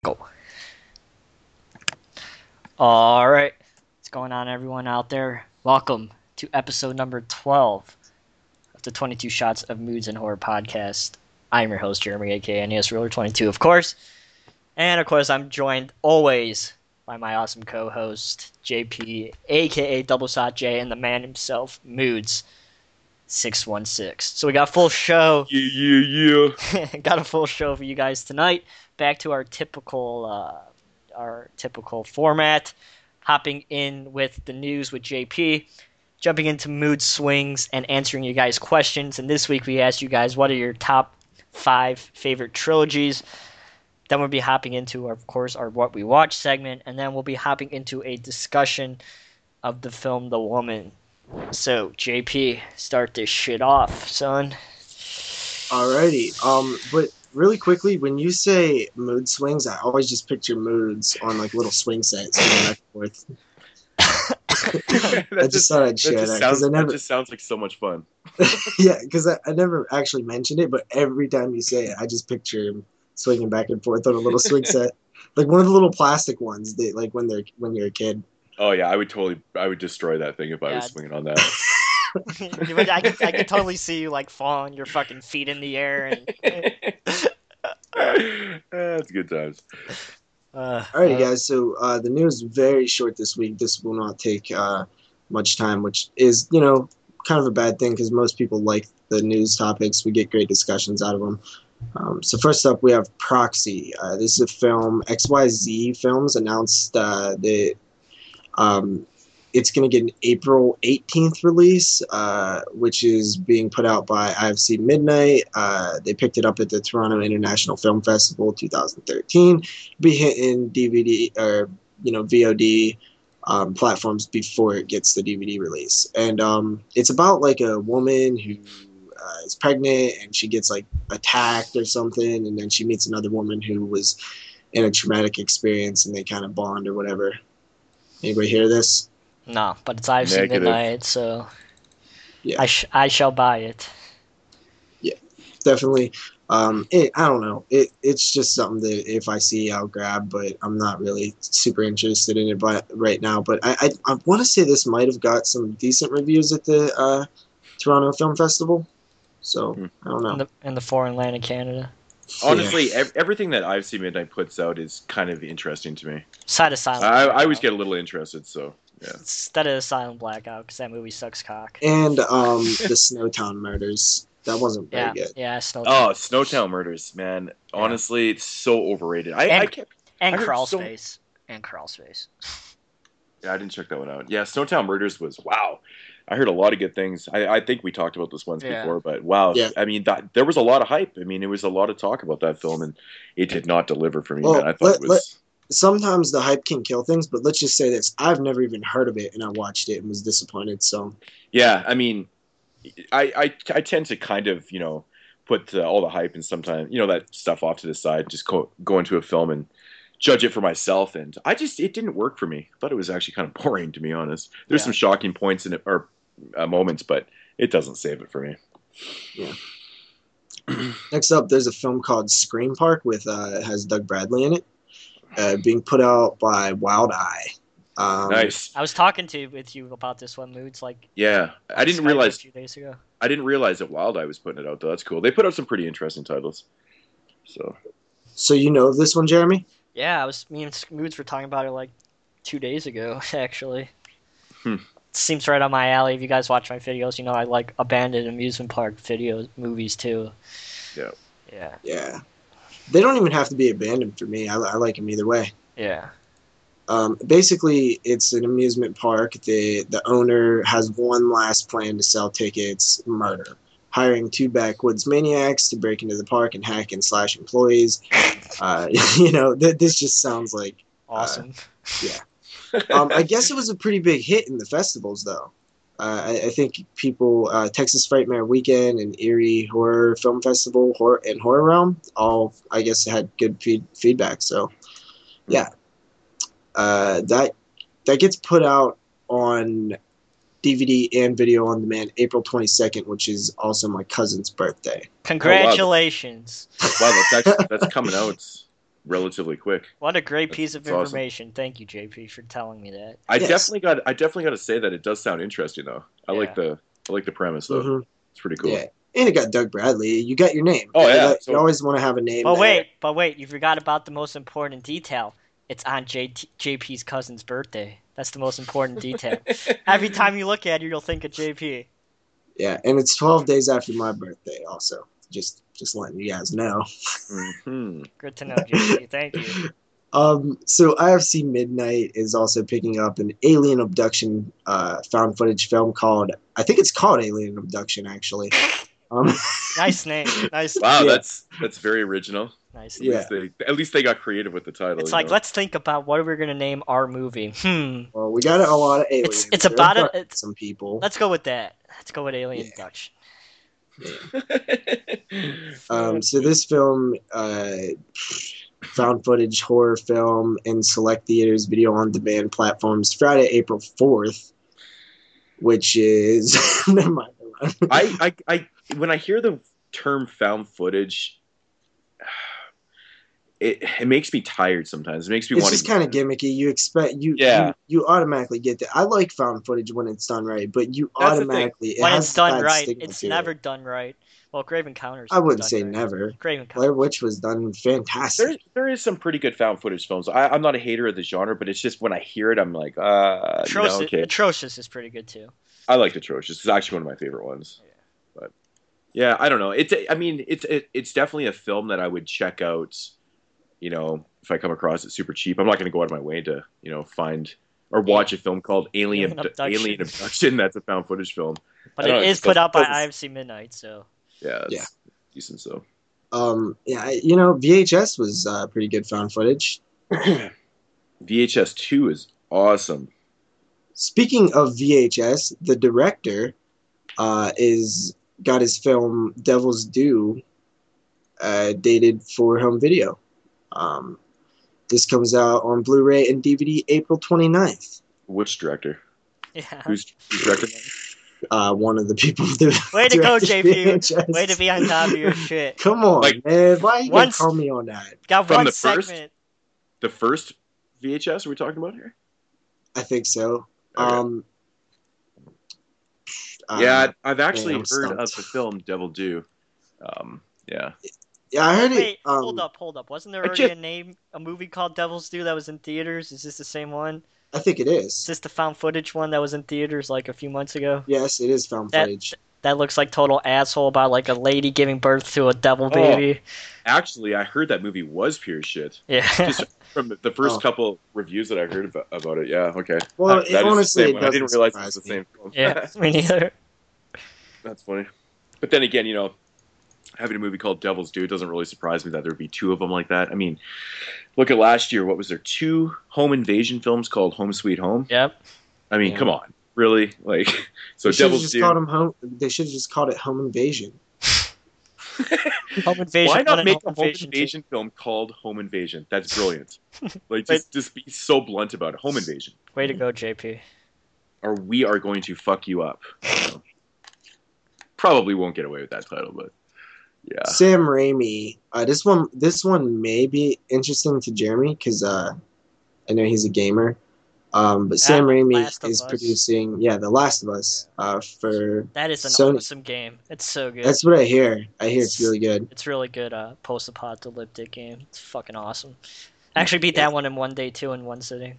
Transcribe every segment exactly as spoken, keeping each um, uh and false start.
Go. All right. What's going on, everyone out there? Welcome to episode number twelve of the twenty-two Shots of Moods and Horror podcast. I'm your host, Jeremy, aka N E S Ruler twenty-two, of course. And, of course, I'm joined always by my awesome co-host, J P, aka Double Shot J, and the man himself, Moods six one six. So we got a full show. Yeah, yeah, yeah. Got a full show for you guys tonight. Back to our typical... Uh, our typical format, hopping in with the news with J P, jumping into mood swings and answering you guys' questions. And this week we asked you guys, what are your top five favorite trilogies? Then we'll be hopping into, of course, our What We Watch segment, and then we'll be hopping into a discussion of the film The Woman. So, J P, start this shit off, son. Alrighty, um, but really quickly, when you say mood swings, I always just picture moods on like little swing sets going back and forth. I just, just thought I'd share that because I never. That just sounds like so much fun. yeah, because I, I never actually mentioned it, but every time you say it, I just picture him swinging back and forth on a little swing set, like one of the little plastic ones that, like when they're when you're a kid. Oh yeah, I would totally, I would destroy that thing if yeah. I was swinging on that. I could, I could totally see you like falling your fucking feet in the air and. That's good times. Uh, Alrighty, uh, guys. So uh, the news is very short this week. This will not take uh, much time, which is, you know, kind of a bad thing because most people like the news topics. We get great discussions out of them. Um, so first up, we have Proxy. Uh, this is a film. X Y Z Films announced uh, that um, it's going to get an April eighteenth release, uh, which is being put out by I F C Midnight. Uh, they picked it up at the Toronto International Film Festival twenty thirteen. It'll be hitting D V D or, you know, V O D um, platforms before it gets the D V D release. And um, it's about like a woman who uh, is pregnant and she gets like attacked or something, and then she meets another woman who was in a traumatic experience and they kind of bond or whatever. Anybody hear this? No, but it's I F C Midnight, so yeah. I sh- I shall buy it. Yeah, definitely. Um, it, I don't know. It it's just something that if I see, I'll grab, but I'm not really super interested in it but, right now. But I I, I want to say this might have got some decent reviews at the uh, Toronto Film Festival. So, hmm. I don't know. In the, in the foreign land of Canada. Honestly, yeah. ev- everything that I F C Midnight puts out is kind of interesting to me. Side of Silent I, I always get a little interested, so... Yeah. Instead of Silent Blackout, because that movie sucks cock. And um, the Snowtown Murders. That wasn't very yeah, good. Yeah, Snowtown. Oh, Snowtown Murders, man. Honestly, yeah. It's so overrated. I, and I kept, and I Crawl so... Space. And Crawl Space. Yeah, I didn't check that one out. Yeah, Snowtown Murders was, wow. I heard a lot of good things. I, I think we talked about this once yeah. before, but wow. Yeah. I mean, that, there was a lot of hype. I mean, it was a lot of talk about that film, and it did not deliver for me, well, man. I thought let, it was... Let... Sometimes the hype can kill things, but let's just say this. I've never even heard of it, and I watched it and was disappointed. So, yeah, I mean, I I, I tend to kind of, you know, put uh, all the hype and sometimes, you know, that stuff off to the side, just go, go into a film and judge it for myself. And I just, it didn't work for me. I thought it was actually kind of boring, to be honest. There's yeah. some shocking points in it, or uh, moments, but it doesn't save it for me. Yeah. Next up, there's a film called Scream Park with, uh, it has Doug Bradley in it. Uh, being put out by Wild Eye. Um, nice. I was talking to with you about this one, Moods. Like, yeah, I didn't realize. A few days ago. I didn't realize that Wild Eye was putting it out though. That's cool. They put out some pretty interesting titles. So. So you know this one, Jeremy? Yeah, I was. Me and Moods were talking about it like two days ago, actually. Hmm. It seems right on my alley. If you guys watch my videos, you know I like abandoned amusement park video movies too. Yeah. Yeah. Yeah. They don't even have to be abandoned for me. I, I like them either way. Yeah. Um, basically, it's an amusement park. The the owner has one last plan to sell tickets: murder. Hiring two backwoods maniacs to break into the park and hack and slash employees. Uh, you know, th- this just sounds like awesome. Uh, yeah. Um, I guess it was a pretty big hit in the festivals, though. Uh, I, I think people, uh, Texas Frightmare Weekend and Erie Horror Film Festival horror, and Horror Realm, all, I guess, had good feed, feedback. So, yeah. Uh, that that gets put out on D V D and video on demand April twenty-second, which is also my cousin's birthday. Congratulations. Oh, wow, that's, wow, that's, actually, that's coming out relatively quick. What a great That's, piece of that's awesome. information. Thank you, J P, for telling me that. I Yes. definitely got. I definitely got to say that it does sound interesting, though. I Yeah. like the. I like the premise, though. Mhm. It's pretty cool. Yeah, and it got Doug Bradley. You got your name. Oh, You know, yeah, that- totally. you always want to have a name. But there. wait, but wait, you forgot about the most important detail. It's on J T, J P's cousin's birthday. That's the most important detail. Every time you look at it, you'll think of J P. Yeah, and it's twelve days after my birthday. Also, just just letting you guys know. Mm-hmm. Good to know, J P. Thank you. Um, so I F C Midnight is also picking up an alien abduction uh, found footage film called, I think it's called Alien Abduction, actually. Um, Nice name. Nice. Wow, Yeah. that's that's very original. Nice. At Name. Yeah. least they at least they got creative with the title. It's you like know? let's think about what we're gonna name our movie. Hmm. well, we got a lot of aliens. it's They're about a- abducting it's- some people. Let's go with that. Let's go with Alien Yeah. Abduction. Um, so this film, uh, found footage horror film in select theaters, video on demand platforms, Friday, April fourth, which is never mind. Never mind. I, I, I, when I hear the term found footage, it it makes me tired sometimes. It makes me It's want just to. kind of gimmicky. You expect you, Yeah. you you automatically get that. I like found footage when it's done right, but you That's the thing. automatically it When has it's done that right, stigma it's to never It. done right. Well, Grave Encounters. I wouldn't done say right. never. Grave Blair Encounters. Witch was done fantastic. There, there is some pretty good found footage films. I, I'm not a hater of the genre, but it's just when I hear it, I'm like, uh, you know, Atrocious, okay. Atrocious is pretty good too. I liked Atrocious. It's actually one of my favorite ones. Yeah. But yeah, I don't know. It's, I mean, it's, it, it's definitely a film that I would check out. You know, if I come across it super cheap, I'm not going to go out of my way to, you know, find or watch a film called Alien Alien Abdu- Abduction. Alien Abduction. That's a found footage film. But I it don't know, is just put doesn't- out by doesn't- I F C Midnight, so Yeah, it's Yeah. decent. So Um, yeah, you know, V H S was uh, pretty good found footage. V H S two is awesome. Speaking of V H S, the director uh, is got his film Devil's Due uh, dated for home video. Um, this comes out on Blu-ray and D V D April twenty-ninth. Which director? yeah. Who's, who's directing that? Uh, one of the people that Way to go, directed J P. V H S. Way to be on top of your shit. Come on, Like, man. Why you once- gonna call me on that? Got From one the first? segment. The first V H S are we talking about here? I think so. Okay. Um, yeah, uh, I've actually I'm heard stumped. of the film Devil Due. Um, yeah. yeah, I heard Wait, it. Um, hold up, hold up. Wasn't there I already just- a name, a movie called Devil's Due that was in theaters? Is this the same one? I think it Is is. this the found footage one that was in theaters like a few months ago? Yes, it is found That- footage. That looks like total asshole about like a lady giving birth to a devil Oh. baby. Actually, I heard that movie was pure shit. Yeah. Just from the first Oh. couple reviews that I heard about, about it. Yeah, okay. Well, That it, is the honestly, same it one. I didn't doesn't realize it was surprise the me. same film. yeah, me neither. That's funny. But then again, you know, having a movie called Devil's Due doesn't really surprise me that there would be two of them like that. I mean, look at last year. What was there? Two home invasion films called Home Sweet Home. Yep. I mean, Yeah. come on, really? Like, so They should have Devil's just Due. called him home. They should have just called it Home Invasion. Home Invasion Why one not and make Home a home Invasion two. invasion film called Home Invasion? That's brilliant. Like, Wait. just just be so blunt about it. Home Invasion, Way to go, J P. or we are going to fuck you up. You know? Probably won't get away with that title, but yeah. Sam Raimi. Uh, this one, this one may be interesting to Jeremy because uh, I know he's a gamer. Um, but Sam Ah, Raimi Last of is Us. producing, yeah, The Last of Us. Uh, for That is an Sony- awesome game. It's so good. that's what I hear. I hear it's really good. It's really good. Uh, post-apocalyptic game. It's fucking awesome. I actually beat that one in one day too, in one sitting.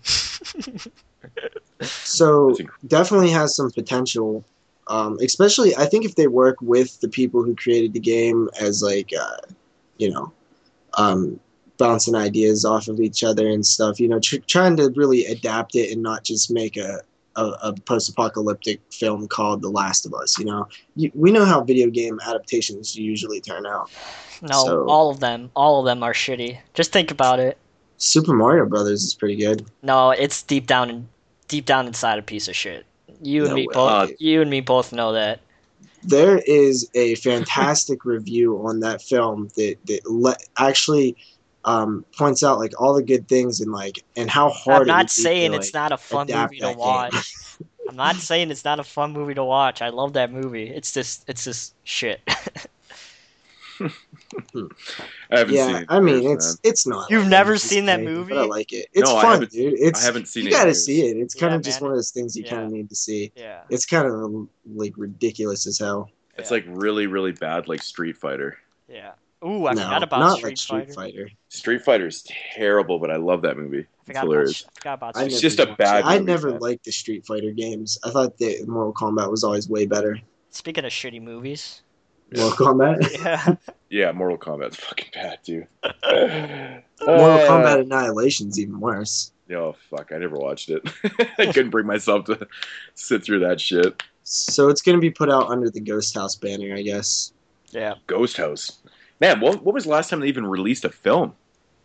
So That's incredible. definitely has some potential. Um, especially, I think if they work with the people who created the game as like, uh, you know, um, bouncing ideas off of each other and stuff. You know, tr- trying to really adapt it and not just make a a, a post-apocalyptic film called The Last of Us. You know, you, we know how video game adaptations usually turn out. No, So- all of them, all of them are shitty. Just think about it. Super Mario Brothers is pretty good. No, it's deep down in, deep down inside a piece of shit. You and No me way. both. Uh, you and me both know that. There is a fantastic review on that film that that le- actually um, points out like all the good things and like and how hard. I'm it not would be saying to, it's like, not a fun adapt movie to that game. watch. I'm not saying it's not a fun movie to watch. I love that movie. It's just, it's just shit. I haven't seen Yeah, it. I in mean years, it's man. it's not. You've like never amazing seen or that anything, but I movie? like it. It's No, I fun, haven't. dude. I It's haven't seen you it in got to years. see it. It's kind Yeah, of just man. one of those things you Yeah. kind of need to see. Yeah. It's kind of like ridiculous as hell. It's Yeah. like really, really bad, like Street Fighter. Yeah. Ooh, I no, forgot about not Street like Street Fighter. Fighter. Street Fighter is terrible, but I love that movie. I It's forgot about, hilarious. I forgot about I Street It's never just a watched bad it. I movie, never man. liked the Street Fighter games. I thought that Mortal Kombat was always way better. Speaking of shitty movies. Yeah. Mortal Kombat. Yeah. Yeah, Mortal Kombat's fucking bad, dude. Mortal Uh, Kombat Annihilation's even worse. Oh fuck! I never watched it. I couldn't bring myself to sit through that shit. So it's gonna be put out under the Ghost House banner, I guess. Yeah. Ghost House. Man, what, what was the last time they even released a film?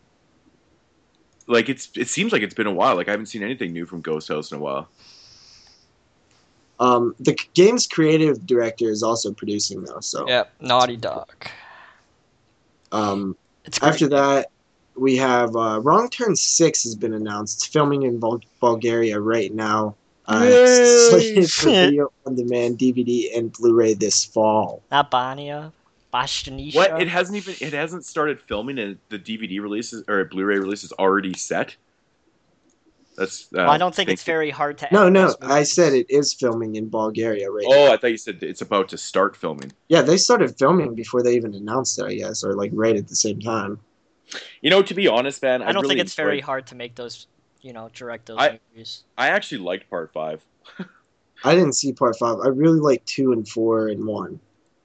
Like it's it seems like it's been a while. Like I haven't seen anything new from Ghost House in a while. Um, the c- game's creative director is also producing though. So Yeah. Naughty Dog. um, It's a great after game. that, we have uh, Wrong Turn Six has been announced. It's filming in Bul- Bulgaria right now. Uh, it's slated for video on demand, D V D, and Blu-ray this fall. Not Bania. Bashtanisha. What? It hasn't even it hasn't started filming, and the D V D releases or Blu-ray release is already set. That's. Uh, Well, I don't think it's very hard to No, edit no, those I movies. said it is filming in Bulgaria right Oh, now. I thought you said it's about to start filming. Yeah, they started filming before they even announced it, I guess, or like right at the same time. You know, to be honest, man, I don't really think it's very enjoyed- hard to make those, you know, direct those I- movies. I actually liked Part Five. I didn't see part five. I really like two and four and one.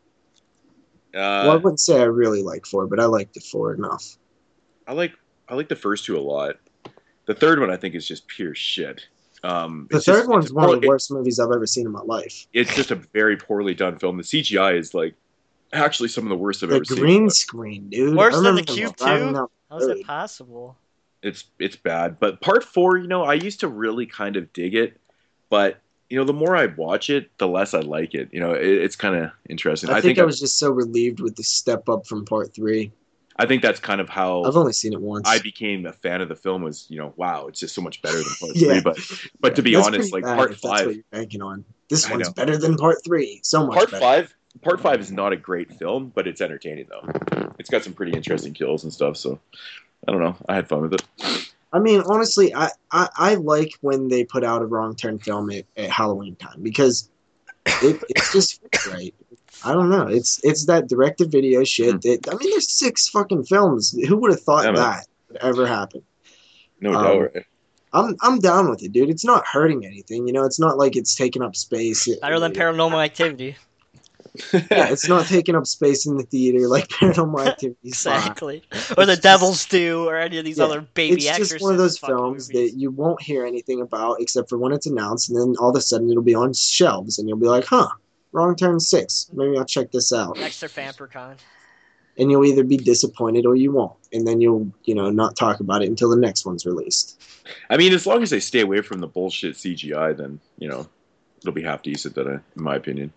Uh, Well, I wouldn't say I really like four, but I liked the four enough. I like I like the first two a lot. The third one I think is just pure shit. Um, The it's third just- one's it's one of poor- the worst movies I've ever seen in my life. it- it's just a very poorly done film. The C G I is like actually some of the worst I've The ever seen. green but screen, dude. Worse I than the remember Cube driving two? down How is the that road. possible? It's it's bad. But Part Four, you know, I used to really kind of dig it, but you know, the more I watch it, the less I like it. You know, it, it's kind of interesting. I, I, think, think I was just so relieved with the step up from part three. I think that's kind of how I've only seen it once. I became a fan of the film. Was you know, wow, it's just so much better than Part Yeah. Three. But but to be That's honest, pretty like bad Part if that's what Five, you're banking on. This I one's know. better than part three. So much Part better. Five, Part Five is not a great film, but it's entertaining though. It's got some pretty interesting kills and stuff. So I don't know, I had fun with it. I mean, honestly, I, I, I like when they put out a wrong turn film at, at Halloween time because it, it just fits right. I don't know. It's it's that direct to video shit. That, I mean, there's six fucking films. Who would have thought Yeah, man. that would ever happen? No Um, doubt. Right? I'm I'm down with it, dude. It's not hurting anything. You know, it's not like it's taking up space. Better than Paranormal Activity. Yeah, it's not taking up space in the theater like Paranormal Activity. Exactly. Or The It's Devil's Due, or any of these Yeah, other baby It's exorcist just one of those fucking films movies. that you won't hear anything about except for when it's announced, and then all of a sudden it'll be on shelves, and you'll be like, "Huh, Wrong Turn Six. Maybe I'll check this out." Next to Fampercon. And you'll either be disappointed or you won't, and then you'll, you know, not talk about it until the next one's released. I mean, as long as they stay away from the bullshit C G I, then you know it'll be half decent. That, I, in my opinion.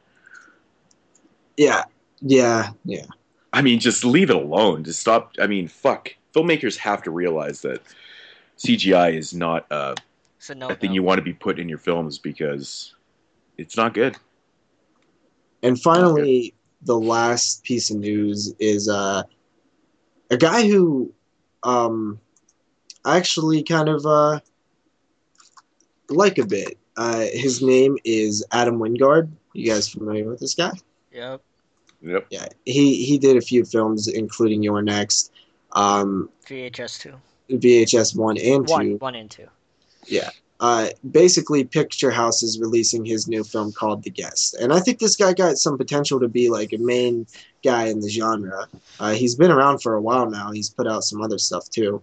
Yeah, yeah, yeah. I mean, just leave it alone. Just stop. I mean, fuck. Filmmakers have to realize that C G I is not uh, So no, a thing no. you want to be put in your films because it's not good. And finally, the last piece of news is uh, a guy who um, I actually kind of uh, like a bit. Uh, his name is Adam Wingard. You guys familiar with this guy? Yep. Yep. Yeah, he he did a few films, including Your Next, um, V H S two. V H S one and One, two. one and two. Yeah. Uh, basically, Picture House is releasing his new film called The Guest, and I think this guy got some potential to be like a main guy in the genre. Uh, he's been around for a while now. He's put out some other stuff too.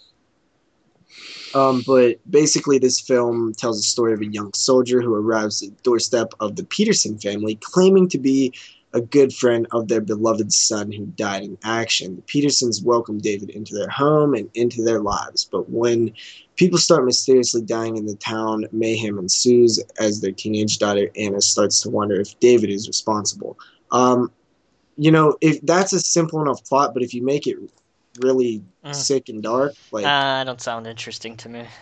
Um, but basically, this film tells the story of a young soldier who arrives at the doorstep of the Peterson family, claiming to be a good friend of their beloved son who died in action. The Petersons welcome David into their home and into their lives, but when people start mysteriously dying in the town, mayhem ensues as their teenage daughter Anna starts to wonder if David is responsible. Um, you know, if that's a simple enough plot, but if you make it really Mm. sick and dark, like Uh, don't sound interesting to me.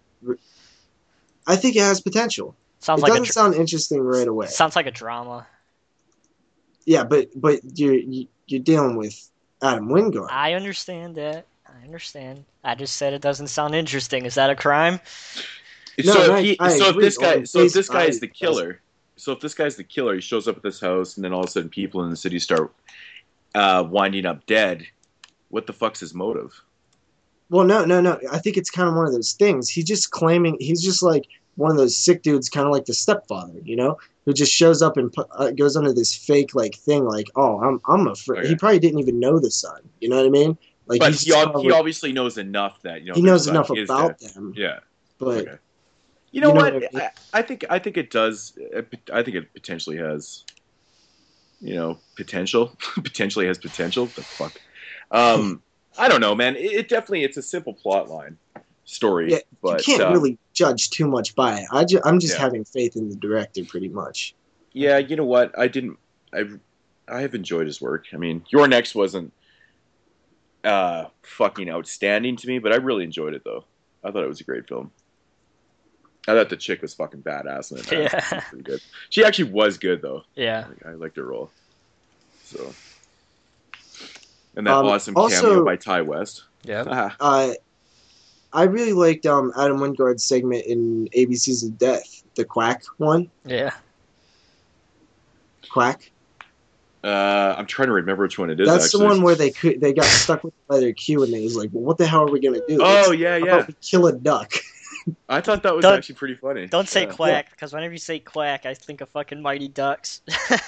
I think it has potential. Sounds It like a doesn't dr- sound interesting right away. sounds like a drama. Yeah, but but you're you- you're dealing with Adam Wingard. I understand that. I understand. I just said it doesn't sound interesting. Is that a crime? No, so and if I- he, I so if agree this guy, on so if face this guy is value, the that's- killer, so if this guy's the killer, he shows up at this house, and then all of a sudden people in the city start uh, winding up dead. What the fuck's his motive? Well, no, no, no. I think it's kind of one of those things. He's just claiming he's just like one of those sick dudes, kind of like the stepfather, you know, who just shows up and pu- uh, goes under this fake like thing, like, oh, I'm I'm afraid. Okay. He probably didn't even know the son. You know what I mean? Like, But he's he, just ob- he probably- obviously knows enough that you know he their knows son enough is about dead. them. Yeah. But Okay. You know You know what? what I mean? I, I think I think it does. I think it potentially has, you know, potential. potentially has potential. The fuck. Um, I don't know, man. It, it definitely it's a simple plot line story, yeah, but you can't um, really judge too much by it. I ju- I'm just Yeah. having faith in the director, pretty much. yeah, you know what? I didn't. I I have enjoyed his work. I mean, Your Next wasn't uh fucking outstanding to me, but I really enjoyed it though. I thought it was a great film. I thought the chick was fucking badass in it. Man. Yeah. She was pretty good. She actually was good though. Yeah. Like, I liked her role. So, and that Um, awesome also- cameo by Ty West. Yeah. Ah, Uh, I really liked um, Adam Wingard's segment in A B Cs of Death, the Quack one. Yeah. Quack. uh, I'm trying to remember which one it is. That's actually. the one where they could they got stuck with the letter Q, and they was like, "Well, what the hell are we gonna do?" Oh It's- yeah, how yeah. about we kill a duck? I thought that was Don't- actually pretty funny. Don't say Yeah. quack, because whenever you say quack, I think of fucking Mighty Ducks.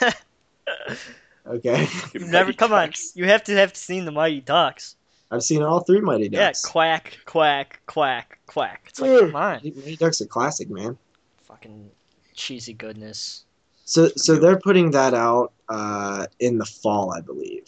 Okay, You've never, come on, you have to have seen the Mighty Ducks. I've seen all three Mighty Ducks. Yeah, quack, quack, quack, quack. It's like, Yeah. come on, Mighty Ducks a classic, man. fucking cheesy goodness. So so they're putting that out uh, in the fall, I believe.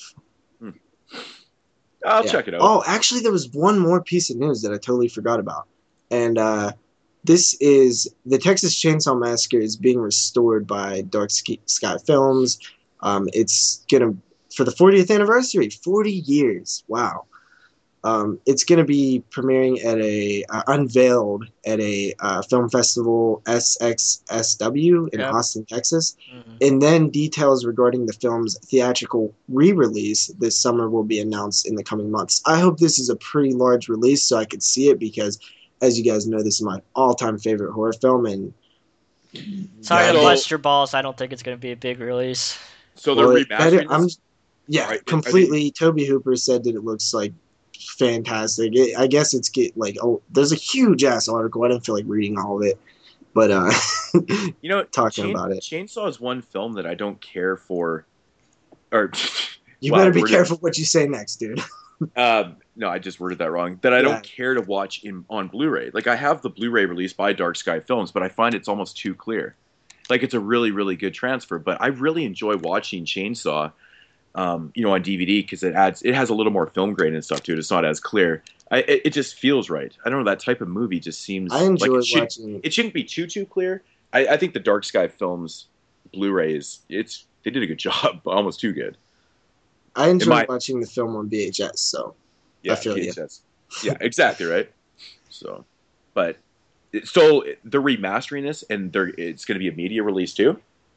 I'll Yeah. check it out. Oh, actually, there was one more piece of news that I totally forgot about, and uh, this is the Texas Chainsaw Massacre is being restored by Dark Ski- Sky Films. Um, it's gonna for the fortieth anniversary, forty years. Wow. Um, it's gonna be premiering at a uh, unveiled at a uh, film festival S X S W in Yep. Austin, Texas. Mhm. And then details regarding the film's theatrical re-release this summer will be announced in the coming months. I hope this is a pretty large release so I could see it because, as you guys know, this is my all-time favorite horror film. And Sorry Yeah, to so- bust your balls. I don't think it's going to be a big release. So they're well, it better- remastering I'm, this? yeah, Right, are they- completely. Toby Hooper said that it looks like fantastic. It, I guess it's get like oh, there's a huge ass article. I didn't feel like reading all of it, but uh, You know, talking Chain- about it. Chainsaw is one film that I don't care for. Or you wow, better be we're- careful what you say next, dude. Um, no, I just worded that wrong. That I Yeah. don't care to watch in on Blu-ray. Like I have the Blu-ray released by Dark Sky Films, but I find it's almost too clear. Like it's a really, really good transfer. But I really enjoy watching Chainsaw, um, you know, on D V D because it adds, it has a little more film grain and stuff to it. It's not as clear. I, it, it just feels right. I don't know. That type of movie just seems. I enjoy like it should, watching. It shouldn't be too too clear. I, I think the Dark Sky Films Blu-ray is it's they did a good job, almost too good. I enjoy my- watching the film on V H S. So Yeah, I feel V you. H S. Yeah, exactly right. So, but it- so they're remastering this, and they're it's going to be a media release too.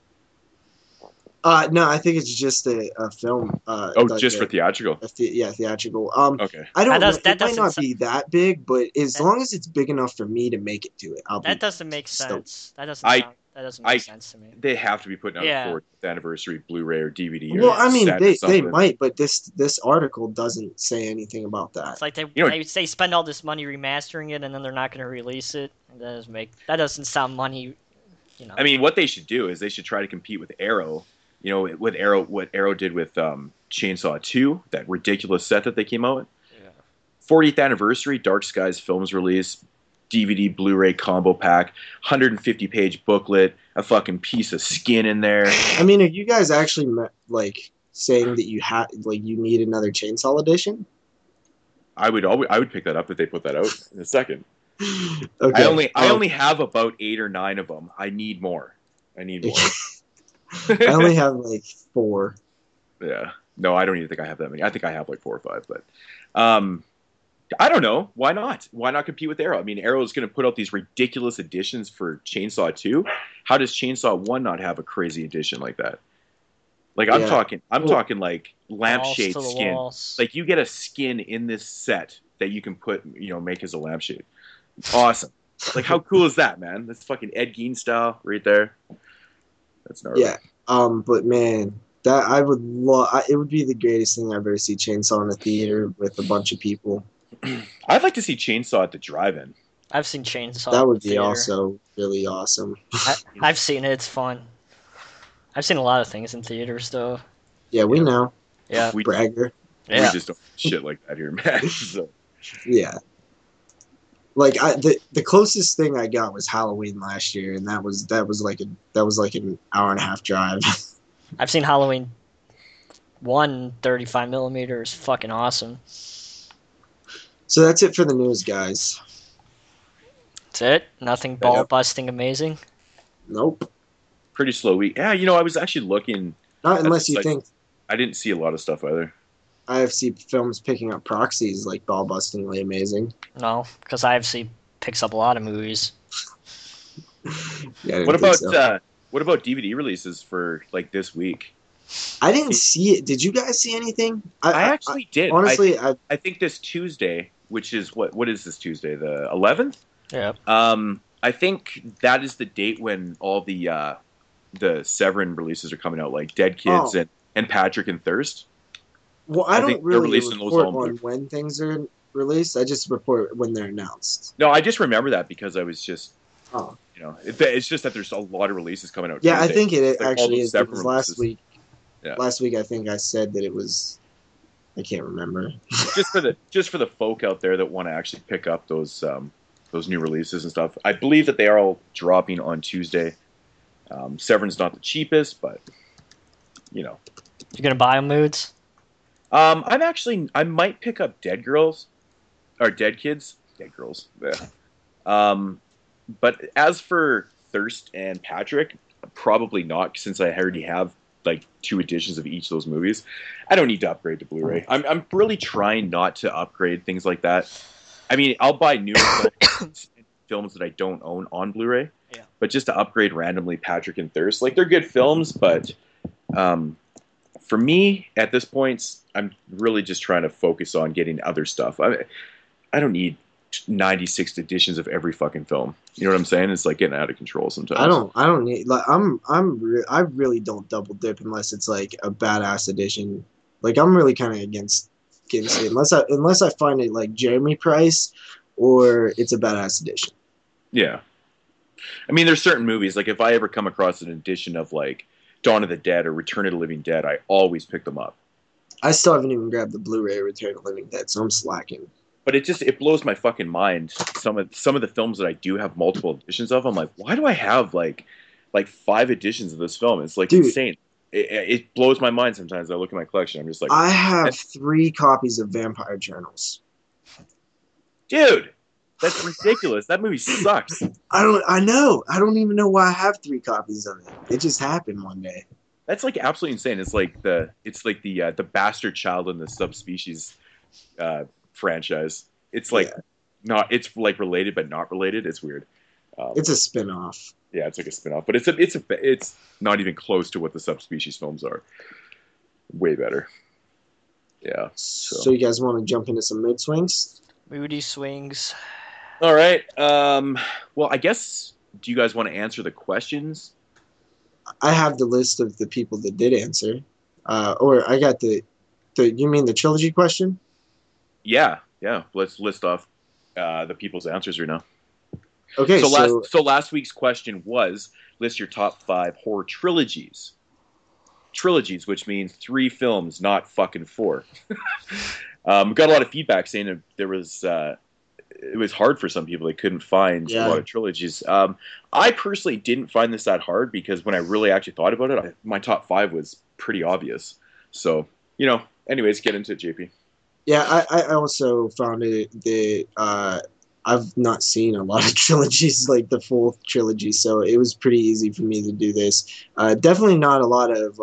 Uh, no, I think it's just a, a film. Uh, Oh, like just a, for theatrical. a the, yeah, theatrical. Um, Okay. I don't That does- know. that It might doesn't not so- be that big, but as That- long as it's big enough for me to make it to it, I'll be. That doesn't make So- sense. That doesn't I- sound, that doesn't make I- sense to me. They have to be putting out Yeah. a fourth anniversary Blu-ray or D V D. Or Well, I mean, set or they, they something. might, but this this article doesn't say anything about that. It's like they You know- they say spend all this money remastering it and then they're not going to release it. That doesn't make that doesn't sound money. You know. I mean, what they should do is they should try to compete with Arrow. You know, with Arrow, what Arrow did with um, Chainsaw two, that ridiculous set that they came out with. Yeah. fortieth anniversary, Dark Skies Films release, D V D Blu-ray combo pack, one hundred fifty page booklet, a fucking piece of skin in there. I mean, are you guys actually me- like saying that you have like you need another Chainsaw edition? I would always, I would pick that up if they put that out in a second. Okay. I only I um, only have about eight or nine of them. I need more. I need more. I only have like four. Yeah. No, I don't even think I have that many. I think I have like four or five, but um I don't know. Why not? Why not compete with Arrow? I mean, Arrow is going to put out these ridiculous editions for Chainsaw two. How does Chainsaw one not have a crazy edition like that? Like I'm Yeah. talking, I'm Well, talking like Balls lampshade to the skin. walls. Like you get a skin in this set that you can put, you know, make as a lampshade. Awesome. Like how cool is that, man? That's fucking Ed Gein style right there. That's gnarly. Yeah. Um, but man, that I would love. It would be the greatest thing I've ever seen Chainsaw in a theater with a bunch of people. I'd like to see Chainsaw at the drive-in. I've seen Chainsaw That in would the be theater. also really awesome. I, I've seen it. It's fun. I've seen a lot of things in theaters, though. Yeah, we Yeah. know. Yeah. We, Bragger. we Yeah. just don't do shit like that here, man. So, Yeah. Like I, the the closest thing I got was Halloween last year, and that was that was like a that was like an hour and a half drive. I've seen Halloween one thirty-five millimeter is fucking awesome. So that's it for the news, guys. That's it? Nothing ball busting amazing? Nope. pretty slow week. Yeah, you know, I was actually looking. Not at unless this, you like, think I didn't see a lot of stuff either. I F C films picking up proxies like ball bustingly amazing. No, because I F C picks up a lot of movies. Yeah, I didn't What think about so. uh, what about D V D releases for like this week? I didn't see it. Did you guys see anything? I actually did. Honestly, I, I I think this Tuesday, which is what what is this Tuesday, the eleventh? Yeah. Um, I think that is the date when all the uh, the Severin releases are coming out, like Dead Kids Oh. and, and Patrick and Thirst. well, I, I don't think they're really releasing those report on on Blu- when things are released. I just report when they're announced. No, I just remember that because I was just, Oh, you know, it, it's just that there's a lot of releases coming out. yeah, I Tuesday. think it Like, all actually those is Severin because last releases. week, Yeah. last week I think I said that it was. I can't remember. just for the just for the folk out there that want to actually pick up those um, those new releases and stuff. I believe that they are all dropping on Tuesday. Um, Severin's not the cheapest, but you know, You gonna buy them, Moods? um, I'm actually I might pick up Dead Girls or Dead Kids, Dead Girls. Yeah. Um, but as for Thirst and Patrick, probably not, since I already have like two editions of each of those movies. I don't need to upgrade to Blu-ray. I'm I'm really trying not to upgrade things like that. I mean, I'll buy new films, films that I don't own on Blu-ray, Yeah. but just to upgrade randomly Patrick and Thirst, like they're good films, but um, for me at this point, I'm really just trying to focus on getting other stuff. I I don't need ninety-six editions of every fucking film. You know what I'm saying? It's like getting out of control sometimes. I don't. I don't need. Like I'm. I'm. Re- I really don't double dip unless it's like a badass edition. Like I'm really kind of against against it unless I unless I find it like Jeremy Price or it's a badass edition. Yeah. I mean, there's certain movies, like if I ever come across an edition of like Dawn of the Dead or Return of the Living Dead, I always pick them up. I still haven't even grabbed the Blu-ray of Return of the Living Dead, so I'm slacking. But it just it blows my fucking mind. Some of some of the films that I do have multiple editions of, I'm like, why do I have like like five editions of this film? It's like Dude. insane. It, it blows my mind sometimes. I look at my collection, I'm just like, I have three copies of Vampire Journals. dude, that's ridiculous. That movie sucks. I don't. I know. I don't even know why I have three copies of it. It just happened one day. That's like absolutely insane. It's like the it's like the uh, the bastard child in the subspecies uh, franchise. It's like Yeah. not. It's like related but not related. It's weird. Um, It's a spin-off. yeah, it's like a spin-off, but it's a it's a it's not even close to what the subspecies films are. Way better. Yeah. So, you guys want to jump into some mid swings? Moody swings. All right. Um, well, I guess. Do you guys want to answer the questions? I have the list of the people that did answer, uh, or I got the, the. You mean the trilogy question? Yeah. Yeah. Let's list off uh, the people's answers right now. Okay, so, so, last so last week's question was list your top five horror trilogies. Trilogies, which means three films, not fucking four. um, we got a lot of feedback saying that there was uh, it was hard for some people. They couldn't find Yeah. a lot of trilogies. Um, I personally didn't find this that hard because when I really actually thought about it, I, my top five was pretty obvious. So you know, anyways, get into it, J P. yeah, I, I also found it that uh, I've not seen a lot of trilogies, like the full trilogy, so it was pretty easy for me to do this. Uh, definitely not a lot of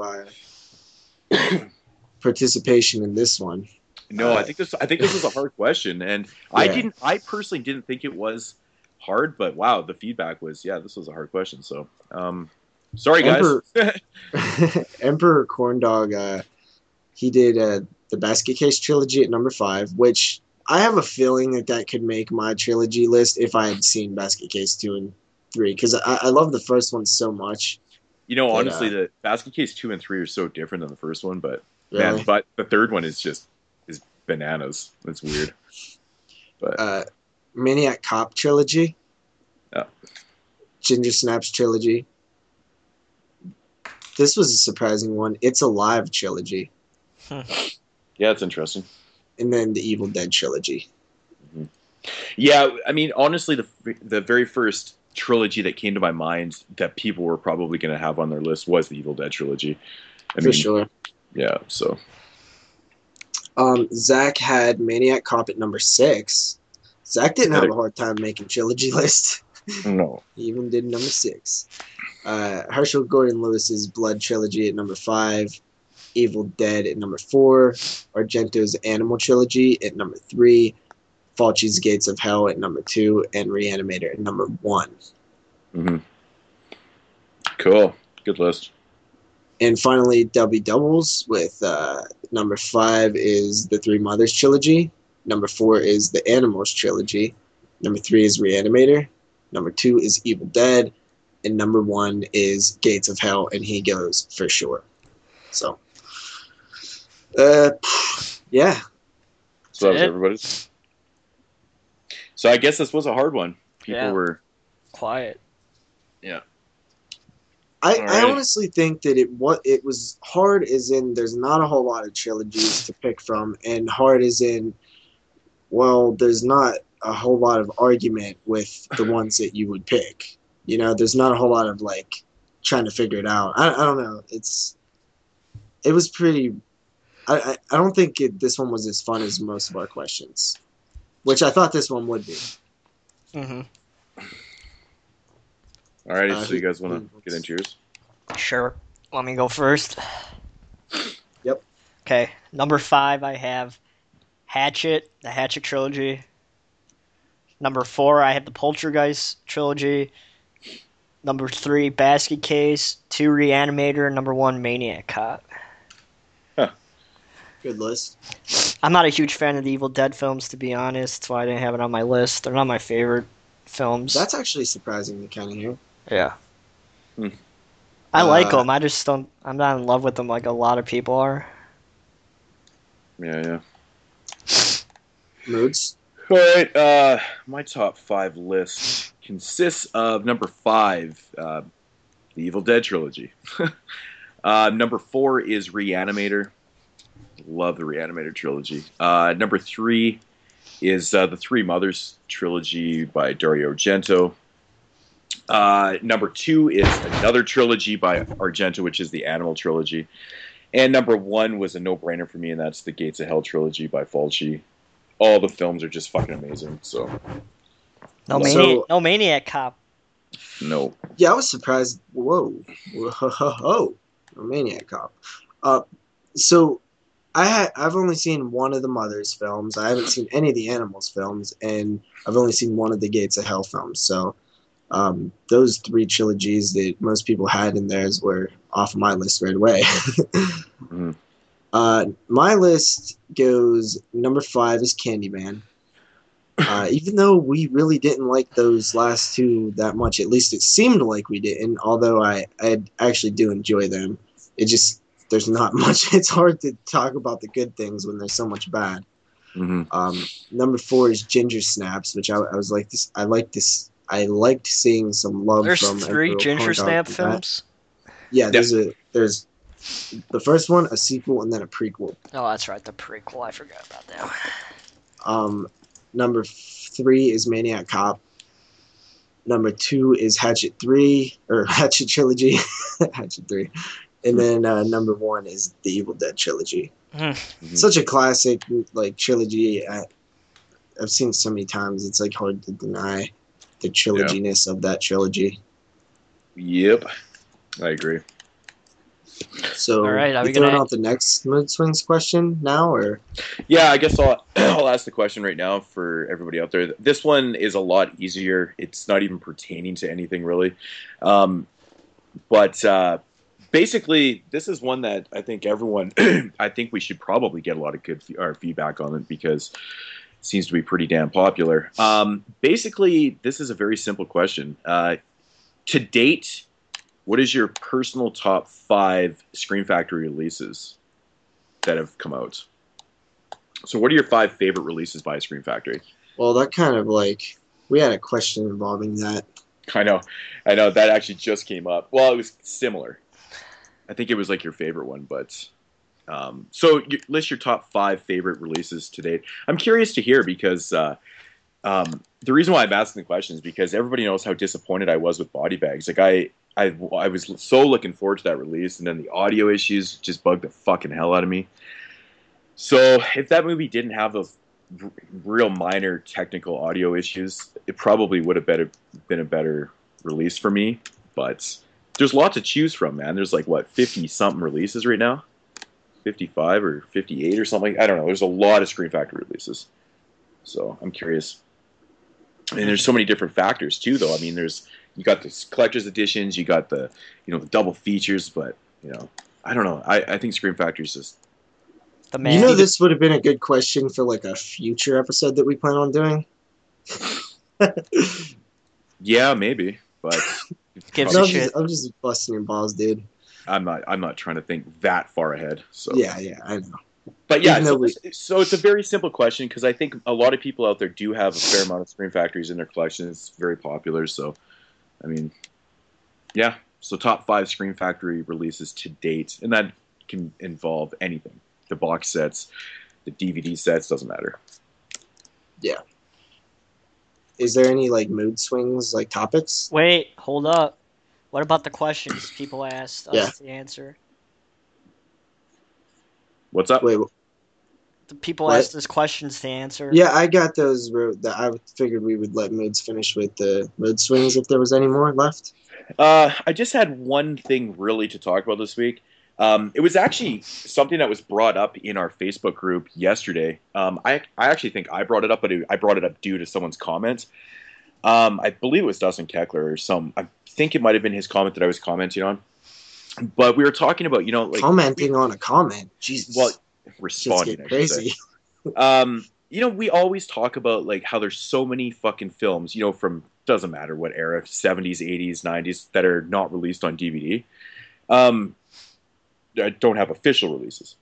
uh, participation in this one. No, Uh, I think this. I think this was a hard question, and I Yeah. didn't. I personally didn't think it was hard, but wow, the feedback was, yeah, this was a hard question. So, um, Sorry, guys. Emperor, Emperor Corndog, uh, he did uh, the Basket Case trilogy at number five, which I have a feeling that that could make my trilogy list if I had seen Basket Case two and three, because I, I love the first one so much. You know, that, honestly, uh, the Basket Case two and three are so different than the first one, but Really? man, but the third one is just is bananas. It's weird. But uh, Maniac Cop trilogy, yeah. Ginger Snaps trilogy. This was a surprising one. It's Alive trilogy, Yeah, it's interesting. and then the Evil Dead trilogy. Mm-hmm. Yeah, I mean, honestly, the the very first trilogy that came to my mind that people were probably going to have on their list was the Evil Dead trilogy. I For mean, sure. Yeah, so. Um, Zach had Maniac Cop at number six. Zach didn't have a hard time making trilogy list. No. He even did number six. Uh, Herschel Gordon Lewis's Blood trilogy at number five. Evil Dead at number four. Argento's Animal trilogy at number three. Fulci's Gates of Hell at number two. And Reanimator at number one. Mm-hmm. Cool. Good list. And finally, Dubby Doubles with uh, number five is the Three Mothers trilogy. Number four is the Animals trilogy. Number three is Reanimator. Number two is Evil Dead. And number one is Gates of Hell, and he goes for sure. So, uh, yeah. So that was everybody's. So I guess this was a hard one. People yeah. were quiet. Yeah. I, I honestly think that it what it was hard as in there's not a whole lot of trilogies to pick from, and hard as in, well, there's not a whole lot of argument with the ones that you would pick. You know, there's not a whole lot of like trying to figure it out. I, I don't know. It's it was pretty. I I, I don't think it, this one was as fun as most of our questions, which I thought this one would be. Mm-hmm. All right, Uh, so you guys want to get into yours? Sure. Let me go first. Yep. Okay. Number five, I have Hatchet, the Hatchet trilogy. Number four, I have the Poltergeist trilogy. Number three, Basket Case. Two, Reanimator. Number one, Maniac Cop. Huh. Good list. I'm not a huge fan of the Evil Dead films, to be honest. That's why I didn't have it on my list. They're not my favorite films. That's actually surprising to kind of hear. Yeah. Hmm. I Uh, like them. I just don't. I'm not in love with them like a lot of people are. Yeah, yeah. Moods. All right, uh, my top five list consists of number five, uh, the Evil Dead trilogy. uh, number four is Reanimator. Love the Reanimator trilogy. Uh, number three is uh, the Three Mothers trilogy by Dario Argento. Uh, number two is another trilogy by Argento, which is the Animal trilogy. And number one was a no-brainer for me, and that's the Gates of Hell trilogy by Fulci. All the films are just fucking amazing. So, no, So- Maniac, no Maniac Cop. no. Yeah, I was surprised. Whoa, whoa, a Maniac Cop. Uh, so I ha- I've only seen one of the Mothers films. I haven't seen any of the Animals films, and I've only seen one of the Gates of Hell films. So um, those three trilogies that most people had in theirs were off my list right away. Mhm. uh, my list goes number five is Candyman. Uh, even though we really didn't like those last two that much, at least it seemed like we didn't. Although I, I actually do enjoy them, it just there's not much. It's hard to talk about the good things when there's so much bad. Mm-hmm. Um, number four is Ginger Snaps, which I, I was like this. I like this. I liked seeing some love There's from three Emperor Ginger Corndog Snap with that. films. Yeah, there's a there's the first one, a sequel, and then a prequel. Oh, that's right, the prequel. I forgot about that. Um, number three is Maniac Cop. Number two is Hatchet three or Hatchet trilogy, Hatchet three, and then uh, number one is the Evil Dead trilogy. Mm-hmm. Such a classic like trilogy. I, I've seen it so many times. It's like hard to deny the triloginess of that trilogy. Yep, I agree. So, All right, are you we throwing gonna- out the next Mood Swings question now, or Yeah, I guess I'll I'll ask the question right now for everybody out there. This one is a lot easier. It's not even pertaining to anything really. Um, But uh, basically, this is one that I think everyone, I think we should probably get a lot of good f- or feedback on it because it seems to be pretty damn popular. Um, basically, this is a very simple question. Uh, to date, what is your personal top five Scream Factory releases that have come out? So, what are your five favorite releases by Scream Factory? Well, that kind of like we had a question involving that. I know, I know that actually just came up. Well, it was similar. I think it was like your favorite one, but um, so you list your top five favorite releases to date. I'm curious to hear because uh, um, the reason why I'm asking the question is because everybody knows how disappointed I was with Body Bags. Like I, I, I was so looking forward to that release, and then the audio issues just bugged the fucking hell out of me. So if that movie didn't have those r- real minor technical audio issues, it probably would have been a, been a better release for me. But there's a lot to choose from, man. There's like what fifty something releases right now, fifty-five or fifty-eight or something. I don't know. There's a lot of Scream Factory releases, so I'm curious. And there's so many different factors too, though. I mean, there's you got the collector's editions, you got the you know the double features, but you know, I don't know. I, I think Scream Factory is just The You man. know, this would have been a good question for like a future episode that we plan on doing. yeah, maybe, but Gives No, a I'm shit. just, I'm just busting your balls, dude. I'm not I'm not trying to think that far ahead. So Yeah, yeah, I know. But yeah, Even so, though we- this, so it's a very simple question because I think a lot of people out there do have a fair amount of Scream Factories in their collection. It's very popular. So, I mean, yeah. So top five Scream Factory releases to date, and that can involve anything: the box sets, the D V D sets, doesn't matter. Is there any like mood swings, like topics? Wait, hold up. What about the questions people asked us Yeah. to answer? What's up? Wait, The people What? asked us questions to answer. yeah, I got those. ro- That I figured we would let moods finish with the mood swings if there was any more left. Uh, I just had one thing really to talk about this week. Um, it was actually something that was brought up in our Facebook group yesterday. Um, I, I actually think I brought it up, but it, I brought it up due to someone's comment. Um, I believe it was Dustin Keckler or some. I think it might have been his comment that I was commenting on. But we were talking about, you know, like Commenting on a comment, Jesus. well, Shit's responding. getting I should say. crazy. Um, you know, we always talk about like how there's so many fucking films, you know, from doesn't matter what era, seventies, eighties, nineties, that are not released on D V D. Um, that don't have official releases.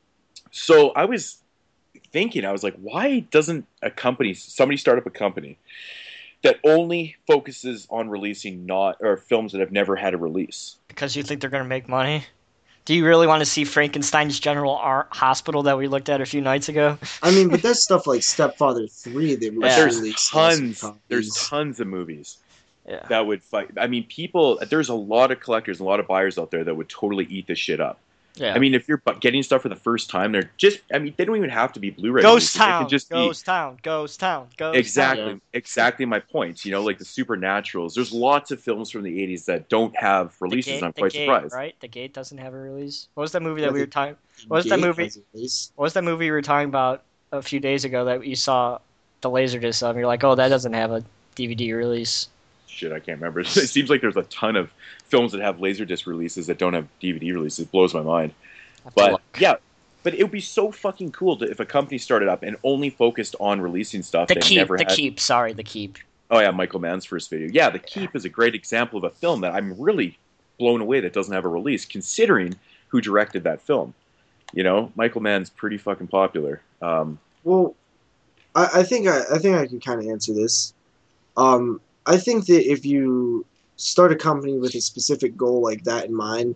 So I was thinking, I was like, why doesn't a company, somebody start up a company that only focuses on releasing not or films that have never had a release? Because you think they're going to make money? Do you really want to see Frankenstein's General Art Hospital that we looked at a few nights ago? I mean, but there's stuff like Stepfather three that was Yeah. There's released. tons. as There's copies. tons of movies Yeah. that would fight. I mean, people. There's a lot of collectors, a lot of buyers out there that would totally eat this shit up. Yeah. I mean, if you're bu- getting stuff for the first time, they're just. I mean, they don't even have to be Blu-ray. Ghost releases. They Town, can just be Ghost Town, Ghost Town, Ghost exactly, Town. Yeah. exactly my point. You know, like the Supernaturals. There's lots of films from the eighties that don't have The releases. Gate, and I'm the quite Gate, surprised. right? The Gate doesn't have a release. What was that movie that Yeah, we the were talking? What was that Gate movie? has a release. What was that movie we were talking about a few days ago that you saw the Laserdisc of? You're like, oh, that doesn't have a D V D release. Shit, I can't remember. It seems like there's a ton of films that have Laserdisc releases that don't have D V D releases. It blows my mind. I have to But look. yeah, but it would be so fucking cool to, if a company started up and only focused on releasing stuff The that Keep, never the had. Keep. Sorry, the Keep. Oh yeah, Michael Mann's first video. Yeah, The Keep is a great example of a film that I'm really blown away that doesn't have a release, considering who directed that film. You know, Michael Mann's pretty fucking popular. Um, Well, I, I think I, I think I can kind of answer this. Um, I think that if you start a company with a specific goal like that in mind,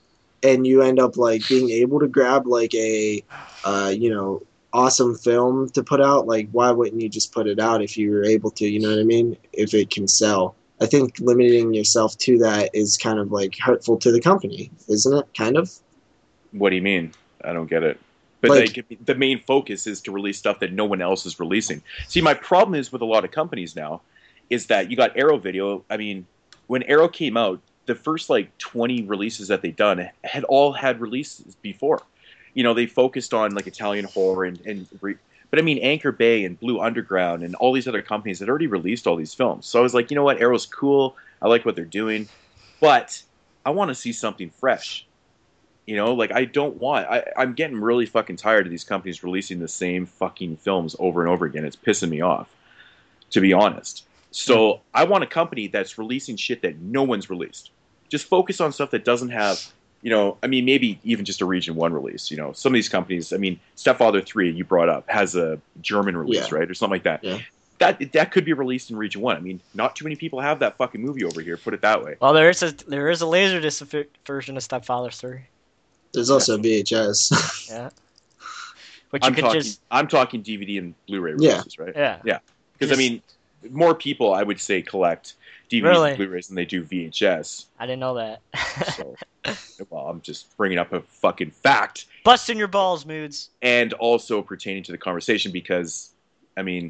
and you end up like being able to grab like a, uh, you know, awesome film to put out, like why wouldn't you just put it out if you were able to? You know what I mean? If it can sell. I think limiting yourself to that is kind of like hurtful to the company, isn't it? Kind of. what do you mean? I don't get it. But Like- like, the main focus is to release stuff that no one else is releasing. See, my problem is with a lot of companies now is that you got Arrow Video. I mean, when Arrow came out, the first like twenty releases that they'd done had all had releases before. You know, they focused on like Italian horror and, and re- but I mean Anchor Bay and Blue Underground and all these other companies had already released all these films. So I was like, you know what, Arrow's cool. I like what they're doing, but I want to see something fresh. You know, like I don't want. I, I'm getting really fucking tired of these companies releasing the same fucking films over and over again. It's pissing me off, to be honest. So mm. I want a company that's releasing shit that no one's released. Just focus on stuff that doesn't have, you know, I mean, maybe even just a region one release. You know, some of these companies. I mean, Stepfather three you brought up has a German release, yeah. right, or something like that. Yeah. That that could be released in region one. I mean, not too many people have that fucking movie over here. Put it that way. Well, there is a there is a Laserdisc version of Stepfather three. There's also V H S. Yeah. Which you I'm could talking, just I'm talking D V D and Blu-ray releases, yeah. right? Yeah. Yeah. Because I mean, more people I would say collect D V Ds really? and Blu-rays than they do V H S. I didn't know that. So, well, I'm just bringing up a fucking fact. Busting your balls, Moods. And also pertaining to the conversation because, I mean,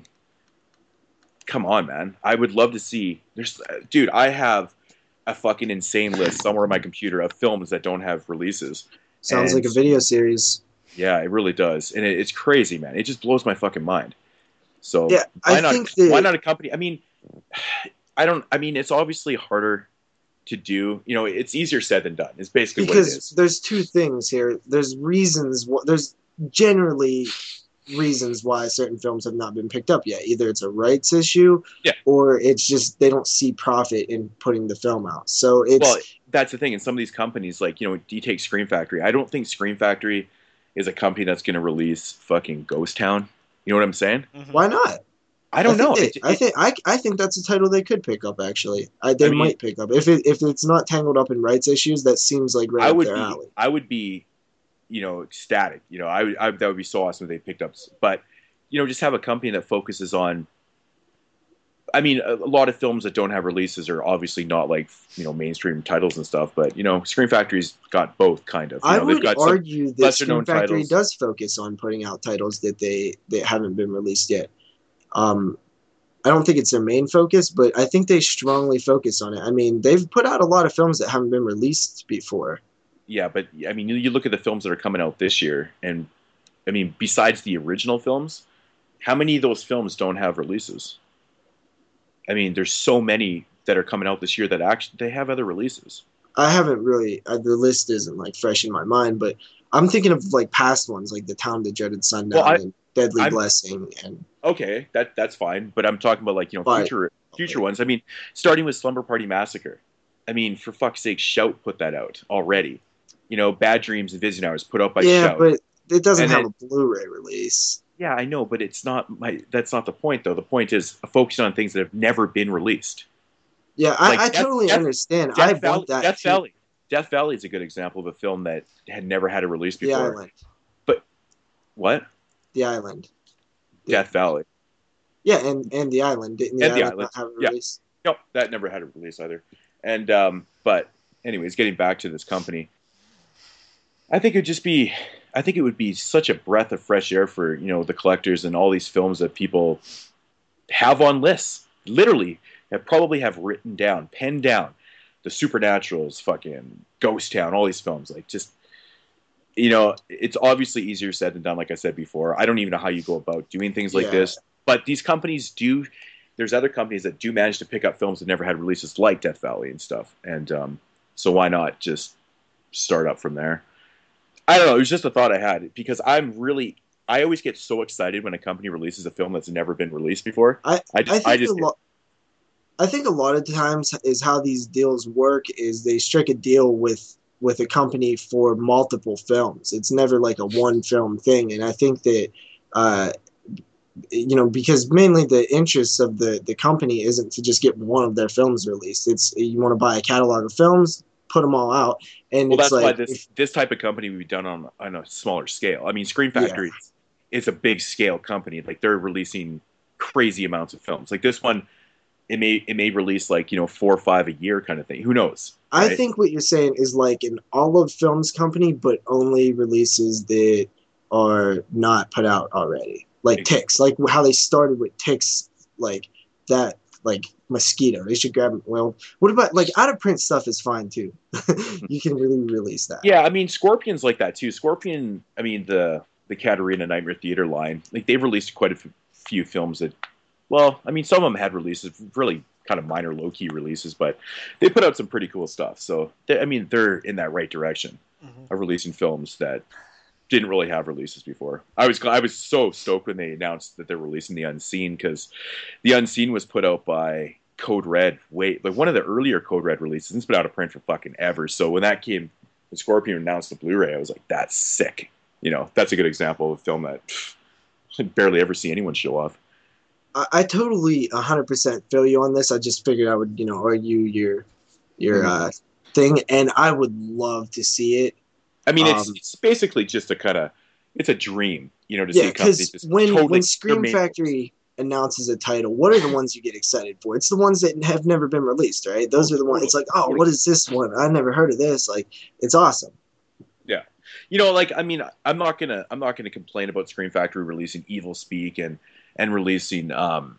come on, man. I would love to see. There's, dude, I have a fucking insane list somewhere on my computer of films that don't have releases. Sounds and, like a video series. Yeah, it really does, and it, it's crazy, man. It just blows my fucking mind. So yeah, why I not? think that, why not a company? I mean, I don't. I mean, it's obviously harder to do. You know, it's easier said than done. It's basically because what it is. There's two things here. There's reasons. There's generally reasons why certain films have not been picked up yet. Either it's a rights issue, yeah. or it's just they don't see profit in putting the film out. So it's well, that's the thing. In some of these companies, like you know, you take Scream Factory. I don't think Scream Factory is a company that's going to release fucking Ghost Town. You know what I'm saying? Mm-hmm. Why not? I don't I know. They, it, it, I think I, I think that's a title they could pick up. Actually, I, they I mean, might pick up if it, if it's not tangled up in rights issues. That seems like right I up would their be, alley. I would be, you know, ecstatic. You know, I, I that would be so awesome if they picked up. But you know, just have a company that focuses on. I mean, a, a lot of films that don't have releases are obviously not like you know mainstream titles and stuff. But you know, Scream Factory's got both kind of. You I know, would they've got argue that Scream Factory titles. does focus on putting out titles that they that haven't been released yet. Um, I don't think it's their main focus, but I think they strongly focus on it. I mean, they've put out a lot of films that haven't been released before. Yeah, but I mean, you, you look at the films that are coming out this year, and I mean, besides the original films, how many of those films don't have releases? I mean, there's so many that are coming out this year that actually they have other releases. I haven't really uh, the list isn't like fresh in my mind, but I'm thinking of like past ones, like The Town That Dreaded Sundown well, I, and Deadly I'm, Blessing, and okay, that that's fine. But I'm talking about like you know but, future future okay. ones. I mean, starting with Slumber Party Massacre. I mean, for fuck's sake, Shout put that out already. You know, Bad Dreams and Visiting Hours put out by yeah, Shout. Yeah, but it doesn't and have then, a Blu-ray release. Yeah, I know, but it's not my. That's not the point, though. The point is focusing on things that have never been released. Yeah, like I, I Death, totally Death, understand. Death I Valley, want that. Death too. Valley. Death Valley is a good example of a film that had never had a release before. The Island. But what? The Island. Death the, Valley. Yeah, and, and The Island. Didn't The, and Island, the Island not have a yeah. release? No, that never had a release either. And um, but anyways, getting back to this company, I think it would just be, I think it would be such a breath of fresh air for you know the collectors and all these films that people have on lists, literally, that probably have written down, penned down, the Supernaturals, fucking Ghost Town, all these films, like just. You know, it's obviously easier said than done, like I said before. I don't even know how you go about doing things like yeah. this. But these companies do, there's other companies that do manage to pick up films that never had releases like Death Valley and stuff. And um, so why not just start up from there? I don't know. It was just a thought I had because I'm really, I always get so excited when a company releases a film that's never been released before. I, I just, I, think I just, a lo- I think a lot of times is how these deals work is they strike a deal with with a company for multiple films. It's never like a one film thing. And I think that, uh, you know, because mainly the interest of the, the company isn't to just get one of their films released. It's you want to buy a catalog of films, put them all out. And well, it's that's like, why this, if, this type of company would be done on, on a smaller scale. I mean, Scream Factory yeah. is a big scale company. Like they're releasing crazy amounts of films. Like this one, it may it may release like you know four or five a year kind of thing. Who knows? Right? I think what you're saying is like an olive films company, but only releases that are not put out already, like exactly. Ticks, like how they started with Ticks, like that, like Mosquito. They should grab. Well, what about like out of print stuff is fine too. You can really release that. Yeah, I mean Scorpion's like that too. Scorpion, I mean the the Katarina Nightmare Theater line, like they've released quite a f- few films that. Well, I mean, some of them had releases, really kind of minor low key releases, but they put out some pretty cool stuff. So they, I mean, they're in that right direction mm-hmm. of releasing films that didn't really have releases before. I was I was so stoked when they announced that they're releasing The Unseen, because The Unseen was put out by Code Red, wait, like one of the earlier Code Red releases. It's been out of print for fucking ever. So when that came, when Scorpion announced the Blu-ray, I was like, that's sick. You know, that's a good example of a film that pff, I barely ever see anyone show off. I, I totally one hundred percent feel you on this. I just figured I would, you know, argue your your mm-hmm. uh, thing, and I would love to see it. I mean, it's um, it's basically just a kind of, it's a dream, you know, to yeah, see a company just when, totally when Scream Factory announces a title, what are the ones you get excited for? It's the ones that have never been released, right? Those are the ones. It's like, oh, what is this one? I never heard of this. Like, it's awesome. Yeah, you know, like I mean, I'm not gonna I'm not gonna complain about Scream Factory releasing Evil Speak and and releasing um,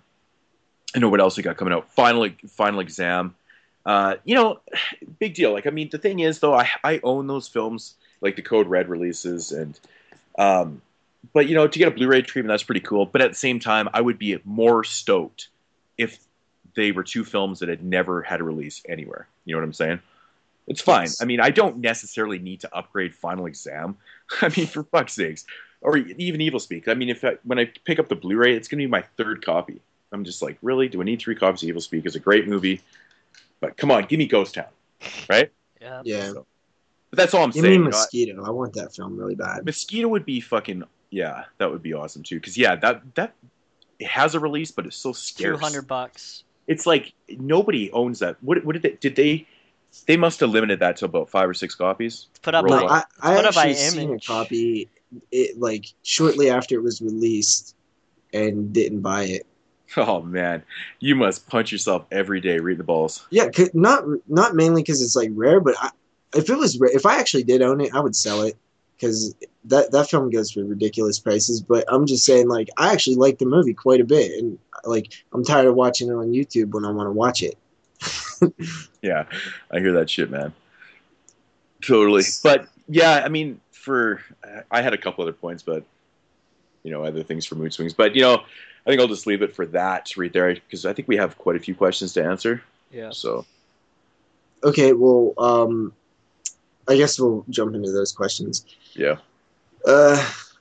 I know what else we got coming out. Final Final Exam. Uh, you know, big deal. Like, I mean, the thing is though, I I own those films, like the Code Red releases, and um. But, you know, to get a Blu-ray treatment, that's pretty cool. But at the same time, I would be more stoked if they were two films that had never had a release anywhere. You know what I'm saying? It's fine. Yes. I mean, I don't necessarily need to upgrade Final Exam. I mean, for fuck's sakes. Or even Evil Speak. I mean, if I, when I pick up the Blu-ray, it's going to be my third copy. I'm just like, really? Do I need three copies of Evil Speak? It's a great movie. But come on, give me Ghost Town. Right? Yeah. Yeah. So, but that's all I'm give saying. Give me Mosquito. You know, I, I want that film really bad. Mosquito would be fucking... Yeah, that would be awesome too. Because yeah, that that it has a release, but it's so scarce. Two hundred bucks. It's like nobody owns that. What what did they? Did they? They must have limited that to about five or six copies. It's put up. No, by, I, I put actually up by seen Image. a copy, it like shortly after it was released, and didn't buy it. Oh man, you must punch yourself every day reading the balls. Yeah, not not mainly because it's like rare, but I, if it was if I actually did own it, I would sell it. Because that, that film goes for ridiculous prices. But I'm just saying, like, I actually like the movie quite a bit. And, like, I'm tired of watching it on YouTube when I want to watch it. Yeah, I hear that shit, man. Totally. But, yeah, I mean, for... I had a couple other points, but, you know, other things for mood swings. But, you know, I think I'll just leave it for that right there. Because I think we have quite a few questions to answer. Yeah. So. Okay, well, um... I guess we'll jump into those questions. Yeah. Uh,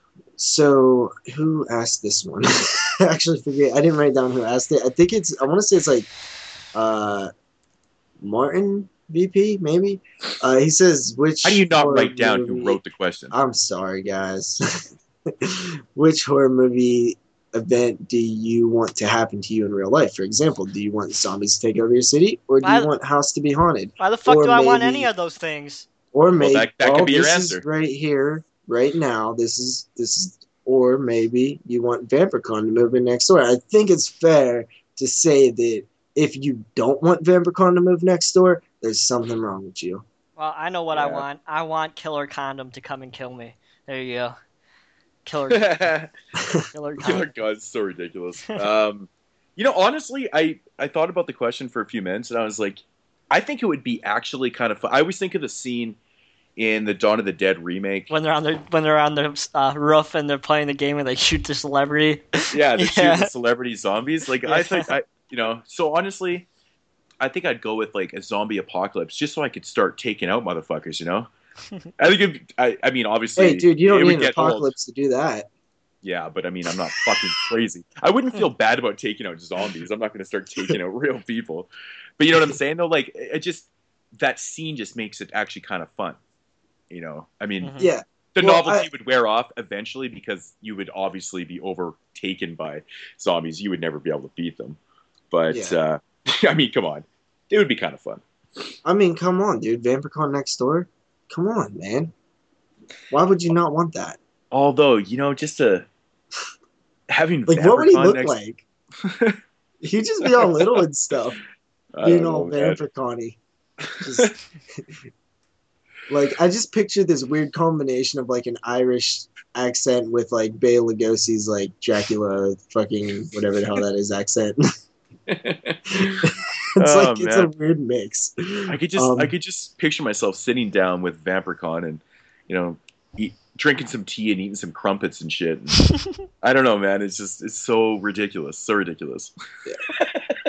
so who asked this one? I actually forget. I didn't write down who asked it. I think it's. I want to say it's like, uh, Martin V P maybe. Uh, he says which. How do you not write down movie, who wrote the question? I'm sorry, guys. Which horror movie event do you want to happen to you in real life? For example, do you want zombies to take over your city, or do why, you want house to be haunted? Why the fuck or do I maybe, want any of those things? Or maybe well, that, that well, could be your this answer. Is right here, right now. This is this is, or maybe you want VampireCon to move in next door. I think it's fair to say that if you don't want VampireCon to move next door, there's something wrong with you. Well, I know what yeah. I want. I want Killer Condom to come and kill me. There you go. Killer. Killer. Killer God, it's so ridiculous. Um, you know, honestly, I I thought about the question for a few minutes, and I was like, I think it would be actually kind of fun. I always think of the scene in the Dawn of the Dead remake when they're on the when they're on the uh, roof and they're playing the game and they shoot the celebrity. Yeah, they're yeah. shooting the celebrity zombies. Like yeah. I think I, you know. So honestly, I think I'd go with like a zombie apocalypse just so I could start taking out motherfuckers. You know, I think. It'd, I I mean, obviously, hey, dude, you don't need an apocalypse old. to do that. Yeah, but I mean, I'm not fucking crazy. I wouldn't feel bad about taking out zombies. I'm not going to start taking out real people. But you know what I'm saying, though? Like, it just that scene just makes it actually kind of fun. You know, I mean, mm-hmm. yeah, the well, novelty I, would wear off eventually because you would obviously be overtaken by zombies. You would never be able to beat them. But yeah. uh, I mean, come on, it would be kind of fun. I mean, come on, dude, VampireCon next door. Come on, man. Why would you not want that? Although, you know, just a having like, what would he look next... like? He'd just be all little and stuff. Being all VampireCon-y. Just like, I just pictured this weird combination of like an Irish accent with like Bela Lugosi's like Dracula fucking whatever the hell that is accent. it's oh, like it's man. a weird mix. I could just um, I could just picture myself sitting down with VampireCon and, you know, eat, drinking some tea and eating some crumpets and shit. And I don't know, man. It's just it's so ridiculous, so ridiculous. Yeah.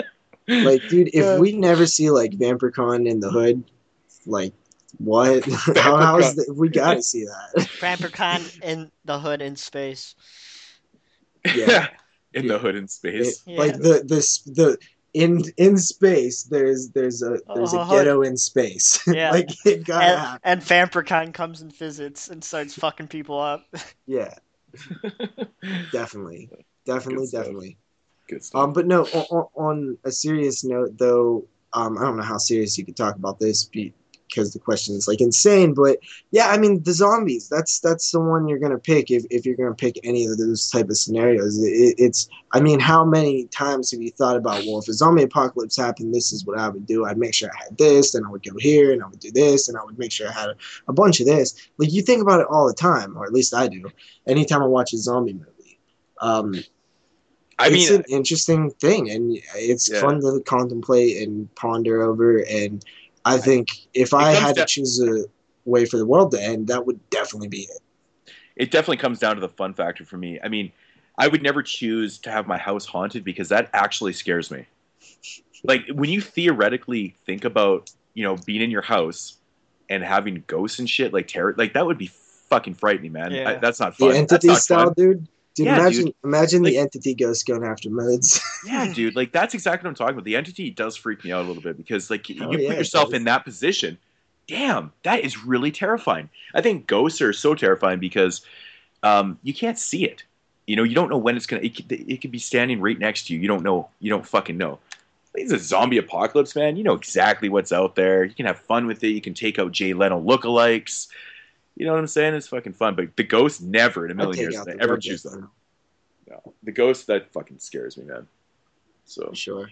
Like, dude, if Uh, we never see like Vampircon in the hood, like, what? how how's Vampircon. the, we gotta see that? Vampircon in the hood in space. Yeah, In the dude. hood in It, space. like Yeah. the this the in in space there's there's a there's a A hood. ghetto in space. Yeah. Like it gotta And, happen. and Vampircon comes and visits and starts fucking people up. Yeah, definitely, definitely, Good stuff. definitely. Good stuff. Um, but no, on, on a serious note, though, um, I don't know how serious you could talk about this because the question is like insane. But yeah, I mean, the zombies. That's that's the one you're gonna pick if, if you're gonna pick any of those type of scenarios. It, it's, I mean, how many times have you thought about, well, if a zombie apocalypse happened, this is what I would do. I'd make sure I had this, then I would go here, and I would do this, and I would make sure I had a, a bunch of this. Like you think about it all the time, or at least I do. Anytime I watch a zombie movie. Um, I it's mean, an interesting thing, and it's yeah. fun to contemplate and ponder over. And I think if I comes had to down- choose a way for the world to end, that would definitely be it. It definitely comes down to the fun factor for me. I mean, I would never choose to have my house haunted because that actually scares me. Like when you theoretically think about, you know, being in your house and having ghosts and shit, like terror, like that would be fucking frightening, man. Yeah. I, that's not The fun. That's entity not style, fun. dude. Dude, Yeah, imagine dude. imagine Like- the entity ghost going after modes. Yeah, dude. Like that's exactly what I'm talking about. The entity does freak me out a little bit because, like, Hell you yeah, put it yourself does. in that position. Damn, that is really terrifying. I think ghosts are so terrifying because um, you can't see it. You know, you don't know when it's gonna. It could, it could be standing right next to you. You don't know. You don't fucking know. It's a zombie apocalypse, man. You know exactly what's out there. You can have fun with it. You can take out Jay Leno lookalikes. You know what I'm saying? It's fucking fun. But the ghost, never in a I'd million take years out would I the ever Red choose Death that. now, No, the ghost that fucking scares me, man. So for sure.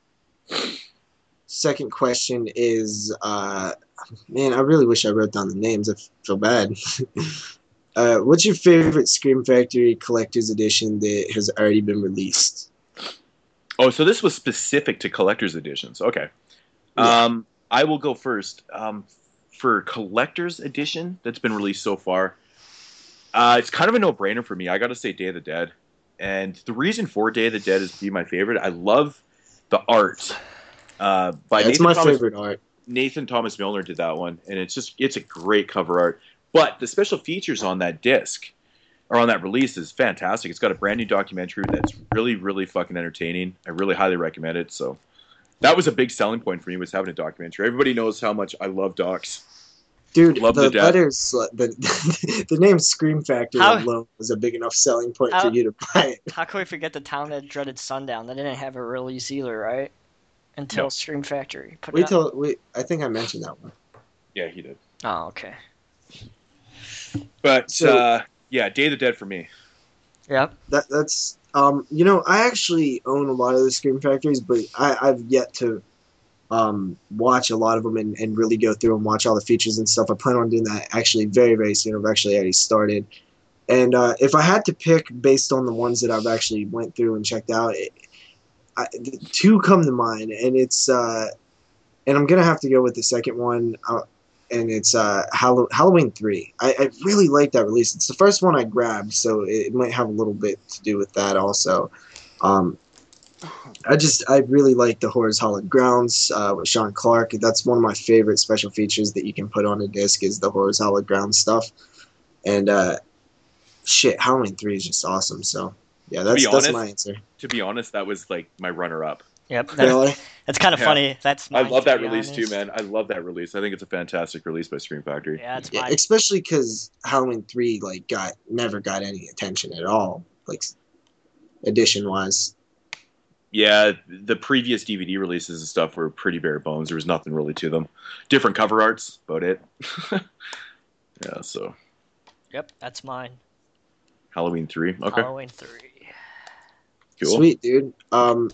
Second question is, uh, man, I really wish I wrote down the names. I feel bad. uh, what's your favorite Scream Factory Collector's Edition that has already been released? Oh, so this was specific to collector's editions. Okay. Yeah. Um, I will go first. Um, for collector's edition that's been released so far, uh, it's kind of a no-brainer for me. I got to say Day of the Dead. And the reason for Day of the Dead is to be my favorite. I love the art. Uh, by Yeah, it's Nathan my Thomas, favorite art. Nathan Thomas Milner did that one, and it's just it's a great cover art. But the special features on that disc or on that release is fantastic. It's got a brand new documentary that's really, really fucking entertaining. I really highly recommend it. So that was a big selling point for me, was having a documentary. Everybody knows how much I love docs. Dude, Love the the death. letters, the, the name Scream Factory How- alone was a big enough selling point How- for you to buy it. How can we forget the town that dreaded sundown? They didn't have a release either, right? Until No. Scream Factory put it We out. told, we, I think I mentioned that one. Yeah, he did. Oh, okay. But So- uh, yeah, Day of the Dead for me. Yep. That that's um you know, I actually own a lot of the Scream Factories, but I, I've yet to um watch a lot of them and, and really go through and watch all the features and stuff. I plan on doing that actually very, very soon. I've actually already started. And uh, if I had to pick based on the ones that I've actually went through and checked out, it, I, two come to mind, and it's uh, and I'm gonna have to go with the second one, uh, and it's uh, Hall- Halloween three. I, I really like that release. It's the first one I grabbed, so it might have a little bit to do with that also. Um, I just I really like the Horrors Hallowed Grounds uh, with Sean Clark. That's one of my favorite special features that you can put on a disc is the Horrors Hallowed Grounds stuff, and uh, shit, Halloween three is just awesome. So yeah, that's be that's honest, my answer. To be honest, that was like my runner-up. Yep. That's, Really? that's kind of Yeah. funny. That's I mine, love to that be release honest. too, man. I love that release. I think it's a fantastic release by Scream Factory. Yeah, it's Yeah, mine. especially because Halloween three like got never got any attention at all, like edition wise. Yeah, the previous D V D releases and stuff were pretty bare bones. There was nothing really to them. Different cover arts, about it. Yeah, so Yep, that's mine. Halloween three. Okay, Halloween three. cool. Sweet, dude. Um,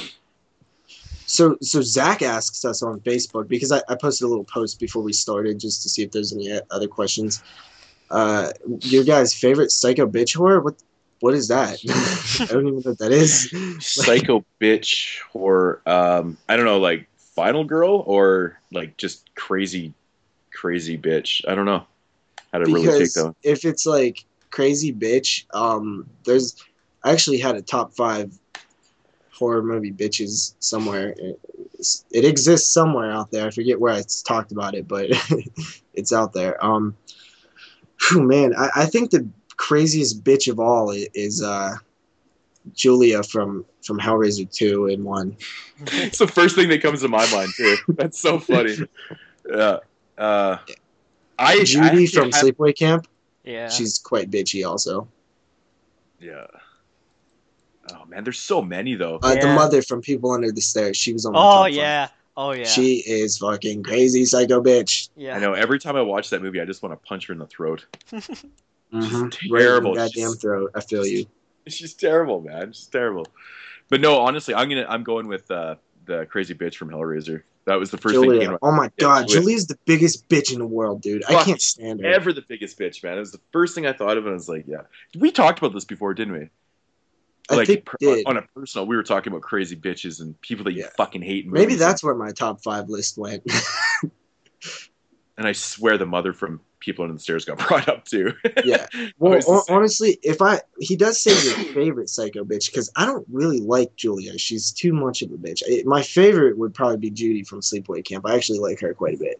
so so Zach asks us on Facebook because I, I posted a little post before we started just to see if there's any other questions. Uh, your guys' favorite psycho bitch horror? What what is that? I don't even know what that is. Psycho bitch or um, I don't know, like Final Girl or like just crazy, crazy bitch. I don't know how to really take Because that one. if it's like crazy bitch, um, there's I actually had a top five horror movie bitches somewhere. It's, it exists somewhere out there. I forget where I talked about it, but it's out there. Um, whew, man, I, I think the craziest bitch of all is, is uh, Julia from from Hellraiser two and one. It's the first thing that comes to my mind too. That's so funny. Yeah. Uh, I Judy I from have, Sleepaway Camp. Yeah. She's quite bitchy also. Yeah. Oh man, there's so many though. Uh, The Yeah. mother from People Under the Stairs. She was on my Oh top yeah. five. Oh yeah. She is fucking crazy psycho bitch. Yeah. I know. Every time I watch that movie, I just want to punch her in the throat. Mm-hmm. She's Right in terrible. the goddamn She's, throat. I feel you. she's terrible, man. She's terrible. But no, honestly, I'm gonna I'm going with uh, the crazy bitch from Hellraiser. That was the first thing that came Julia. to Oh my Yeah, god, Julia. Julia's the biggest bitch in the world, dude. I Fuck, can't stand her. Ever the biggest bitch, man. It was the first thing I thought of, and I was like, yeah. We talked about this before, didn't we? I Like think per, we did. on a personal, we were talking about crazy bitches and people that you Yeah. fucking hate in movies. Maybe that's where my top five list went. And I swear the mother from People Under the Stairs got brought up too. Yeah. Well, Always the hon- same. honestly, if I he does say your favorite psycho bitch because I don't really like Julia. She's too much of a bitch. I, my favorite would probably be Judy from Sleepaway Camp. I actually like her quite a bit.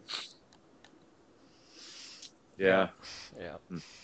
Yeah. Yeah.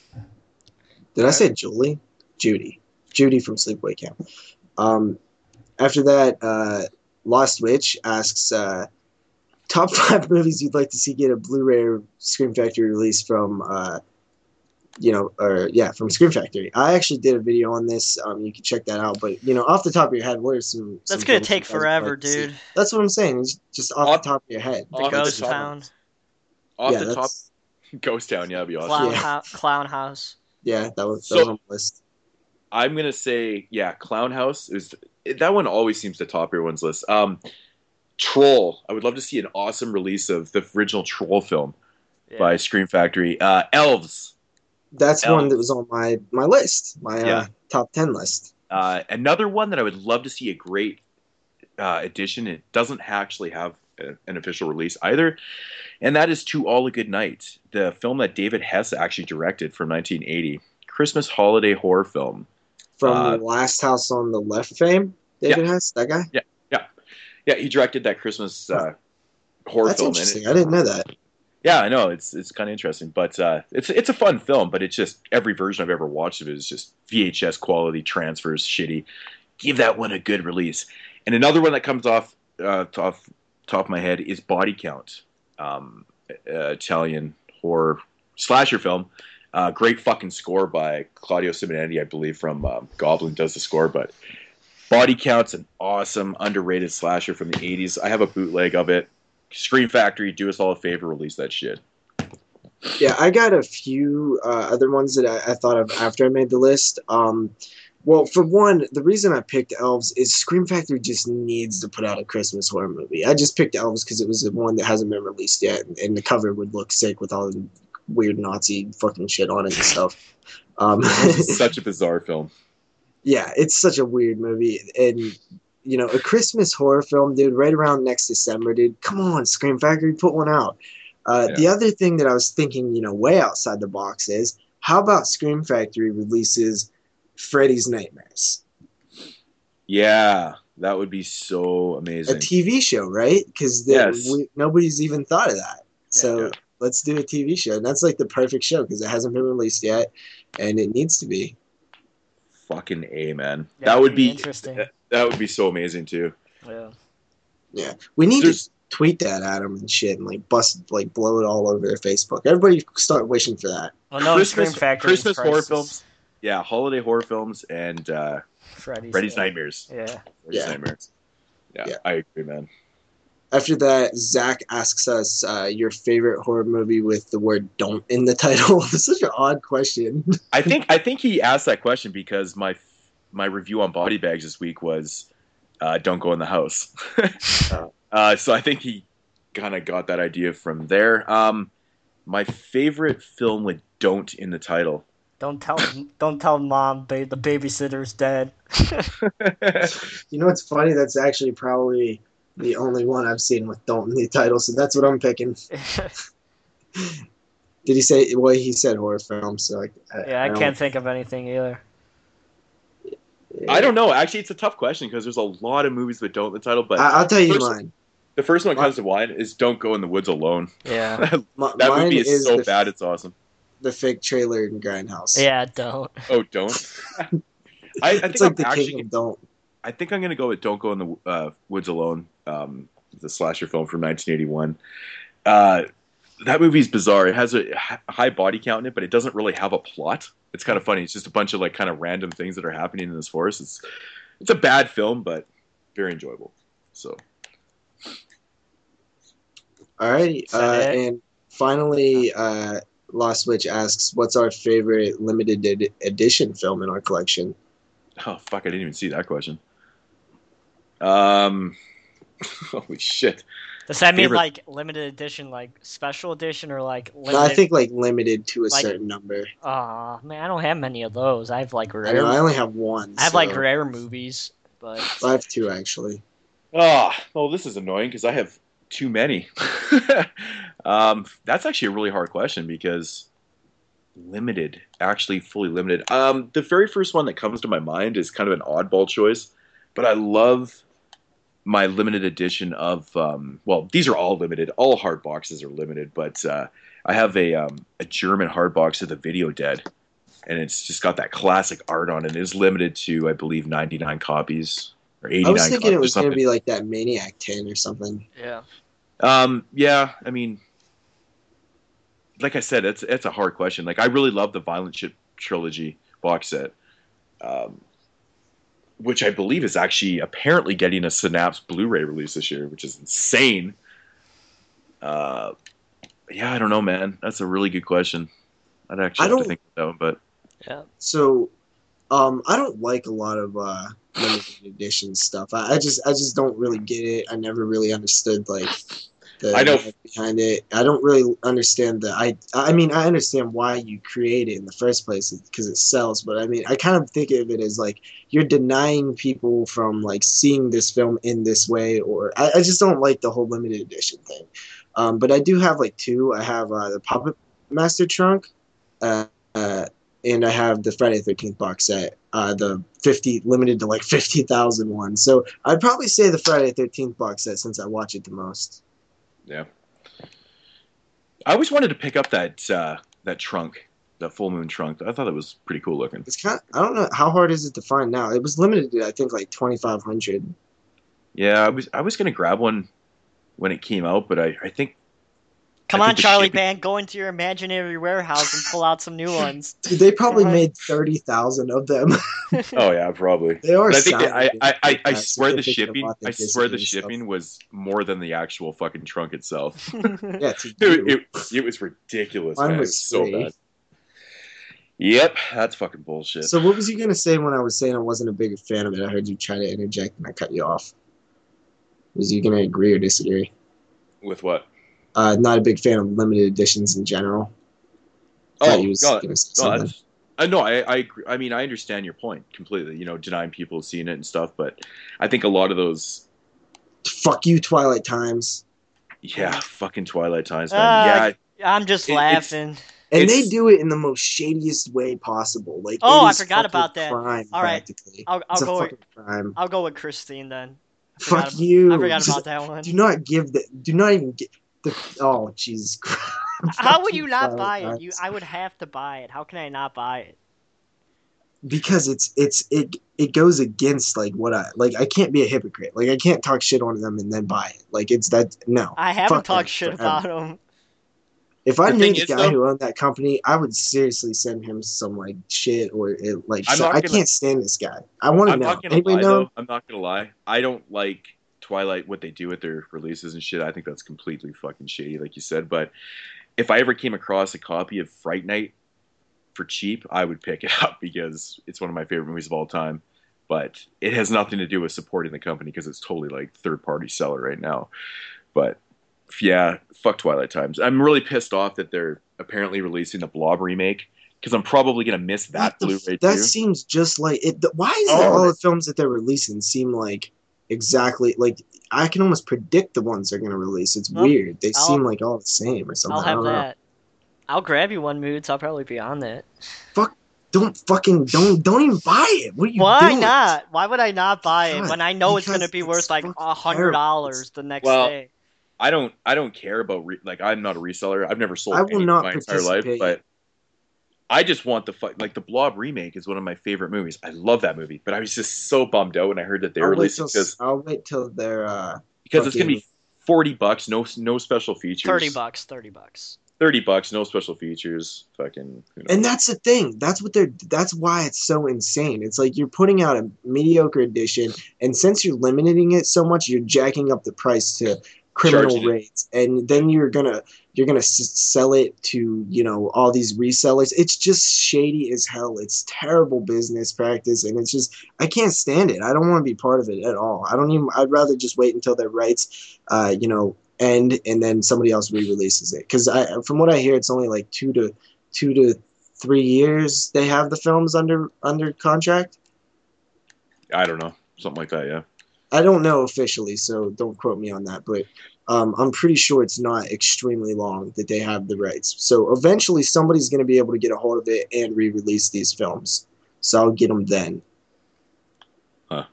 Did I say Julie? Judy. Judy from Sleepaway Camp. Um, after that, uh, Lost Witch asks uh, top five movies you'd like to see get a Blu-ray or Scream Factory release from, uh, you know, or yeah, from Scream Factory. I actually did a video on this. Um, you can check that out. But you know, off the top of your head, what are some? some That's gonna films take you guys would forever, like to see? dude. That's what I'm saying. It's just off, Off- the top of your head. The Off the Ghost top. Town, Off yeah, the top, that's- Ghost Town. Yeah, that'd be awesome. Clown, Yeah. Hou- Clown House. Yeah, that was that So- was on the list. I'm gonna say, yeah, Clown House is that one always seems to top everyone's list. Um, Troll. I would love to see an awesome release of the original Troll film Yeah. by Scream Factory. Uh, Elves. That's Elf. one that was on my my list, my Yeah. uh, top ten list. Uh, another one that I would love to see a great uh, edition. It doesn't actually have a, an official release either, and that is To All a Good Night, the film that David Hess actually directed from nineteen eighty, Christmas holiday horror film. From Uh, Last House on the Left fame, David Hess, that guy. Yeah, he directed that Christmas uh, horror That's film. and interesting. it- I didn't know that. Yeah, I know it's it's kind of interesting, but uh, it's it's a fun film. But it's just every version I've ever watched of it is just V H S quality, transfers shitty. Give that one a good release. And another one that comes off uh, off top of my head is Body Count, um, uh, Italian horror slasher film. Uh, great fucking score by Claudio Simonetti, I believe, from um, Goblin does the score. But Body Count's an awesome, underrated slasher from the eighties. I have a bootleg of it. Scream Factory, do us all a favor, release that shit. Yeah, I got a few uh, other ones that I, I thought of after I made the list. Um, well, for one, the reason I picked Elves is Scream Factory just needs to put out a Christmas horror movie. I just picked Elves because it was the one that hasn't been released yet, and, and the cover would look sick with all the weird Nazi fucking shit on it and stuff. Um, It's such a bizarre film. yeah, it's such a weird movie, and you know, a Christmas horror film, dude, right around next December, dude. Come on, Scream Factory, put one out. Uh, Yeah. The other thing that I was thinking, you know, way outside the box is, how about Scream Factory releases Freddy's Nightmares, Yeah, that would be so a amazing. T V show, right? Because Yes. nobody's even thought of that. So Yeah. let's do a T V show, and that's like the perfect show because it hasn't been released yet, and it needs to be. Fucking A, man. Yeah, that it'd would be be interesting. That, that would be so amazing too. Yeah. Yeah, we need There's- to tweet that at them and shit, and like bust, like blow it all over their Facebook. Everybody start wishing for that. Well, no, Christmas- Scream Factory. Christmas horror prices. films. Yeah, holiday horror films and uh, Freddy's. Freddy's yeah. Nightmares. Yeah. Freddy's Yeah. Nightmares. Yeah, Yeah. I agree, man. After that, Zach asks us uh, your favorite horror movie with the word "don't" in the title. It's such an odd question. I think I think he asked that question because my my review on Body Bags this week was uh, "Don't Go in the House." uh, so I think he kind of got that idea from there. Um, my favorite film with "Don't" in the title. Don't tell. Don't tell mom. Ba- the babysitter's dead. You know what's funny? That's actually probably the only one I've seen with "don't" in the title, so that's what I'm picking. Did he say? Well, he said horror film, so I, yeah, I don't- can't think of anything either. I don't know. Actually, it's a tough question because there's a lot of movies that don't the title. But I, I'll tell you first, mine. The first one that comes to mind is "Don't Go in the Woods Alone." Yeah, M- that mine movie is, is so the, bad, it's awesome. The fake trailer in Grindhouse. yeah, don't. Oh, don't. I, I think it's like I'm the actually. king of don't. I think I'm gonna go with "Don't Go in the uh, Woods Alone." Um, the slasher film from nineteen eighty-one. Uh, that movie's bizarre. It has a high body count in it, but it doesn't really have a plot. It's kind of funny. It's just a bunch of like kind of random things that are happening in this forest. It's it's a bad film, but very enjoyable. So, alrighty, uh, it? and finally, uh, Lost Witch asks, "What's our favorite limited ed- edition film in our collection?" oh fuck, I didn't even see that question. Um, holy shit. Does that mean Favorite- like limited edition, like special edition, or like limited? No, I think like limited to a Like- certain number. Aw, man, I don't have many of those. I have like I rare. know I only have one. I have so- like rare movies, but I have two actually. Oh, well, this is annoying because I have too many. um, that's actually a really hard question because limited, actually fully limited. Um, the very first one that comes to my mind is kind of an oddball choice, but I love my limited edition of. Um, well, these are all limited. All hard boxes are limited, but uh, I have a um, a German hard box of The Video Dead, and it's just got that classic art on it. It is limited to, I believe, ninety-nine copies. Or I was thinking it was going going to be like that Maniac ten or something. yeah. Um, yeah, I mean, like I said, it's it's a hard question. Like, I really love the Violent Ship trilogy box set, um, which I believe is actually apparently getting a Synapse Blu-ray release this year, which is insane. Uh, yeah, I don't know, man. That's a really good question. I'd actually I have to don't- think about it, but Yeah. So, um, I don't like a lot of uh, limited edition stuff. I, I just, I just don't really get it. I never really understood like the I know- math behind it. I don't really understand the. I, I mean, I understand why you create it in the first place because it sells. But I mean, I kind of think of it as like you're denying people from like seeing this film in this way, or I, I just don't like the whole limited edition thing. Um, but I do have like two. I have uh, the Puppet Master trunk. Uh, uh, and I have the Friday the thirteenth box set, uh, the fifty limited to like fifty thousand one. So I'd probably say the Friday the thirteenth box set since I watch it the most. yeah. I always wanted to pick up that uh, that trunk, that full moon trunk. I thought it was pretty cool looking. It's kind of, I don't know how hard is it to find now. It was limited to I think like twenty-five hundred. Yeah, I was I was gonna grab one when it came out, but I, I think Come I on, think the Charlie shipping- Band, go into your imaginary warehouse and pull out some new ones. Dude, they probably Uh-huh. made thirty thousand of them. oh yeah, probably. They are. But I think that, I, sounding I, I, I uh, swear the certificate of shipping I swear the authenticity and stuff. shipping was more than the actual fucking trunk itself. Yeah, to Dude, you. it, it was ridiculous, Mine man. was It was so free. bad. Yep, that's fucking bullshit. So what was you gonna say when I was saying I wasn't a big fan of it? I heard you try to interject and I cut you off. Was you gonna agree or disagree? With what? Uh, not a big fan of limited editions in general. Oh, Thought you was God. gonna say No, something. that's, I know. I, I, agree- I mean, I understand your point completely. You know, denying people seeing it and stuff, but I think a lot of those, Fuck you, Twilight Times. yeah, fucking Twilight Times, man. Uh, yeah, I'm just It- it's- laughing. And they It's- do it in the most shadiest way possible. Like, Oh, it I is forgot fucking about that. Crime, All right. practically. I'll, I'll It's a go. With, fucking crime. I'll go with Christine then. I Fuck forgot- you. I forgot Just about that one. Do not give the. Do not even get the. Oh Jesus Christ! How Fuck would you not Twilight buy it? Times. You, I would have to buy it. How can I not buy it? Because it's it's it it goes against like what I like. I can't be a hypocrite. Like I can't talk shit on them and then buy it. Like it's that no. I haven't Fuck talked that shit forever. about them. If I The knew thing the is, guy though- who owned that company, I would seriously send him some like shit or it, like I'm so- not I gonna- can't stand this guy. I want to I'm know. not gonna Anybody lie know? though. I'm not gonna lie. I don't like Twilight what they do with their releases and shit. I think that's completely fucking shady, like you said. But if I ever came across a copy of Fright Night for cheap, I would pick it up because it's one of my favorite movies of all time. But it has nothing to do with supporting the company because it's totally like third party seller right now. But yeah, fuck Twilight Times. I'm really pissed off that they're apparently releasing the Blob remake because I'm probably gonna miss that What the Blu-ray f- that too. seems just like it. The, why is it Oh, all the that's- films that they're releasing seem like exactly like I can almost predict the ones they're going to release. It's Well, weird. They I'll- seem like all the same or something. I'll I have don't know. that. I'll grab you one, Moods. I'll probably be on that. don't fucking don't don't even buy it. What are you Why doing? not? Why would I not buy God, it when I know it's gonna because be it's worth like fucking a hundred terrible. dollars the next Well, day? I don't I don't care about re- like I'm not a reseller. I've never sold I will anything not my entire life, participate. but I just want the fu- like the Blob remake is one of my favorite movies. I love that movie, but I was just so bummed out when I heard that they were I'll wait releasing till because I'll wait till they're uh, because it's gonna fucking be forty bucks, no no special features. Thirty bucks. Thirty bucks. Thirty bucks, no special features. Fucking. Who knows? And that's the thing. That's what they're. That's why it's so insane. It's like you're putting out a mediocre edition, and since you're limiting it so much, you're jacking up the price to criminal Charging it. rates, and then you're gonna you're gonna s- sell it to you know all these resellers. It's just shady as hell. It's terrible business practice, and it's just I can't stand it. I don't want to be part of it at all. I don't even. I'd rather just wait until their rights, uh, you know, end, and then somebody else re-releases it. Because I, from what I hear, it's only like two to two to three years they have the films under under contract. I don't know, something like that. Yeah. I don't know officially, so don't quote me on that, but um, I'm pretty sure it's not extremely long that they have the rights. So eventually somebody's going to be able to get a hold of it and re-release these films. So I'll get them then. Huh.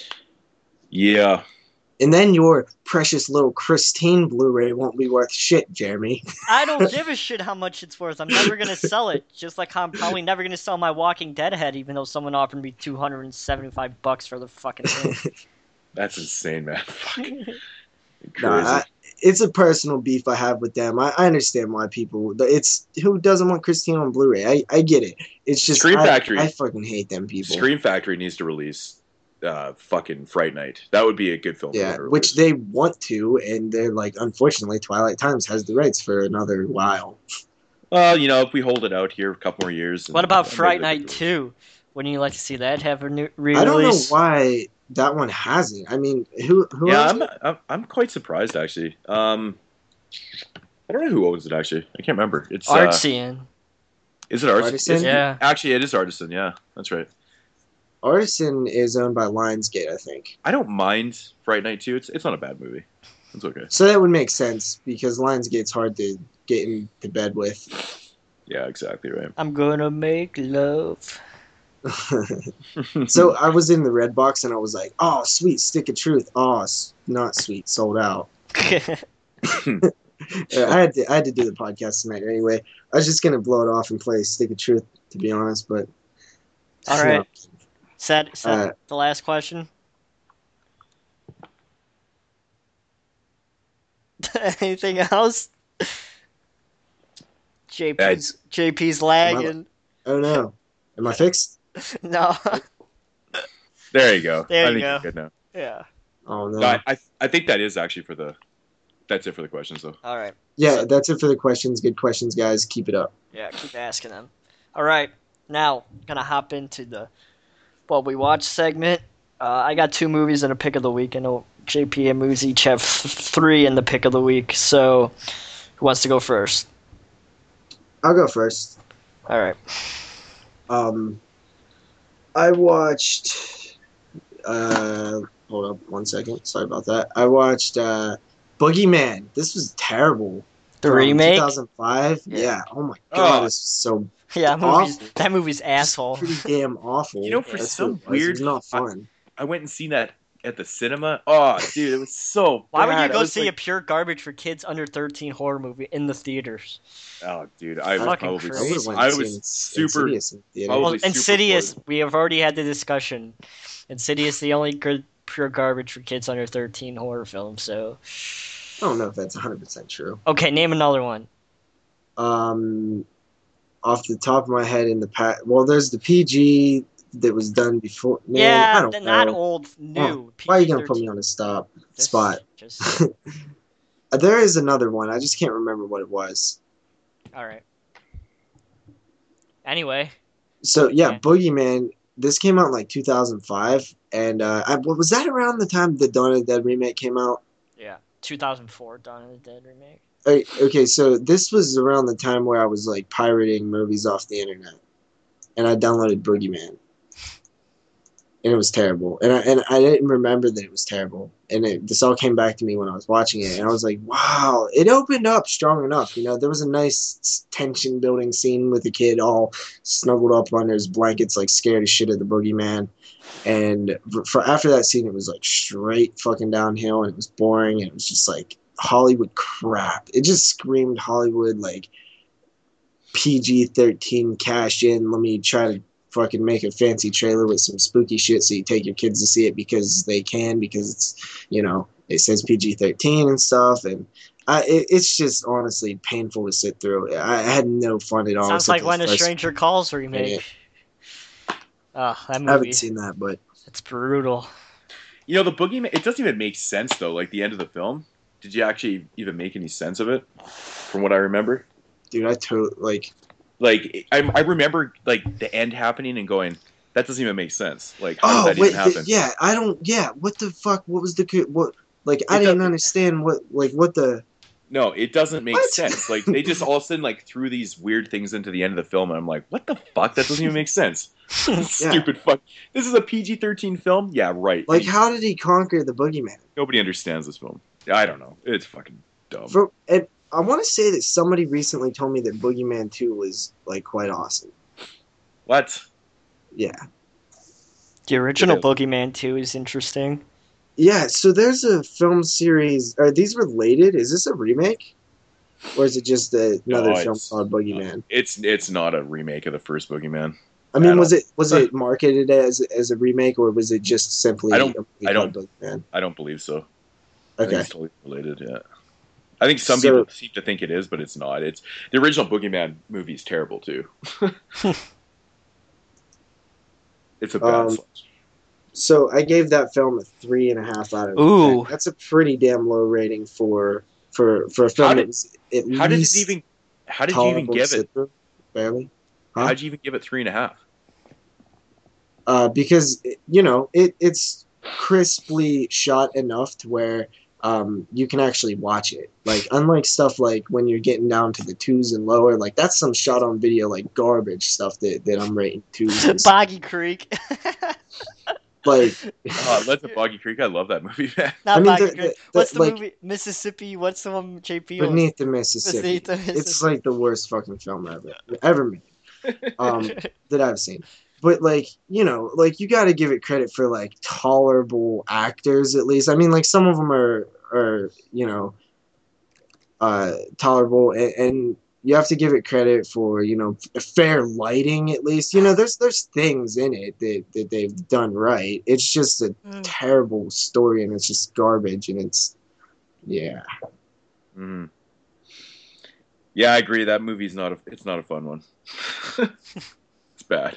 Yeah. And then your precious little Christine Blu-ray won't be worth shit, Jeremy. I don't give a shit how much it's worth. I'm never gonna sell it. Just like I'm probably never gonna sell my Walking Dead head, even though someone offered me two hundred and seventy-five bucks for the fucking thing. That's insane, man. Fuck. Crazy. Nah, I, it's a personal beef I have with them. I, I understand why people. It's who doesn't want Christine on Blu-ray. I, I get it. It's just Scream I, Factory. I fucking hate them people. Scream Factory needs to release uh, fucking Fright Night. That would be a good film. Yeah, for them to which release. they want to, and they're like, unfortunately, Twilight Times has the rights for another while. Well, you know, if we hold it out here a couple more years. What about maybe Fright they could Night release. two? Wouldn't you like to see that have a new re-release? I don't know why that one hasn't. I mean, who who Yeah, owns I'm, I'm I'm quite surprised actually. Um, I don't know who owns it actually. I can't remember. It's uh, Artisan. is it Artisan? Artisan? Is it- Yeah. Actually, it is Artisan. Yeah, that's right. Artisan is owned by Lionsgate, I think. I don't mind Fright Night two. It's it's not a bad movie. It's okay. So that would make sense because Lionsgate's hard to get into bed with. Yeah, exactly right. I'm gonna make love. So I was in the Red Box and I was like, "Oh, sweet Stick of Truth. Oh, s- not sweet, sold out." Uh, I had to, I had to do the podcast tonight anyway. I was just gonna blow it off and play Stick of Truth, to be honest. But All right. Said said Uh, the last question. Anything else? J P's J P's lagging. Oh no, am I fixed? No. There you go. There I you think go. you're good now. Yeah. Oh no. No, I, I I think that is actually for the. That's it for the questions though. All right. Yeah, that's it for the questions. Good questions, guys. Keep it up. Yeah, keep asking them. All right, now gonna hop into the what we watch segment. Uh, I got two movies and a pick of the week. I know J P and Moose each have th- three in the pick of the week. So, who wants to go first? I'll go first. All right. Um, I watched. Uh, hold up one second. Sorry about that. I watched uh, Boogeyman. This was terrible. The From remake. two thousand five. Yeah. Yeah. Oh my god, Oh. this was so Yeah, that movie's, awful. that movie's asshole. pretty damn awful. You know, for That's some what it was. It was weird- not fun. I went and seen that at the cinema. Oh, dude, it was so. Why would bad. you I go was see a like, pure garbage for kids under thirteen horror movie in the theaters? Oh, dude, I was Fucking probably. crazy. I would've went I and was seen super. Insidious in theaters. Probably Well, super Insidious, bored. we have already had the discussion. Insidious, the only good pure garbage for kids under thirteen horror film. So, I don't know if that's one hundred percent true. okay, name another one. Um, off the top of my head, in the past, well, there's the P G that was done before. Man, I yeah, don't th- know. not old, new. Oh, why are you gonna put P G me on a stop thirteen. spot? Just, just There is another one. I just can't remember what it was. all right. Anyway, So yeah, Yeah. Boogeyman. This came out in like two thousand five, and uh, I, what was that around the time the Dawn of the Dead remake came out? yeah, two thousand four Dawn of the Dead remake. Uh, Okay, so this was around the time where I was like pirating movies off the internet, and I downloaded Boogeyman. and it was terrible. And I and I didn't remember that it was terrible. And it, this all came back to me when I was watching it, and I was like, wow, it opened up strong enough. You know, there was a nice tension building scene with the kid all snuggled up under his blankets, like scared as shit of the boogeyman. And for, for after that scene, it was like straight fucking downhill, and it was boring, and it was just like Hollywood crap. It just screamed Hollywood, like P G thirteen cash in. Let me try to fucking make a fancy trailer with some spooky shit so you take your kids to see it because they can, because it's, you know, it says P G thirteen and stuff. And I, it, it's just honestly painful to sit through. I, I had no fun at all. Sounds like When a Stranger Calls remake. Oh, that movie. I haven't seen that, but it's brutal. You know, the boogeyman, it doesn't even make sense, though, like the end of the film. Did you actually even make any sense of it, from what I remember? Dude, I totally, like... Like, I, I remember, like, the end happening and going, that doesn't even make sense. Like, how oh, did that wait, even happen? The, yeah, I don't, yeah, what the fuck, what was the, what, like, I it didn't understand what, like, what the... No, it doesn't make what? sense. Like, they just all of a sudden, like, threw these weird things into the end of the film, and I'm like, what the fuck? That doesn't even make sense. Stupid yeah. fuck. This is a P G thirteen film? Yeah, right. Like, he, how did he conquer the boogeyman? Nobody understands this film. I don't know. It's fucking dumb. For, and I want to say that somebody recently told me that Boogeyman two was, like, quite awesome. What? Yeah. The original yeah. Boogeyman two is interesting. Yeah, so there's a film series. Are these related? Is this a remake? Or is it just a, another no, film called Boogeyman? Uh, it's it's not a remake of the first Boogeyman. I mean, was all. it was it marketed as as a remake, or was it just simply I don't, a I don't, Boogeyman? I don't believe so. Okay. I think it's totally related, yeah. I think some so, people seem to think it is, but it's not. It's the original Boogeyman movie is terrible too. It's a bad um, slash. So I gave that film a three and a half out of Ooh. ten. That's a pretty damn low rating for for for a film. How did, that was at how did least it even? How did you even give it? Through, barely. Huh? How'd you even give it three and a half? Uh, because you know it it's crisply shot enough to where. Um, you can actually watch it. Like, unlike stuff like when you're getting down to the twos and lower, like that's some shot on video, like garbage stuff that, that I'm rating twos. Boggy Creek. like, oh, Let's a Boggy Creek. I love that movie, man. Not I mean, Boggy the, Creek. The, the, What's the like, movie? Mississippi. What's the one? J P. Beneath the Mississippi. Beneath the Mississippi. It's like the worst fucking film ever ever made. Um, that I've seen. But, like, you know, like, you got to give it credit for, like, tolerable actors, at least. I mean, like, some of them are, are you know, uh, tolerable. And, and you have to give it credit for, you know, fair lighting, at least. You know, there's there's things in it that, that they've done right. It's just a mm. terrible story, and it's just garbage, and it's, yeah. Mm. Yeah, I agree. That movie's not a, it's not a fun one. It's bad.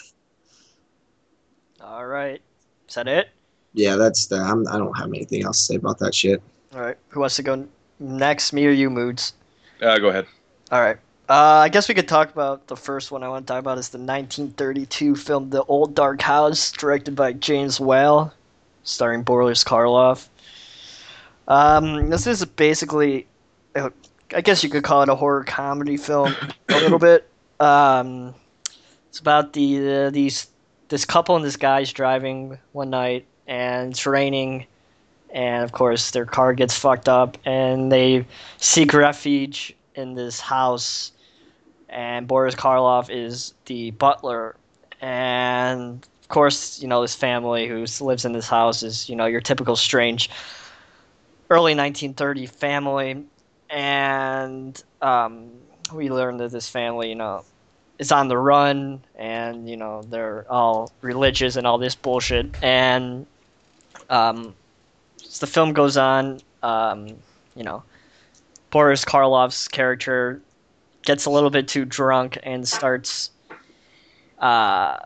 All right. Is that it? Yeah, that's the. I'm, I don't have anything else to say about that shit. All right. Who wants to go next? Me or you, Moods? Uh, go ahead. All right. Uh, I guess we could talk about the first one I want to talk about is the nineteen thirty-two film The Old Dark House, directed by James Whale, starring Boris Karloff. Um, this is basically, I guess you could call it a horror comedy film a little bit. Um, it's about the uh, these. This couple and this guy's driving one night, and it's raining, and of course their car gets fucked up, and they seek refuge in this house, and Boris Karloff is the butler, and of course, you know, this family who lives in this house is, you know, your typical strange early nineteen thirty family, and um, we learn that this family, you know, is on the run, and, you know, they're all religious and all this bullshit. And um, as the film goes on, um, you know, Boris Karloff's character gets a little bit too drunk and starts, uh,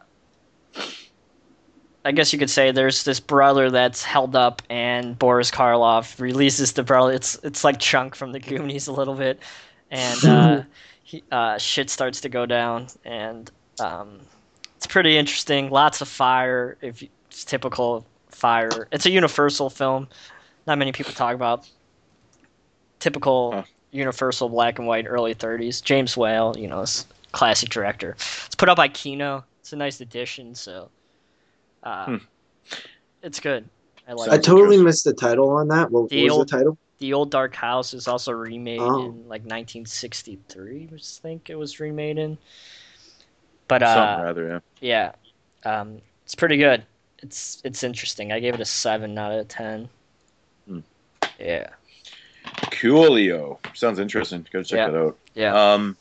I guess you could say there's this brother that's held up, and Boris Karloff releases the brother. It's it's like Chunk from the Goonies a little bit, and uh, he, uh, shit starts to go down, and um, it's pretty interesting. Lots of fire. If you, it's typical fire. It's a Universal film. Not many people talk about typical huh. Universal black and white early thirties. James Whale, you know, classic director. It's put out by Kino. It's a nice addition. So Uh, Hmm. It's good. I like I Sounds it. totally interesting. missed the title on that. What, what The was the old title? The Old Dark House is also remade Oh. in like nineteen sixty-three, I think it was remade in. But Something uh, rather, yeah. yeah, um, it's pretty good. It's it's interesting. I gave it a seven out of ten. Hmm. Yeah, Coolio. Sounds interesting. Gotta check yeah, that out. yeah. Um,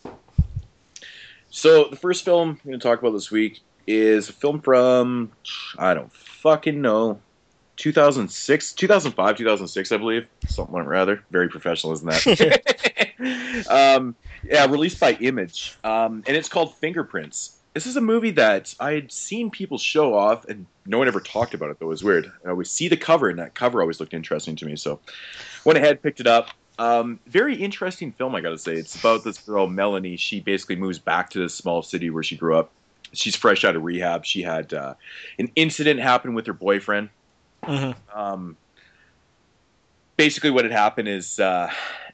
so the first film I'm going to talk about this week is a film from I don't fucking know, two thousand six, two thousand five, two thousand six, I believe, something rather. Very professional, isn't that? um, yeah, released by Image, um, and it's called Fingerprints. This is a movie that I had seen people show off, and no one ever talked about it. Though it was weird. I always see the cover, and that cover always looked interesting to me. So went ahead, picked it up. Um, very interesting film, I gotta say. It's about this girl, Melanie. She basically moves back to this small city where she grew up. She's fresh out of rehab. She had uh, an incident happen with her boyfriend. Mm-hmm. Um, basically, what had happened is uh,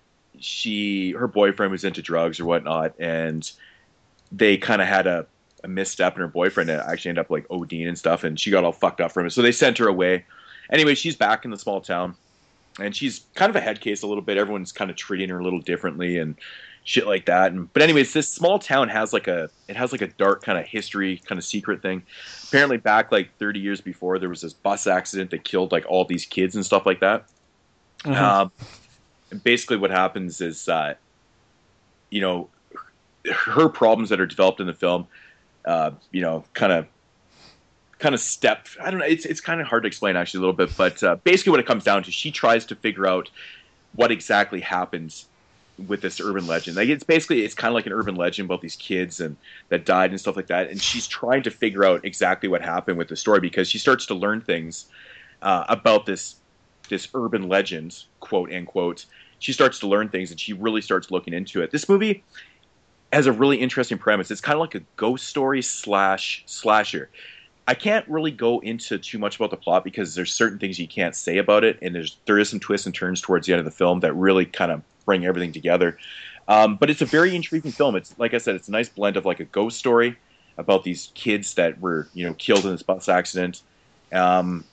she, her boyfriend was into drugs or whatnot, and they kind of had a, a misstep, and her boyfriend actually ended up like ODing and stuff, and she got all fucked up from it. So they sent her away. Anyway, she's back in the small town, and she's kind of a head case a little bit. Everyone's kind of treating her a little differently and shit like that. And but anyways, this small town has like a it has like a dark kind of history, kind of secret thing. Apparently, back like thirty years before, there was this bus accident that killed like all these kids and stuff like that. Mm-hmm. Um, and basically, what happens is, uh, you know, her problems that are developed in the film, uh, you know, kind of kind of step. I don't know. It's it's kind of hard to explain actually a little bit, but uh, basically what it comes down to, she tries to figure out what exactly happens with this urban legend. Like it's basically it's kind of like an urban legend about these kids and that died and stuff like that. And she's trying to figure out exactly what happened with the story because she starts to learn things uh, about this this urban legend, quote unquote. She starts to learn things and she really starts looking into it. This movie has a really interesting premise. It's kind of like a ghost story slash slasher. I can't really go into too much about the plot because there's certain things you can't say about it, and there's there is some twists and turns towards the end of the film that really kind of bring everything together. Um, but it's a very intriguing film. It's like I said, it's a nice blend of like a ghost story about these kids that were you know killed in this bus accident, um,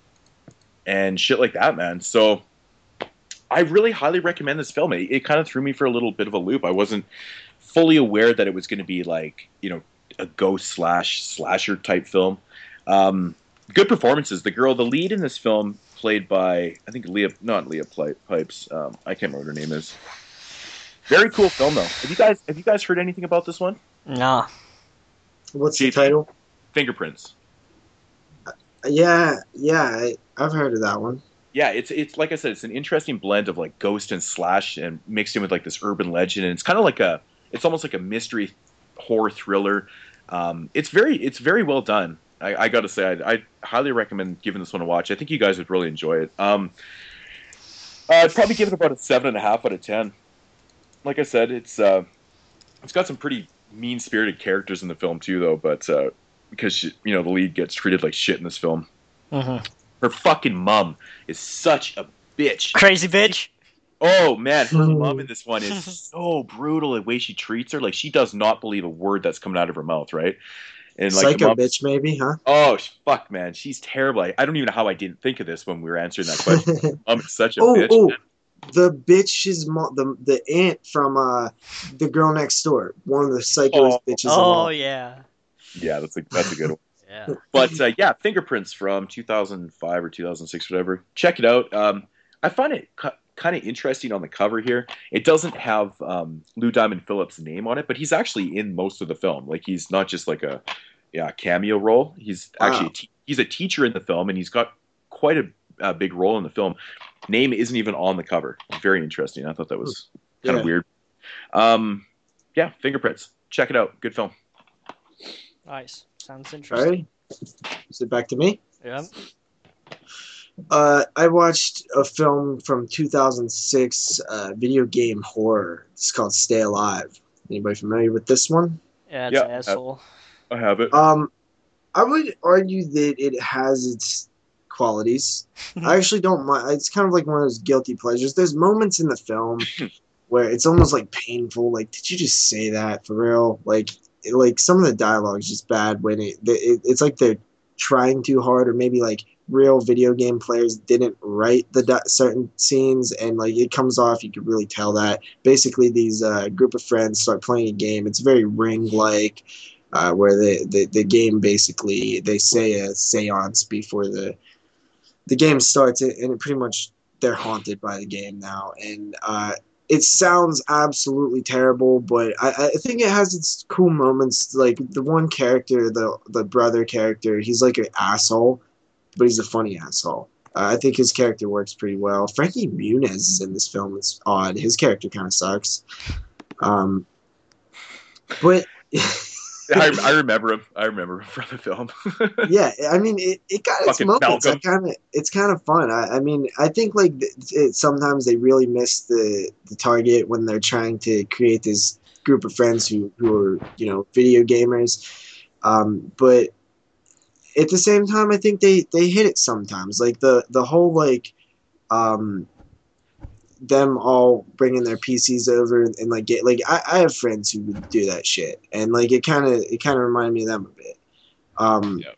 and shit like that, man. So I really highly recommend this film. It, it kind of threw me for a little bit of a loop. I wasn't fully aware that it was going to be like you know a ghost slash slasher type film. Um, good performances. The girl, the lead in this film, played by I think Leah, not Leah Pipes. Um, I can't remember what her name is. Very cool film though. Have you guys have you guys heard anything about this one? Nah. What's J P? the title? Fingerprints. Yeah, yeah, I, I've heard of that one. Yeah, it's it's like I said, it's an interesting blend of like ghost and slash, and mixed in with like this urban legend, and it's kind of like a, it's almost like a mystery horror thriller. Um, it's very it's very well done. I, I got to say, I, I highly recommend giving this one a watch. I think you guys would really enjoy it. Um, I'd probably give it about a seven and a half out of ten. Like I said, it's uh, it's got some pretty mean spirited characters in the film too, though. But uh, because she, you know the lead gets treated like shit in this film. Mm-hmm. Her fucking mom is such a bitch. Crazy bitch. Oh man, her mom in this one is so brutal. The way she treats her, like she does not believe a word that's coming out of her mouth, right? And like Psycho the mom, bitch, maybe, huh? oh fuck, man, she's terrible. I, I don't even know how I didn't think of this when we were answering that question. Mom is such a oh, bitch. oh, the bitch's mom, the the aunt from uh, the girl next door, one of the psychoest Oh. bitches of Oh all. yeah. Yeah, that's a that's a good one. Yeah. But uh, yeah, Fingerprints from two thousand five or two thousand six, whatever. Check it out. Um, I find it cu- kind of interesting on the cover here. It doesn't have um, Lou Diamond Phillips' name on it, but he's actually in most of the film. Like he's not just like a yeah cameo role. He's actually Wow. a te- he's a teacher in the film, and he's got quite a, a big role in the film. Name isn't even on the cover. Very interesting. I thought that was kind of Yeah. weird. Um, yeah, Fingerprints. Check it out. Good film. Nice. Sounds All interesting. right. Is it back to me? Yeah. Uh, I watched a film from two thousand six, uh, video game horror. It's called Stay Alive. Anybody familiar with this one? Yeah, it's Yeah, an asshole. I have it. Um, I would argue that it has its qualities. I actually don't mind. It's kind of like one of those guilty pleasures. There's moments in the film where it's almost like painful. Like, did you just say that for real? Like, it, like some of the dialogue is just bad when it, it it's like they're trying too hard, or maybe like real video game players didn't write the di- certain scenes, and like it comes off. You could really tell that. Basically, these uh, group of friends start playing a game. It's very Ring like, uh, where the, the the game basically they say a séance before the the game starts, and it pretty much they're haunted by the game now, and uh, it sounds absolutely terrible, but I, I think it has its cool moments. Like the one character, the the brother character, he's like an asshole, but he's a funny asshole. Uh, I think his character works pretty well. Frankie Muniz is in this film. It's odd. His character kind of sucks. Um, but I, I remember him. I remember him from the film. yeah, I mean, it, it got its Fucking moments. I Malcolm. kind of, it's kind of fun. I, I mean, I think like th- it, sometimes they really miss the the target when they're trying to create this group of friends who who are you know video gamers. Um, but at the same time, I think they they hit it sometimes. Like the the whole like um them all bringing their P Cs over and, and like get like I, I have friends who would do that shit, and like it kind of it kind of reminded me of them a bit. Um, Yep.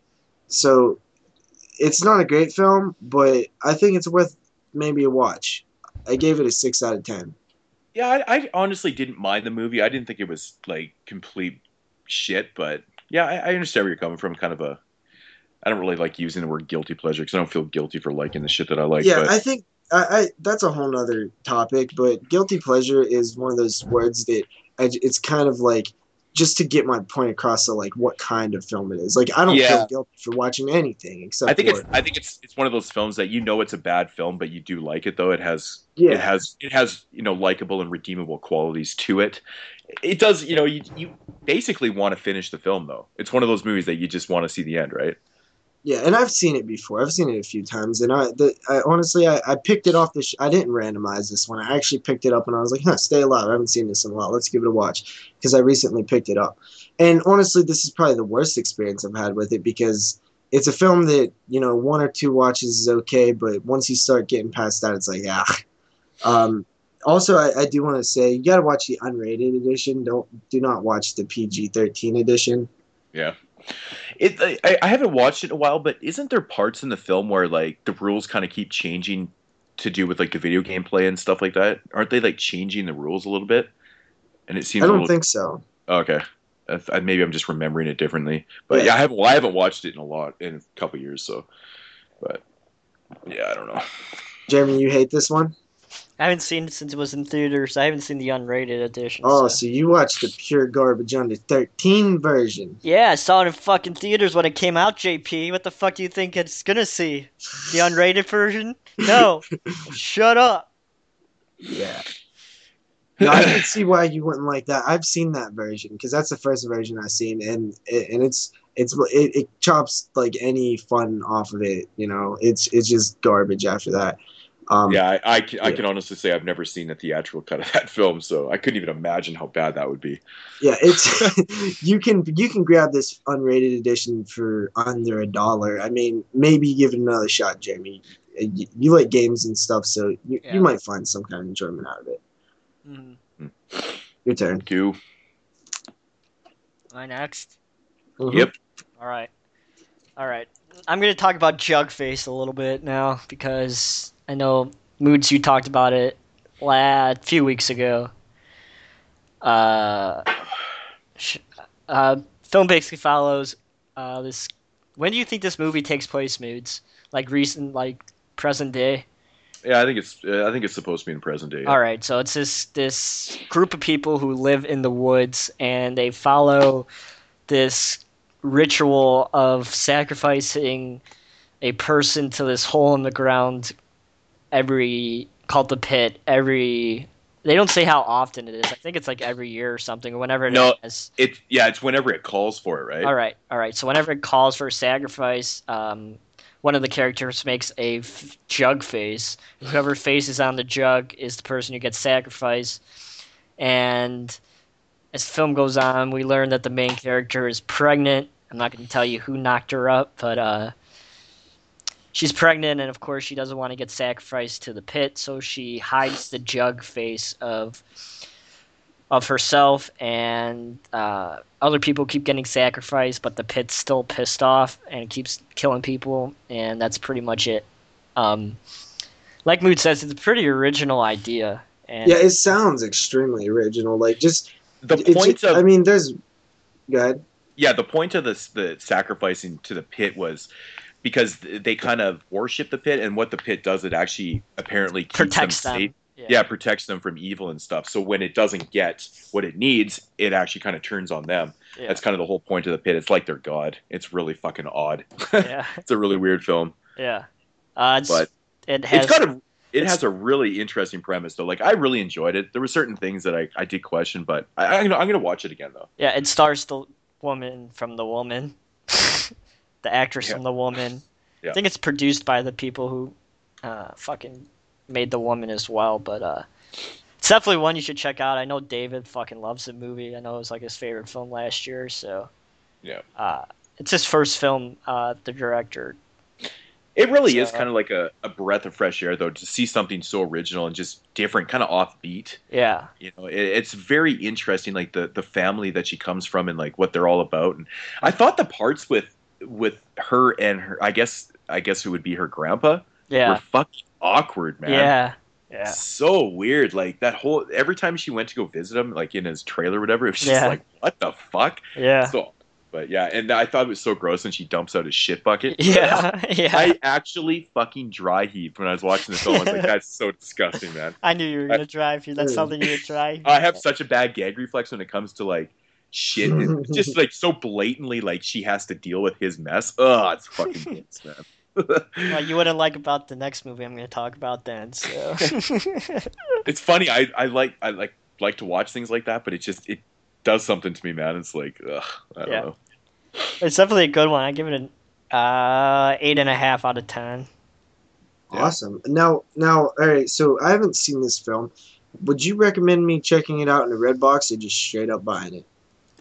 So it's not a great film, but I think it's worth maybe a watch. I gave it a six out of ten. Yeah, I, I honestly didn't mind the movie. I didn't think it was like complete shit, but yeah, I, I understand where you're coming from. Kind of a, I don't really like using the word guilty pleasure because I don't feel guilty for liking the shit that I like. Yeah, But I think I, I that's a whole nother topic. But guilty pleasure is one of those words that I, it's kind of like just to get my point across to like what kind of film it is. Like I don't yeah, feel guilty for watching anything except I think for it's I think it's it's one of those films that you know it's a bad film, but you do like it though. It has yeah. it has it has you know likable and redeemable qualities to it. It does you know you you basically want to finish the film though. It's one of those movies that you just want to see the end, right? Yeah, and I've seen it before. I've seen it a few times, and I, the, I honestly, I, I picked it off the. Sh- I didn't randomize this one. I actually picked it up, and I was like, "Huh, Stay Alive. I haven't seen this in a while. Let's give it a watch," because I recently picked it up. And honestly, this is probably the worst experience I've had with it because it's a film that you know one or two watches is okay, but once you start getting past that, it's like ah. Um, also, I, I do want to say you got to watch the unrated edition. Don't do not watch the P G thirteen edition. Yeah. It I, I haven't watched it in a while, but isn't there parts in the film where like the rules kind of keep changing to do with like the video game play and stuff like that? Aren't they like changing the rules a little bit? And it I seems a don't little think so. okay. If- I- Maybe I'm just remembering it differently. But Yeah. yeah, I haven't well, I haven't watched it in a lot in a couple years, so but yeah, I don't know. Jeremy, you hate this one? I haven't seen it since it was in theaters. I haven't seen the unrated edition. Oh, so. so you watched the pure garbage under thirteen version. Yeah, I saw it in fucking theaters when it came out, J P. What the fuck do you think it's gonna see? The unrated version? No. Shut up. Yeah. No, I can see why you wouldn't like that. I've seen that version because that's the first version I've seen, and and it's it's it, it chops like any fun off of it. You know, it's it's just garbage after that. Um, Yeah, I, I, can, I yeah. can honestly say I've never seen the theatrical cut of that film, so I couldn't even imagine how bad that would be. Yeah, it's you can you can grab this unrated edition for under a dollar. I mean, maybe give it another shot, Jamie. You, you like games and stuff, so you, Yeah. you might find some kind of enjoyment out of it. Mm-hmm. Your turn. Thank you. Am I next? Mhm. Yep. All right. All right. I'm going to talk about Jugface a little bit now because I know Moods, you talked about it a few weeks ago. Uh, sh- uh, film basically follows uh, this. When do you think this movie takes place, Moods? Like recent, like present day? Yeah, I think it's uh, I think it's supposed to be in present day. Yeah. All right, so it's this this group of people who live in the woods, and they follow this ritual of sacrificing a person to this hole in the ground every called the pit every. They don't say how often it is. I think it's like every year or something, or whenever it No, is. it yeah, it's whenever it calls for it, right? All right, all right. So whenever it calls for a sacrifice, um, one of the characters makes a f- jug face. Whoever faces on the jug is the person who gets sacrificed. And as the film goes on, we learn that the main character is pregnant. I'm not going to tell you who knocked her up, but uh, she's pregnant, and of course she doesn't want to get sacrificed to the pit, so she hides the jug face of of herself, and uh, other people keep getting sacrificed, but the pit's still pissed off and keeps killing people, and that's pretty much it. Um, like Mood says, it's a pretty original idea, and Yeah, it sounds extremely original. Like just The it, point ju- of I mean, there's go ahead. yeah, the point of this the sacrificing to the pit was because they kind of worship the pit, and what the pit does, it actually apparently keeps them protects safe. them. Yeah. Yeah, protects them from evil and stuff. So when it doesn't get what it needs, it actually kind of turns on them. Yeah. That's kind of the whole point of the pit. It's like they're God. It's really fucking odd. Yeah. It's a really weird film, Yeah. Uh, it's, but it has. it's got a it it's- has a really interesting premise though. Like I really enjoyed it. There were certain things that I, I did question, but I, I'm gonna I'm gonna watch it again though. Yeah, it stars the woman from The Woman, the actress Yeah. from The Woman. Yeah. I think it's produced by the people who uh, fucking made The Woman as well, but uh, it's definitely one you should check out. I know David fucking loves the movie. I know it was like his favorite film last year, so Yeah. uh, it's his first film. Uh, the director. It really So- is kind of like a, a breath of fresh air, though, to see something so original and just different, kind of offbeat. Yeah, You know, it, it's very interesting, like the the family that she comes from and like what they're all about. And I thought the parts with with her and her, I guess, I guess who would be her grandpa, yeah, were fucking awkward, man. yeah, yeah. So weird. Like that whole every time she went to go visit him, like in his trailer or whatever, it was just Yeah. like, what the fuck? Yeah, So, but yeah, and I thought it was so gross when she dumps out his shit bucket. yeah, yeah. I actually fucking dry heaved when I was watching the film. I was like, that's so disgusting, man. I knew you were gonna drive here. That's Yeah. something you would try. I have such a bad gag reflex when it comes to like shit. And just like so blatantly, like she has to deal with his mess. Ugh, it's fucking gross, man. Well, you wouldn't like about the next movie I'm going to talk about then. So It's funny. I, I like I like like to watch things like that, but it just it does something to me, man. It's like, ugh, I don't Yeah. know. it's definitely a good one. I give it an uh, eight and a half out of ten. Yeah. Awesome. Now, now, all right. So I haven't seen this film. Would you recommend me checking it out in a red box or just straight up buying it?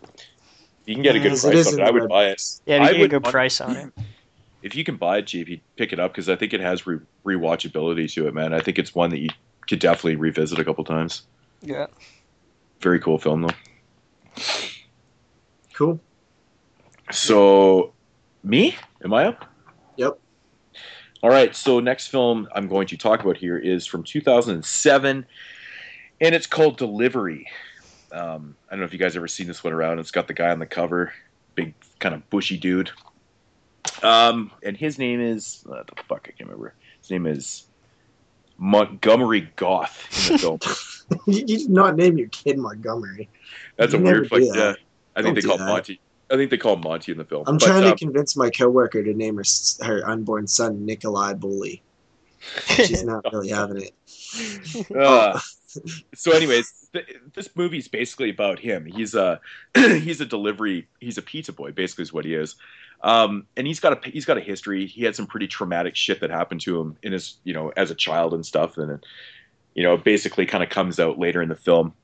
You can get a good Because it price is on in it. I the would red buy it. box. Yeah, I we get a would good want- price on it. If you can buy it, G P, pick it up because I think it has re- rewatchability to it, man. I think it's one that you could definitely revisit a couple times. Yeah. Very cool film, though. Cool. So, me? Am I up? Yep. All right. So, next film I'm going to talk about here is from two thousand seven, and it's called Delivery. Um, I don't know if you guys ever seen this one around. It's got the guy on the cover, big kind of bushy dude. Um, and his name is uh, the fuck I can't remember. His name is Montgomery Goth in the film. you, you did not name your kid Montgomery. That's You a never weird fuck. do Yeah, that. I Don't think they do call that. Monty. I think they call Monty in the film. I'm But, trying um, to convince my coworker to name her s- her unborn son Nikolai Bully. She's not really having it. Uh, so, anyways, th- this movie's basically about him. He's a he's a delivery. He's a pizza boy. Basically, is what he is. Um, and he's got a he's got a history. He had some pretty traumatic shit that happened to him in his you know as a child and stuff. And it, you know, basically kind of comes out later in the film.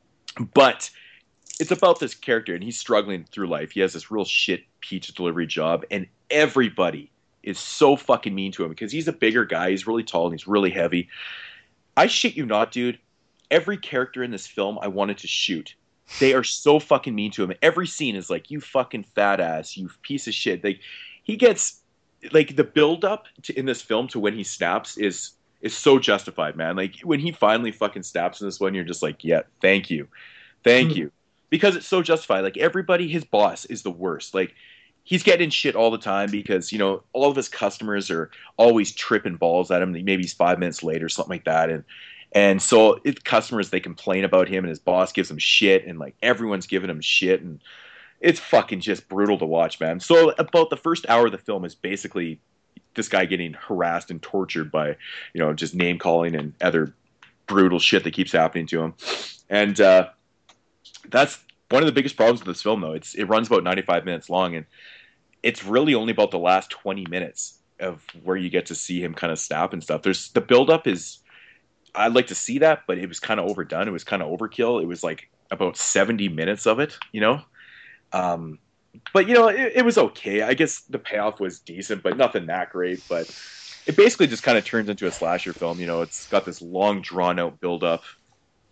But it's about this character, and he's struggling through life. He has this real shit pizza delivery job, and everybody is so fucking mean to him because he's a bigger guy. He's really tall and he's really heavy. I shit you not, dude. Every character in this film I wanted to shoot. They are so fucking mean to him. Every scene is like, you fucking fat ass, you piece of shit. Like, he gets, like, the build up to, in this film to when he snaps is is so justified, man. Like, when he finally fucking snaps in this one, you're just like, yeah, thank you. Thank Hmm. you. Because it's so justified. Like, everybody, his boss is the worst. Like, he's getting shit all the time because, you know, all of his customers are always tripping balls at him. Maybe he's five minutes late or something like that. And and so it, customers, they complain about him and his boss gives him shit. And, like, everyone's giving him shit. And it's fucking just brutal to watch, man. So about the first hour of the film is basically this guy getting harassed and tortured by, you know, just name calling and other brutal shit that keeps happening to him. And uh, that's one of the biggest problems with this film, though. It's it runs about ninety-five minutes long, and it's really only about the last twenty minutes of where you get to see him kind of snap and stuff. There's the buildup is, I'd like to see that, but it was kind of overdone. It was kind of overkill. It was like about seventy minutes of it, you know. Um, but you know, it, it was okay. I guess the payoff was decent, but nothing that great. But it basically just kind of turns into a slasher film. You know, it's got this long, drawn out build up,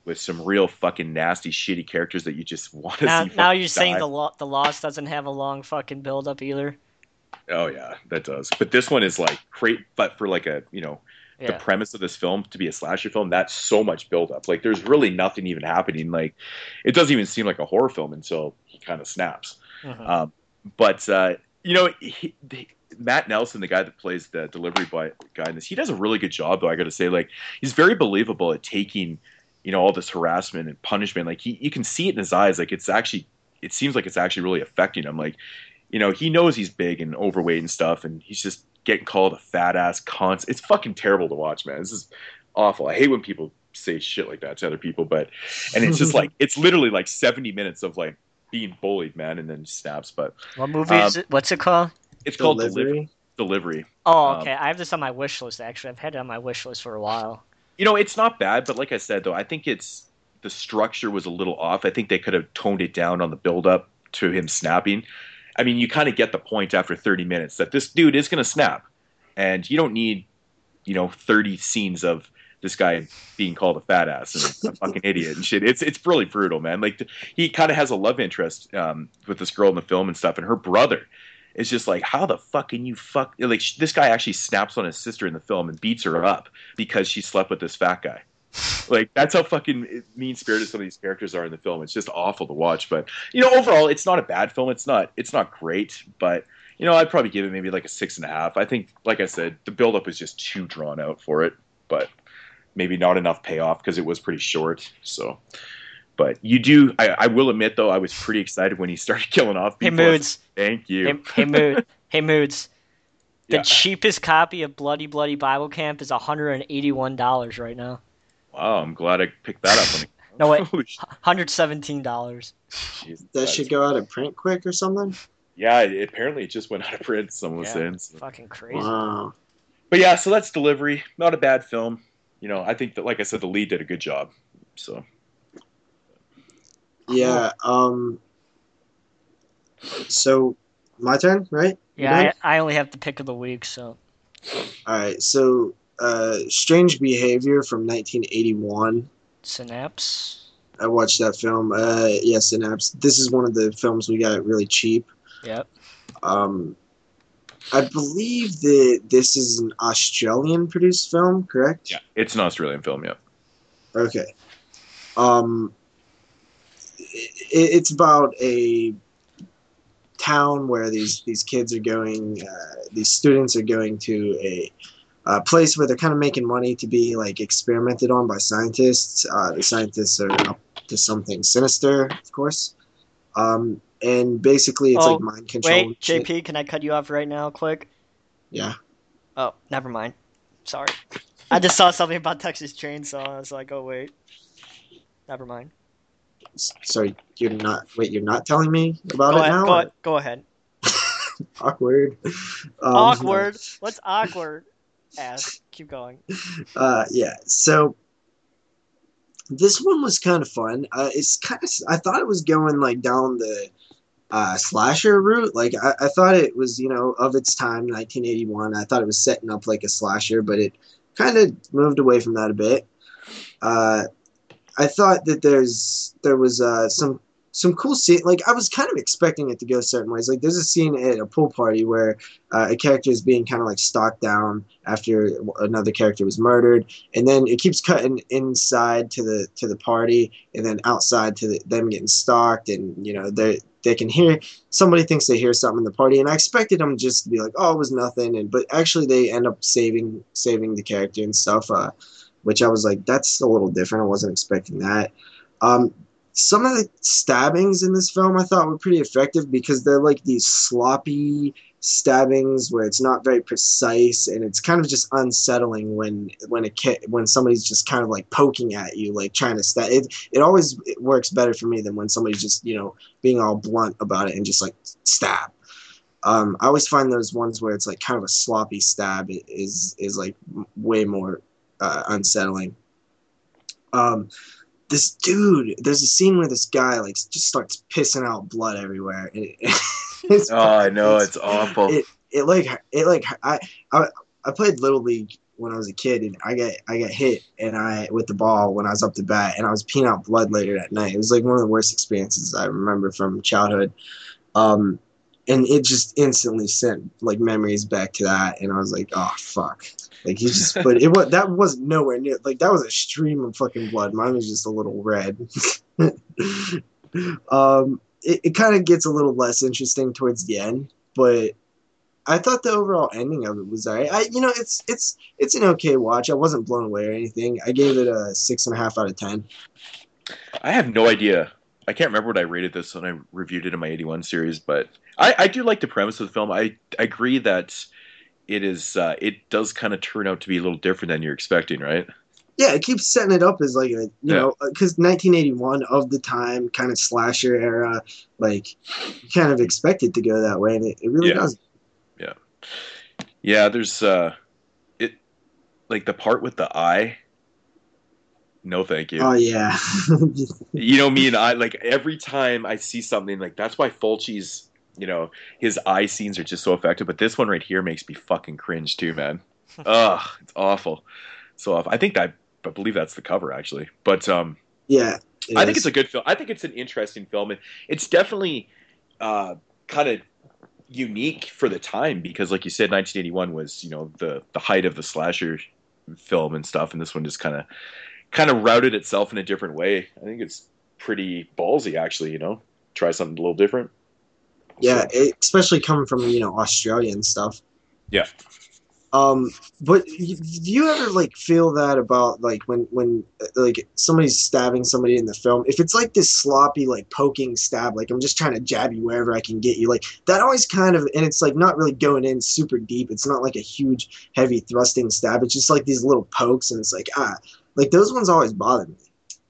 with some real fucking nasty, shitty characters that you just want to Now, see. now fucking you're saying die. the lo- the Lost doesn't have a long fucking build up either. Oh yeah, that does. But this one is like great, but for like a you know the Yeah. premise of this film to be a slasher film, that's so much build up. Like there's really nothing even happening. Like it doesn't even seem like a horror film until he kind of snaps. Mhm. Um, but uh, you know, he, he, Matt Nelson, the guy that plays the delivery boy guy in this, he does a really good job. Though I got to say, like he's very believable at taking you know all this harassment and punishment. Like he, you can see it in his eyes. Like it's actually, it seems like it's actually really affecting him. Like you know, he knows he's big and overweight and stuff, and he's just getting called a fat ass cunt. It's fucking terrible to watch, man. This is awful. I hate when people say shit like that to other people, but and it's just like it's literally like seventy minutes of like being bullied, man, and then snaps. But What movie um, is it? What's it called? it's called Delivery. Delivery. Delivery. Oh, Um, okay. I have this on my wish list. Actually, I've had it on my wish list for a while. you know, it's not bad, but like I said, though, I think it's the structure was a little off. I think they could have toned it down on the build up to him snapping. I mean, you kind of get the point after thirty minutes that this dude is going to snap, and you don't need, you know, thirty scenes of this guy being called a fat ass and a fucking idiot and shit. It's it's really brutal, man. Like he kind of has a love interest um, with this girl in the film and stuff, and her brother is just like, how the fuck can you fuck? Like this guy actually snaps on his sister in the film and beats her up because she slept with this fat guy. Like that's how fucking mean spirited some of these characters are in the film. It's just awful to watch. But you know, overall, it's not a bad film. It's not. It's not great. But you know, I'd probably give it maybe like a six and a half. I think, like I said, the buildup is just too drawn out for it. But maybe not enough payoff because it was pretty short. So, but you do. I, I will admit though, I was pretty excited when he started killing off Hey, people. Moods. Thank you. Hey, hey, Mood. Hey, Moods. The Yeah. cheapest copy of Bloody Bloody Bible Camp is one hundred eighty-one dollars right now. Wow, I'm glad I picked that up. When No, wait. Holy shit. one hundred seventeen dollars. Jesus, That that should is- go out of print quick or something. Yeah, it, apparently it just went out of print. Someone was Yeah. saying. So. Fucking crazy. Wow. But yeah, so that's Delivery. Not a bad film. You know, I think that, like I said, the lead did a good job. So Yeah. Um. So, my turn, right? You Yeah, done? I, I only have the pick of the week, so. All right. So, uh, Strange Behavior from nineteen eighty-one. Synapse. I watched that film. Uh, yeah, Synapse. This is one of the films we got really cheap. Yep. Um, I believe that this is an Australian produced film, correct? yeah, it's an Australian film. Yeah. Okay. Um, it, it's about a town where these these kids are going. Uh, these students are going to a, a place where they're kind of making money to be like experimented on by scientists. Uh, the scientists are up to something sinister, of course. Um, and basically, it's Oh, like mind control. Wait, and shit. J P, can I cut you off right now, quick? Yeah. Oh, never mind. Sorry. I just saw something about Texas Chainsaw. I was like, oh, wait. Never mind. S- Sorry, you're not. Wait, you're not telling me about Go it ahead. now? Go, or- ahead, go ahead. Awkward. Um, Awkward. What's awkward? Ask. Keep going. Uh, yeah. So this one was kind of fun. Uh, it's kind of. I thought it was going like down the uh, slasher route. Like I, I thought it was, you know, of its time, nineteen eighty-one. I thought it was setting up like a slasher, but it kind of moved away from that a bit. Uh, I thought that there's there was uh, some some cool scene. Like I was kind of expecting it to go certain ways. Like there's a scene at a pool party where uh, a character is being kind of like stalked down after another character was murdered, and then it keeps cutting inside to the to the party, and then outside to the, them getting stalked, and you know they they can hear somebody thinks they hear something in the party, and I expected them just to be like, oh, it was nothing, and but actually they end up saving saving the character and stuff. Uh, which I was like, that's a little different. I wasn't expecting that. Um, some of the stabbings in this film I thought were pretty effective because they're like these sloppy stabbings where it's not very precise and it's kind of just unsettling when when a kid, when somebody's just kind of like poking at you, like trying to stab. It it always it works better for me than when somebody's just, you know, being all blunt about it and just like stab. Um, I always find those ones where it's like kind of a sloppy stab is is like way more Uh, unsettling. Um, this dude, there's a scene where this guy like just starts pissing out blood everywhere. It, it's, Oh, I know it's awful. It it like it like I I I played Little League when I was a kid, and I got I got hit and I with the ball when I was up to bat, and I was peeing out blood later that night. It was like one of the worst experiences I remember from childhood. Um, and it just instantly sent like memories back to that, and I was like, oh fuck. Like he just, but it was that was nowhere near like that was a stream of fucking blood. Mine was just a little red. um, it, it kind of gets a little less interesting towards the end, but I thought the overall ending of it was alright. I, you know, it's it's it's an okay watch. I wasn't blown away or anything. I gave it a six and a half out of ten. I have no idea. I can't remember what I rated this when I reviewed it in my eighty-one series, but I, I do like the premise of the film. I, I agree that it is uh, it does kind of turn out to be a little different than you're expecting, right? Yeah, it keeps setting it up as like a you yeah. know because nineteen eighty-one of the time kind of slasher era, like you kind of expect it to go that way, and it, it really yeah. doesn't. Yeah, yeah. There's uh, it like the part with the eye. No, thank you. Oh yeah. You know me and I like every time I see something like that's why Fulci's you know his eye scenes are just so effective. But this one right here makes me fucking cringe too, man. Ugh, it's awful. So I think that I believe that's the cover actually. But um, yeah, I is. think it's a good film. I think it's an interesting film. It, it's definitely uh, kind of unique for the time because, like you said, nineteen eighty-one was you know the the height of the slasher film and stuff, and this one just kind of. kind of routed itself in a different way. I think it's pretty ballsy, actually, you know? Try something a little different. Yeah, so. it, especially coming from, you know, Australian stuff. Yeah. Um, but do you ever, like, feel that about, like, when, when, like, somebody's stabbing somebody in the film? If it's, like, this sloppy, like, poking stab, like, I'm just trying to jab you wherever I can get you, like, that always kind of, and it's, like, not really going in super deep. It's not, like, a huge, heavy thrusting stab. It's just, like, these little pokes, and it's like, ah... Like, those ones always bother me.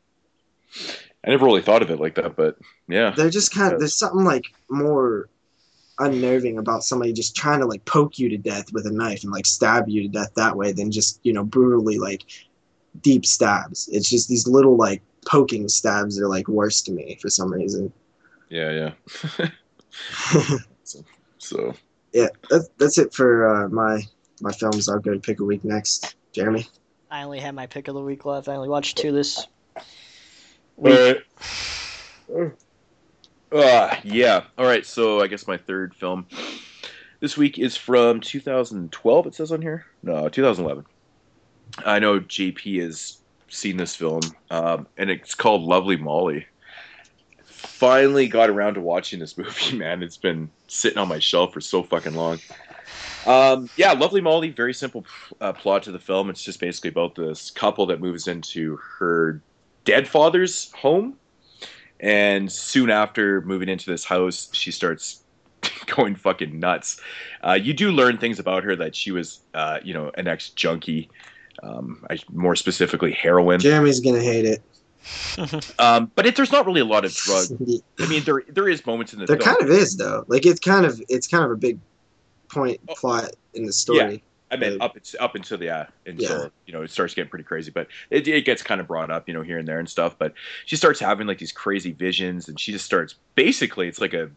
I never really thought of it like that, but yeah. They're just kind of, there's something, like, more unnerving about somebody just trying to, like, poke you to death with a knife and, like, stab you to death that way than just, you know, brutally, like, deep stabs. It's just these little, like, poking stabs that are, like, worse to me for some reason. Yeah, yeah. so, so. Yeah, that's, that's it for uh, my, my films. I'll go to pick a week next. Jeremy? I only have my pick of the week left. I only watched two this week. Uh, uh, yeah. All right. So I guess my third film this week is from two thousand twelve. It says on here. No, two thousand eleven. I know J P has seen this film, um, and it's called Lovely Molly. Finally got around to watching this movie, man. It's been sitting on my shelf for so fucking long. Um, yeah, Lovely Molly, very simple uh, plot to the film. It's just basically about this couple that moves into her dead father's home. And soon after moving into this house, she starts going fucking nuts. Uh, you do learn things about her that she was, uh, you know, an ex-junkie. Um, I, more specifically, heroin. Jeremy's going to hate it. um, but it, there's not really a lot of drug. I mean, there there is moments in the there film. kind of is, though. Like, it's kind of it's kind of a big point oh, plot in the story. Yeah, I mean up up until the uh, until yeah. you know it starts getting pretty crazy, but it, it gets kind of brought up, you know, here and there and stuff. But she starts having like these crazy visions, and she just starts basically it's like a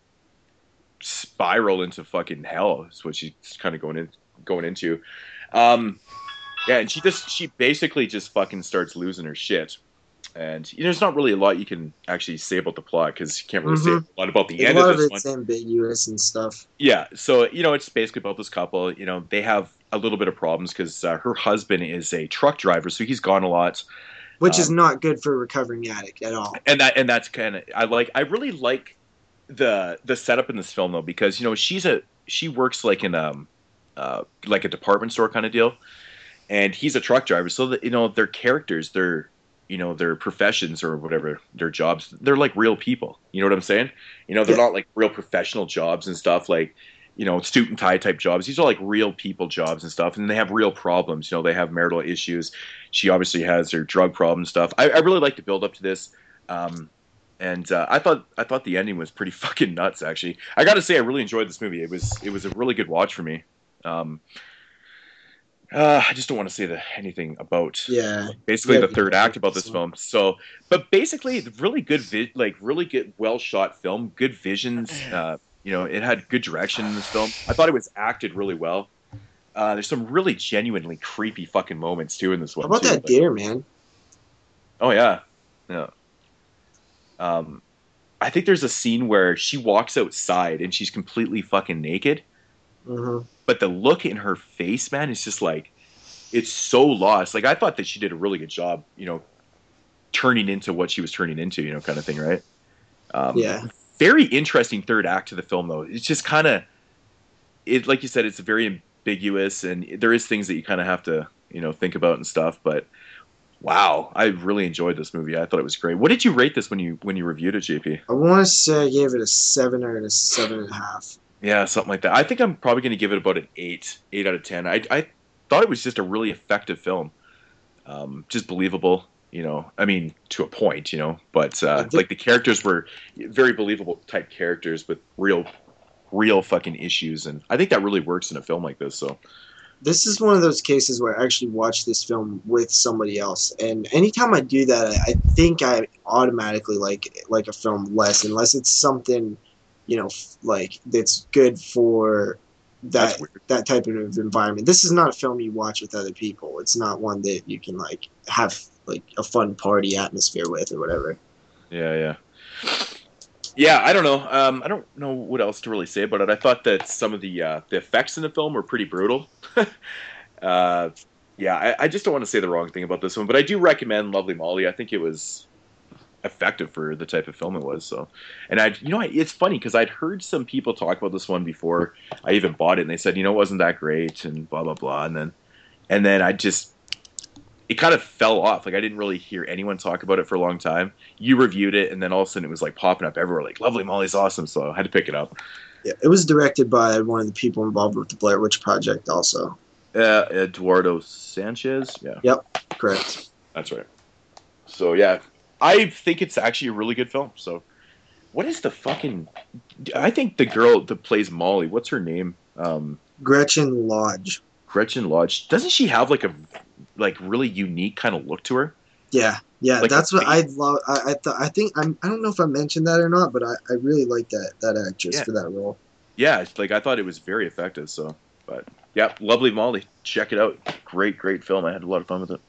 spiral into fucking hell. Is what she's kind of going in going into. Um, yeah, and she just she basically just fucking starts losing her shit. And you know, there's not really a lot you can actually say about the plot because you can't really mm-hmm. say a lot about the a end lot of this of it's one. ambiguous and stuff. Yeah, so you know, it's basically about this couple. You know, they have a little bit of problems because uh, her husband is a truck driver, so he's gone a lot, which um, is not good for a recovering addict at all. And that and that's kind of I like. I really like the the setup in this film though because you know she's a she works like in um uh like a department store kind of deal, and he's a truck driver. So that you know their characters, they're you know, their professions or whatever, their jobs, they're like real people. You know what I'm saying? You know, they're yeah. not like real professional jobs and stuff like, you know, suit and tie type jobs. These are like real people jobs and stuff. And they have real problems. You know, they have marital issues. She obviously has her drug problem stuff. I, I really like to build up to this. Um, and uh, I thought I thought the ending was pretty fucking nuts, actually. I got to say, I really enjoyed this movie. It was it was a really good watch for me. Um, Uh, I just don't want to say the, anything about yeah basically yeah, the third yeah, act about this film. So, but basically, really good, vi- like really good, well shot film, good visions. Uh, you know, it had good direction in this film. I thought it was acted really well. Uh, there's some really genuinely creepy fucking moments too in this one. How about too. that deer, man? Oh yeah, yeah. Um, I think there's a scene where she walks outside and she's completely fucking naked, Mm-hmm. but the look in her face, man, is just like it's so lost. Like I thought that she did a really good job, you know, turning into what she was turning into, you know, kind of thing, right? Um, Yeah. Very interesting third act to the film, though. It's just kind of, it like you said, it's very ambiguous, and there is things that you kind of have to, you know, think about and stuff. But wow, I really enjoyed this movie. I thought it was great. What did you rate this when you when you reviewed it, J P? I want to say I gave it a seven or a seven and a half. Yeah, something like that. I think I'm probably going to give it about an eight, eight out of ten. I I thought it was just a really effective film, um, just believable. You know, I mean, to a point, you know, but uh, think- like the characters were very believable type characters with real, real fucking issues, and I think that really works in a film like this. So, This is one of those cases where I actually watch this film with somebody else, and anytime I do that, I, I think I automatically like like a film less, unless it's something, you know, f- like that's good for That's that weird. that type of environment. This is not a film you watch with other people. It's not one that you can like have like a fun party atmosphere with or whatever. yeah, yeah, yeah. I don't know. Um, I don't know what else to really say about it. I thought that some of the uh, the effects in the film were pretty brutal. uh, yeah, I, I just don't want to say the wrong thing about this one, but I do recommend Lovely Molly. I think it was effective for the type of film it was. So, and I, you know, it's funny because I'd heard some people talk about this one before I even bought it, and they said, you know, it wasn't that great, and blah blah blah, and then, and then I just, it kind of fell off. Like I didn't really hear anyone talk about it for a long time. You reviewed it, and then all of a sudden it was like popping up everywhere. Like Lovely Molly's awesome, so I had to pick it up. Yeah, it was directed by one of the people involved with the Blair Witch Project, also. Uh, Eduardo Sanchez, yeah, Yep, correct. that's right. So yeah, I think it's actually a really good film. So, what is the fucking? I think the girl that plays Molly, what's her name? Um, Gretchen Lodge. Gretchen Lodge. Doesn't she have like a like really unique kind of look to her? Yeah, yeah, Like that's a what I face? love. I I, th- I think I'm. I don't know if I mentioned that or not, but I, I really like that that actress Yeah. for that role. Yeah, it's like I thought it was very effective. So, but yeah, Lovely Molly, check it out. Great, great film. I had a lot of fun with it.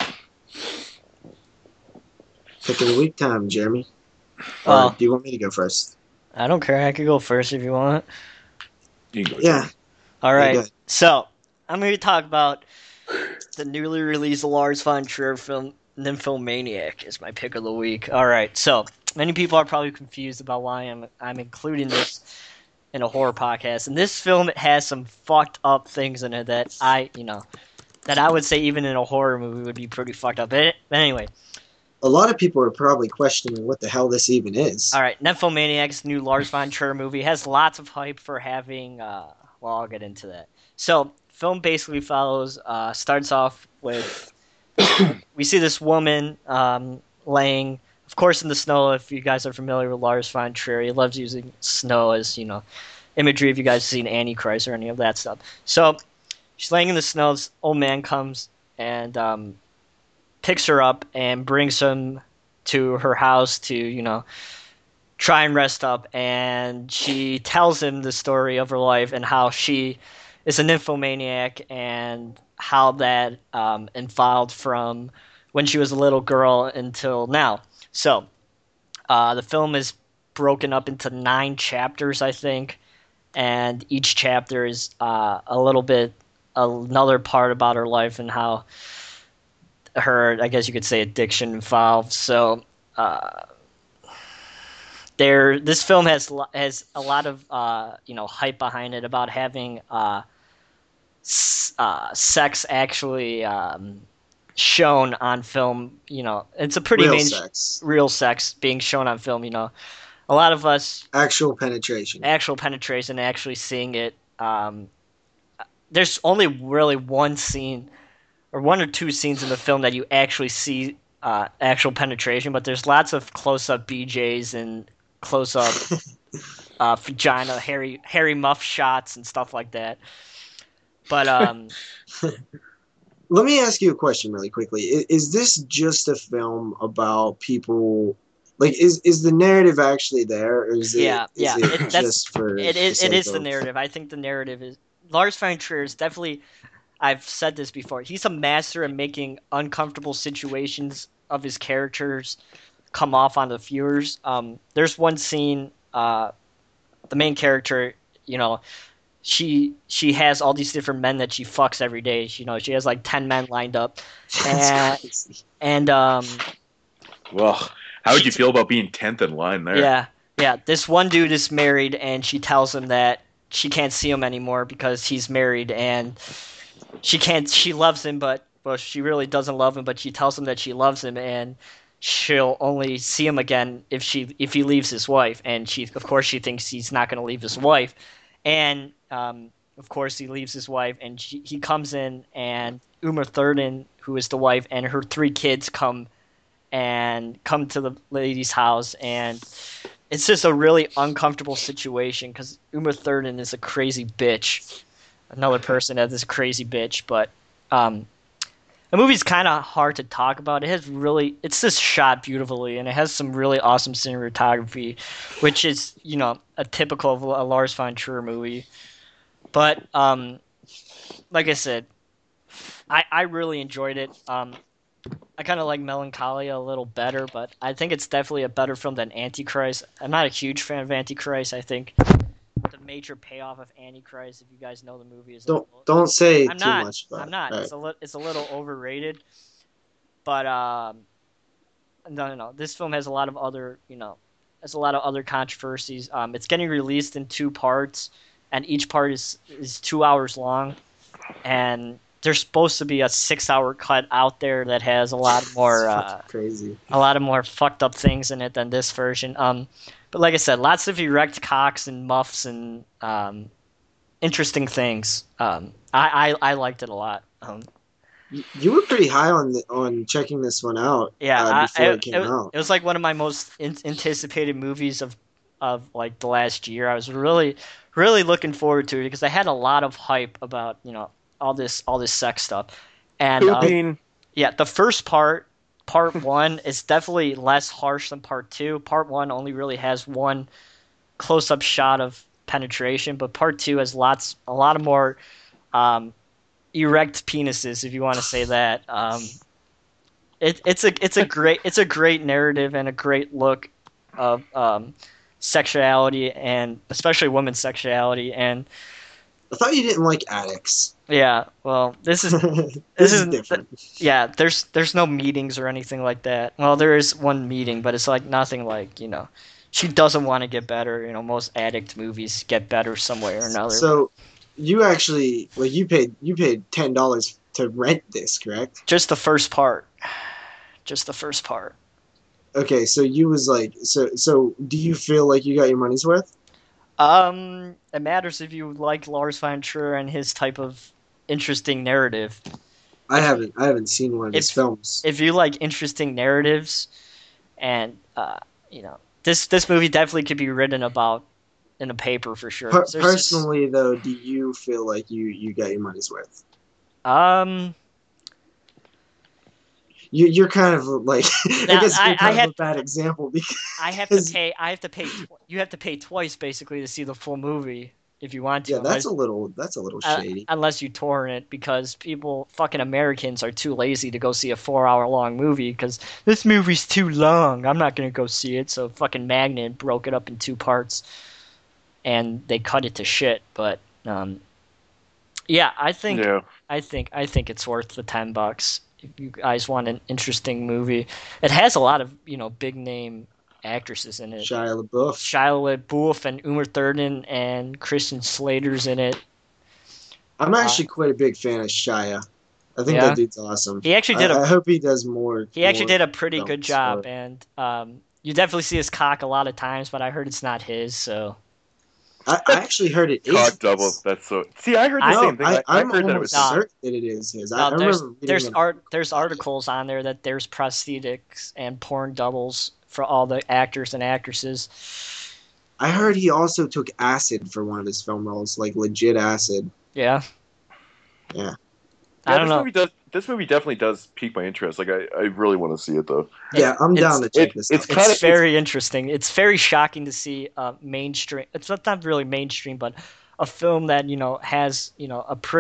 Pick of the week time, Jeremy. Or Well, do you want me to go first? I don't care. I could go first if you want. You can go. Yeah. All Yeah, right. go ahead. So I'm going to talk about the newly released Lars von Trier film Nymphomaniac is my pick of the week. All right. So many people are probably confused about why I'm I'm including this in a horror podcast. And this film, it has some fucked up things in it that I, you know, that I would say even in a horror movie would be pretty fucked up. But anyway, A lot of people are probably questioning what the hell this even is. all right, Nymphomaniac's new Lars von Trier movie has lots of hype for having. Uh, well, I'll get into that. So, film basically follows. Uh, starts off with we see this woman um, laying, of course, in the snow. If you guys are familiar with Lars von Trier, he loves using snow as you know imagery. If you guys have seen Antichrist or any of that stuff, so she's laying in the snow. This old man comes and um, picks her up and brings him to her house to, you know, try and rest up. And she tells him the story of her life and how she is a nymphomaniac and how that um, evolved from when she was a little girl until now. So uh, the film is broken up into nine chapters, I think, and each chapter is uh, a little bit another part about her life and how her, I guess you could say, addiction involved. So, uh, there, this film has has a lot of uh, you know hype behind it about having uh, s- uh, sex actually um, shown on film. You know, it's a pretty Real main sex. real sex being shown on film. You know, a lot of us Actual penetration. actual penetration, actually seeing it. Um, there's only really one scene or one or two scenes in the film that you actually see uh, actual penetration, but there's lots of close-up B Js and close-up uh, vagina, hairy, hairy muff shots and stuff like that. But um, Let me ask you a question really quickly. Is, is this just a film about people? Like, is is the narrative actually there, or is it, yeah, is yeah, it it, that's just for it the is it sake is the of- narrative. I think the narrative is Lars von Trier is definitely. I've said this before. He's a master at making uncomfortable situations of his characters come off on the viewers. Um, there's one scene, uh, the main character, you know, she she has all these different men that she fucks every day. She, you know, she has like ten men lined up, and and um, well, how would you feel about being tenth in line there? Yeah, yeah. This one dude is married, and she tells him that she can't see him anymore because he's married, and she can't. She loves him, but well, she really doesn't love him. But she tells him that she loves him, and she'll only see him again if she if he leaves his wife. And she, of course, she thinks he's not going to leave his wife, and um, of course, he leaves his wife, and she, he comes in, and Uma Thurman, who is the wife, and her three kids come and come to the lady's house, and it's just a really uncomfortable situation because Uma Thurman is a crazy bitch. Another person that is a crazy bitch, but um, the movie's kind of hard to talk about. It has really, it's just shot beautifully, and it has some really awesome cinematography, which is, you know, a typical of a Lars von Trier movie. But um, like I said, I, I really enjoyed it. Um, I kind of like Melancholia a little better, but I think it's definitely a better film than Antichrist. I'm not a huge fan of Antichrist. I think the major payoff of Antichrist, if you guys know the movie, is don't a little, don't say I'm too not, much about I'm not. it. It's a li- it's a little overrated, but um, no, no, no. This film has a lot of other, you know, has a lot of other controversies. Um, it's getting released in two parts, and each part is is two hours long, and there's supposed to be a six-hour cut out there that has a lot more, uh, crazy, a lot of more fucked up things in it than this version. Um, but like I said, lots of erect cocks and muffs and um, interesting things. Um, I, I I liked it a lot. Um, you, you were pretty high on the, on checking this one out. yeah, uh, I, before I, it came it, out. it was like one of my most in, anticipated movies of of like the last year. I was really really looking forward to it because I had a lot of hype about, you know, all this all this sex stuff. And um, Pooping. yeah, the first part, part one, is definitely less harsh than part two. Part one only really has one close-up shot of penetration, but part two has lots, a lot of more um, erect penises, if you want to say that. Um, it, it's a it's a great it's a great narrative and a great look of um, sexuality, and especially women's sexuality. And I thought you didn't like addicts. yeah, well, this is this, this is is different. Yeah, there's there's no meetings or anything like that. Well, there is one meeting, but it's like nothing like, you know, she doesn't want to get better. You know, most addict movies get better some way or another. So, you actually like you paid you paid ten dollars to rent this, correct? Just the first part. Just the first part. Okay, so you was like, so so do you feel like you got your money's worth? Um, it matters if you like Lars von Trier and his type of interesting narrative. I If- haven't I haven't seen one of his if- films. If you like interesting narratives, and uh, you know, this this movie definitely could be written about in a paper for sure. Per- There's just- personally, though, do you feel like you you got your money's worth? um. You, you're kind of like I Now, guess I- you're kind I of had- a bad example because I have to Is- pay. I have to pay. Tw- you have to pay twice basically to see the full movie if you want to. yeah, that's unless, a little that's a little uh, shady. unless you torrent it, because people, fucking Americans, are too lazy to go see a four-hour-long movie because this movie's too long. I'm not gonna go see it. So fucking Magnet broke it up in two parts, and they cut it to shit. But um, yeah, I think Yeah. I think I think it's worth the ten bucks. If you guys want an interesting movie, it has a lot of, you know, big name actresses in it. Shia LaBeouf. Shia LaBeouf and Uma Thurman and Christian Slater's in it. I'm actually quite a big fan of Shia. I think Yeah? that dude's awesome. He actually did I, a I hope he does more. he actually more did a pretty films, good job, or- and um, you definitely see his cock a lot of times, but I heard it's not his. So I, I actually heard it is. Cock his. double. That's so. See, I heard the I- No, same thing. I, I, I I'm heard that it was. almost No. certain that it is his. I, no, I there's remember reading there's an- art there's articles on there that there's prosthetics and porn doubles for all the actors and actresses. I heard he also took acid for one of his film roles, like legit acid. Yeah. Yeah. I Yeah, don't this know. movie does. This movie definitely does pique my interest. Like I, I really want to see it though. Yeah, I'm It's- down to check it- this it's out. kinda- It's very interesting. It's very shocking to see uh, mainstream. It's not, not really mainstream, but a film that, you know, has, you know, a pretty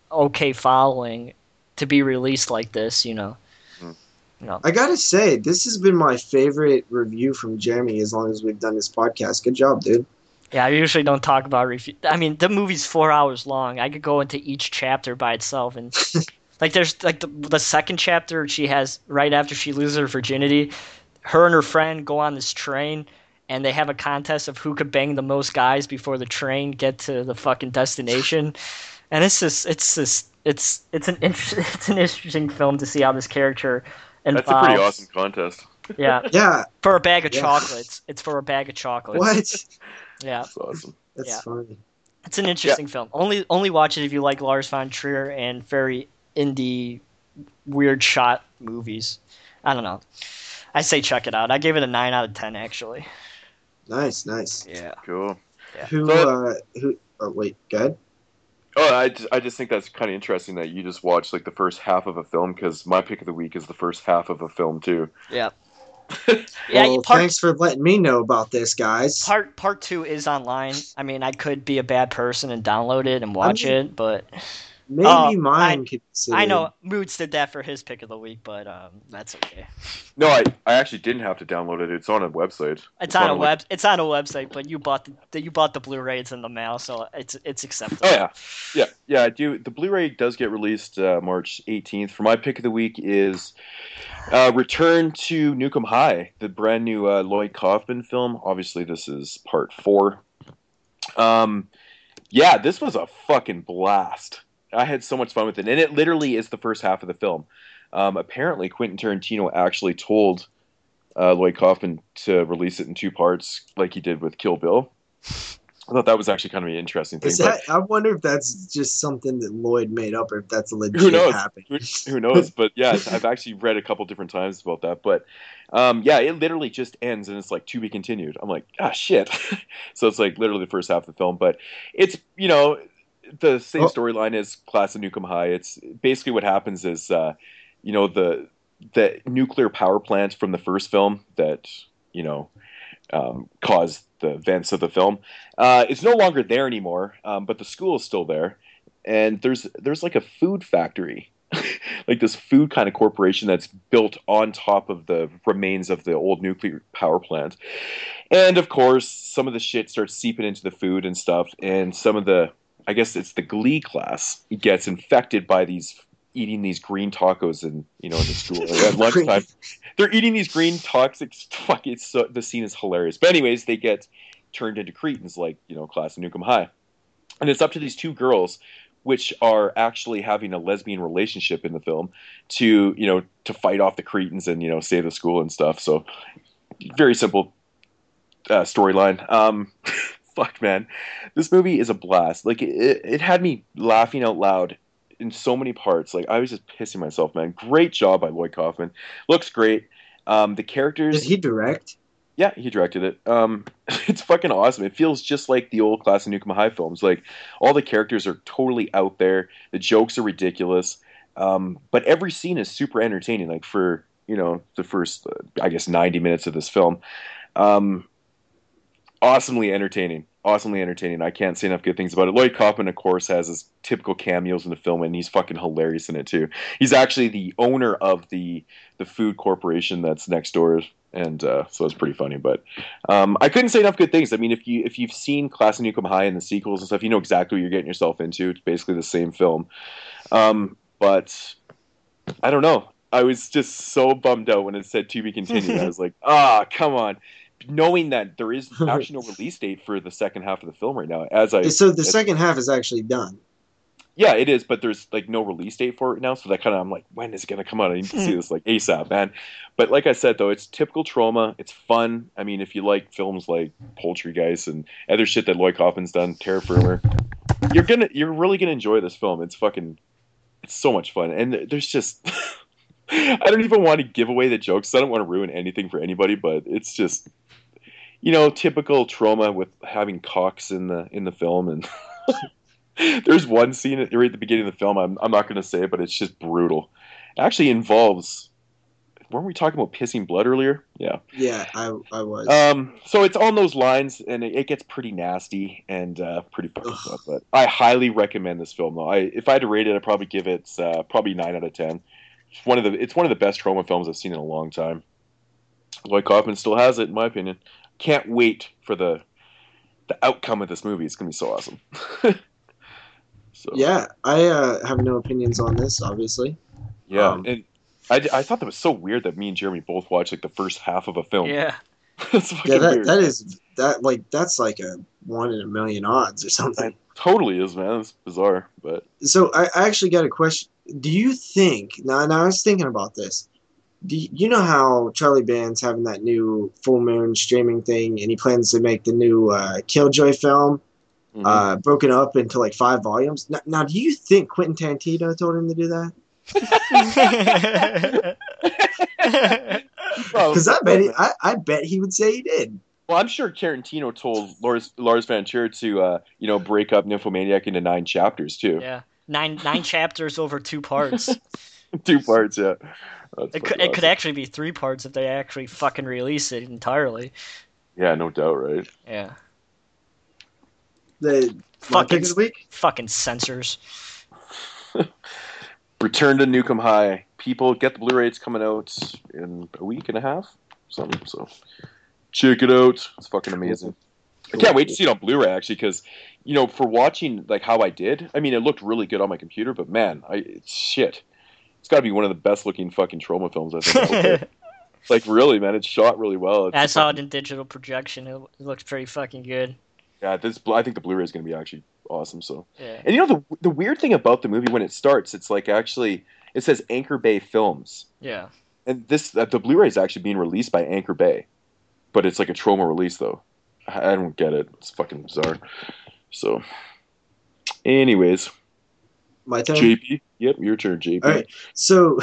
okay following to be released like this. You know, Hmm. you know. I gotta say, this has been my favorite review from Jeremy as long as we've done this podcast. Good job, dude. Yeah, I usually don't talk about review. I mean, the movie's four hours long. I could go into each chapter by itself, and like, there's like the, the second chapter she has right after she loses her virginity. Her and her friend go on this train, and they have a contest of who could bang the most guys before the train get to the fucking destination. And it's just, it's just, it's it's an inter- it's an interesting film to see how this character That's a pretty awesome evolves. contest. Yeah, Yeah, for a bag of yeah. chocolates. It's for a bag of chocolates. What? Yeah. That's awesome. That's Yeah. funny. It's an Yeah. interesting film. Only only watch it if you like Lars von Trier and very indie, weird shot movies. I don't know. I say check it out. I gave it a nine out of ten actually. Nice, nice. Yeah. Cool. Who? So- uh Who? Oh, wait. Good. Oh, I just, I just think that's kind of interesting that you just watched like the first half of a film, because my pick of the week is the first half of a film too. Yeah. Yeah. Well, part thanks for letting me know about this, guys. part part two is online. I mean, I could be a bad person and download it and watch mean, it, but Maybe Oh, mine I- could consider. I know Moods did that for his pick of the week, but um, that's okay. No, I, I actually didn't have to download it. It's on a website. It's on a like- web. It's on a website, but you bought the you bought the Blu-ray. It's in the mail, so it's it's acceptable. Oh yeah, yeah, yeah. I do. The Blu-ray does get released uh, March eighteenth. For my pick of the week is uh, Return to Nukem High, the brand new uh, Lloyd Kaufman film. Obviously, this is part four. Um, yeah, this was a fucking blast. I had so much fun with it, and it literally is the first half of the film. Um, apparently, Quentin Tarantino actually told uh, Lloyd Kaufman to release it in two parts, like he did with Kill Bill. I thought that was actually kind of an interesting thing. Is but- that? I wonder if that's just something that Lloyd made up, or if that's a legit Who knows? happening. Who, who knows? But yeah, I've actually read a couple different times about that. But um, yeah, it literally just ends and it's like to be continued. I'm like, ah, shit. So it's like literally the first half of the film. But it's, you know, the same Oh. storyline as Class of Nukem High. It's basically what happens is, uh, you know, the the nuclear power plant from the first film that, you know, um, caused the events of the film. Uh, it's no longer there anymore, um, but the school is still there. And there's there's like a food factory, like this food kind of corporation that's built on top of the remains of the old nuclear power plant. And of course, some of the shit starts seeping into the food and stuff. And some of the, I guess it's the Glee class, gets infected by these eating these green tacos in, you know, in the school at lunchtime. They're eating these green toxic. Fuck, it's so, the scene is hilarious. But anyways, they get turned into cretins, like, you know, Class of Nukem High, and it's up to these two girls, which are actually having a lesbian relationship in the film, to, you know, to fight off the cretins and, you know, save the school and stuff. So very simple uh, storyline. Um, fuck, man, this movie is a blast. Like it, it had me laughing out loud in so many parts. Like I was just pissing myself, man. Great job by Lloyd Kaufman. Looks great. Um, the characters. Did he direct? Yeah, he directed it. Um, it's fucking awesome. It feels just like the old Class of Nukem High films. Like all the characters are totally out there. The jokes are ridiculous. Um, but every scene is super entertaining. Like for, you know, the first, uh, I guess, ninety minutes of this film. Um, awesomely entertaining. Awesomely entertaining. I can't say enough good things about it. Lloyd Kaufman, of course, has his typical cameos in the film, and he's fucking hilarious in it too. He's actually the owner of the the food corporation that's next door, and uh, so it's pretty funny. But um, I couldn't say enough good things. I mean, if you if you've seen Class of Nukem High and the sequels and stuff, you know exactly what you're getting yourself into. It's basically the same film. Um, but I don't know. I was just so bummed out when it said to be continued. I was like, ah, come on. Knowing that there is actually no release date for the second half of the film right now, as I So the as, second half is actually done. yeah, it is, but there's like no release date for it now, so that kind of I'm like, when is it gonna come out? I need to see this like ASAP, man. But like I said, though, it's typical trauma. It's fun. I mean, if you like films like Poultrygeist and other shit that Lloyd Kaufman's done, Terra Firma, you're gonna you're really gonna enjoy this film. It's fucking, it's so much fun, and there's just. I don't even want to give away the jokes. I don't want to ruin anything for anybody, but it's just, you know, typical trauma with having cocks in the in the film. And there's one scene right at the beginning of the film. I'm I'm not going to say it, but it's just brutal. It actually involves weren't we talking about pissing blood earlier? Yeah. Yeah, I I was. Um, so it's on those lines, and it, it gets pretty nasty and uh, pretty fucked up. Ugh. But I highly recommend this film, though. I if I had to rate it, I'd probably give it uh, probably nine out of ten. It's one of the it's one of the best trauma films I've seen in a long time. Lloyd Kaufman still has it, in my opinion. Can't wait for the the outcome of this movie. It's gonna be so awesome. So Yeah, I uh, have no opinions on this, obviously. yeah, Um, and I, I thought that was so weird that me and Jeremy both watched like the first half of a film. Yeah. It's yeah, fucking that weird. that is that like that's like a one in a million odds or something. It totally is, man. It's bizarre, but So I, I actually got a question. Do you think now? Now I was thinking about this. Do you, you know how Charlie Band's having that new full moon streaming thing, and he plans to make the new uh, Killjoy film, mhm. uh, broken up into like five volumes? Now, now, do you think Quentin Tarantino told him to do that? Because I bet he, I, I bet he would say he did. Well, I'm sure Tarantino told Lars Lars Van Trier to uh, you know break up Nymphomaniac into nine chapters too. Yeah, nine nine chapters over two parts. Two parts, yeah. That's It could fucking it could awesome. actually be three parts if they actually fucking release it entirely. Yeah, no doubt, right? Yeah, The my fucking pick of the week. fucking censors. Return to Nukem High. People get the Blu-ray. It's coming out in a week and a half, something. So check it out. It's fucking amazing. I can't wait to see it on Blu-ray actually, because you know, for watching like how I did, I mean, it looked really good on my computer, but man, I it's shit. It's got to be one of the best looking fucking trauma films I think. out there. Like really, man, it's shot really well. It's I saw it fucking- in digital projection. It, it looks pretty fucking good. Yeah, this I think the Blu-ray is going to be actually awesome. So, Yeah. and you know the the weird thing about the movie when it starts, it's like actually it says Anchor Bay Films, Yeah. and this uh, the Blu-ray is actually being released by Anchor Bay, but it's like a trauma release though. I, I don't get it. It's fucking bizarre. So, anyways, My turn. J P, yep, your turn, J P. All right. So,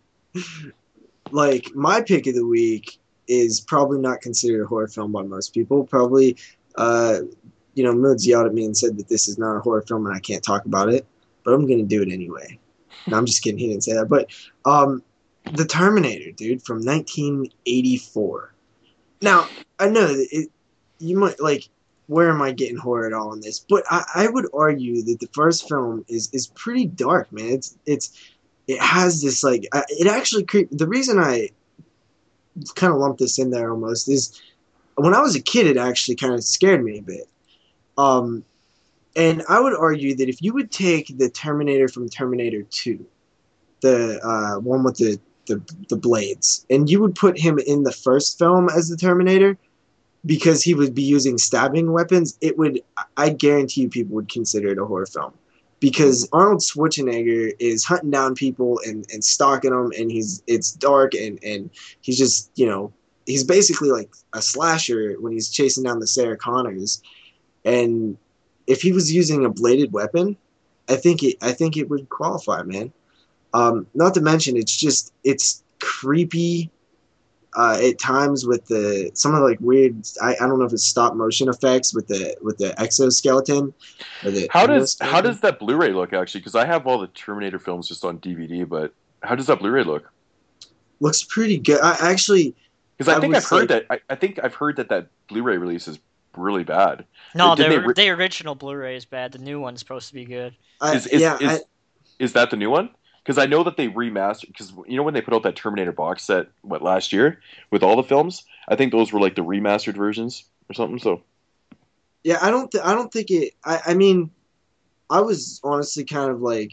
like, my pick of the week is probably not considered a horror film by most people. Probably, uh, you know, Moods yelled at me and said that this is not a horror film and I can't talk about it, but I'm going to do it anyway. No, I'm just kidding. He didn't say that. But um, The Terminator, dude, from nineteen eighty-four. Now, I know that it, you might, like, where am I getting horror at all in this? But I, I would argue that the first film is, is pretty dark, man. It's, it's, it has this, like, uh, it actually, creep, the reason I kind of lumped this in there almost is when I was a kid, it actually kind of scared me a bit. Um, and I would argue that if you would take the Terminator from Terminator two, the uh, one with the, the, the blades, and you would put him in the first film as the Terminator, because he would be using stabbing weapons, it would, I guarantee you people would consider it a horror film. Because Arnold Schwarzenegger is hunting down people and, and stalking them, and he's it's dark, and, and he's just, you know, he's basically like a slasher when he's chasing down the Sarah Connors. And if he was using a bladed weapon, I think it I think it would qualify, man. Um, not to mention, it's just it's creepy. Uh, at times with the some of the like weird I, I don't know if it's stop motion effects with the with the exoskeleton or the How does endoskeleton. how does that Blu-ray look actually? Because I have all the Terminator films just on D V D, but how does that Blu-ray look? Looks pretty good. I actually Because I, I think would I've heard say- that I, I think I've heard that that Blu-ray release is really bad. No, Did the, they re- the original Blu-ray is bad. The new one's supposed to be good. I, Is is, yeah is, I, is that the new one? Because I know that they remastered. Because you know when they put out that Terminator box set, what last year with all the films, I think those were like the remastered versions or something. So yeah I don't th- I don't think it I, I mean I was honestly kind of like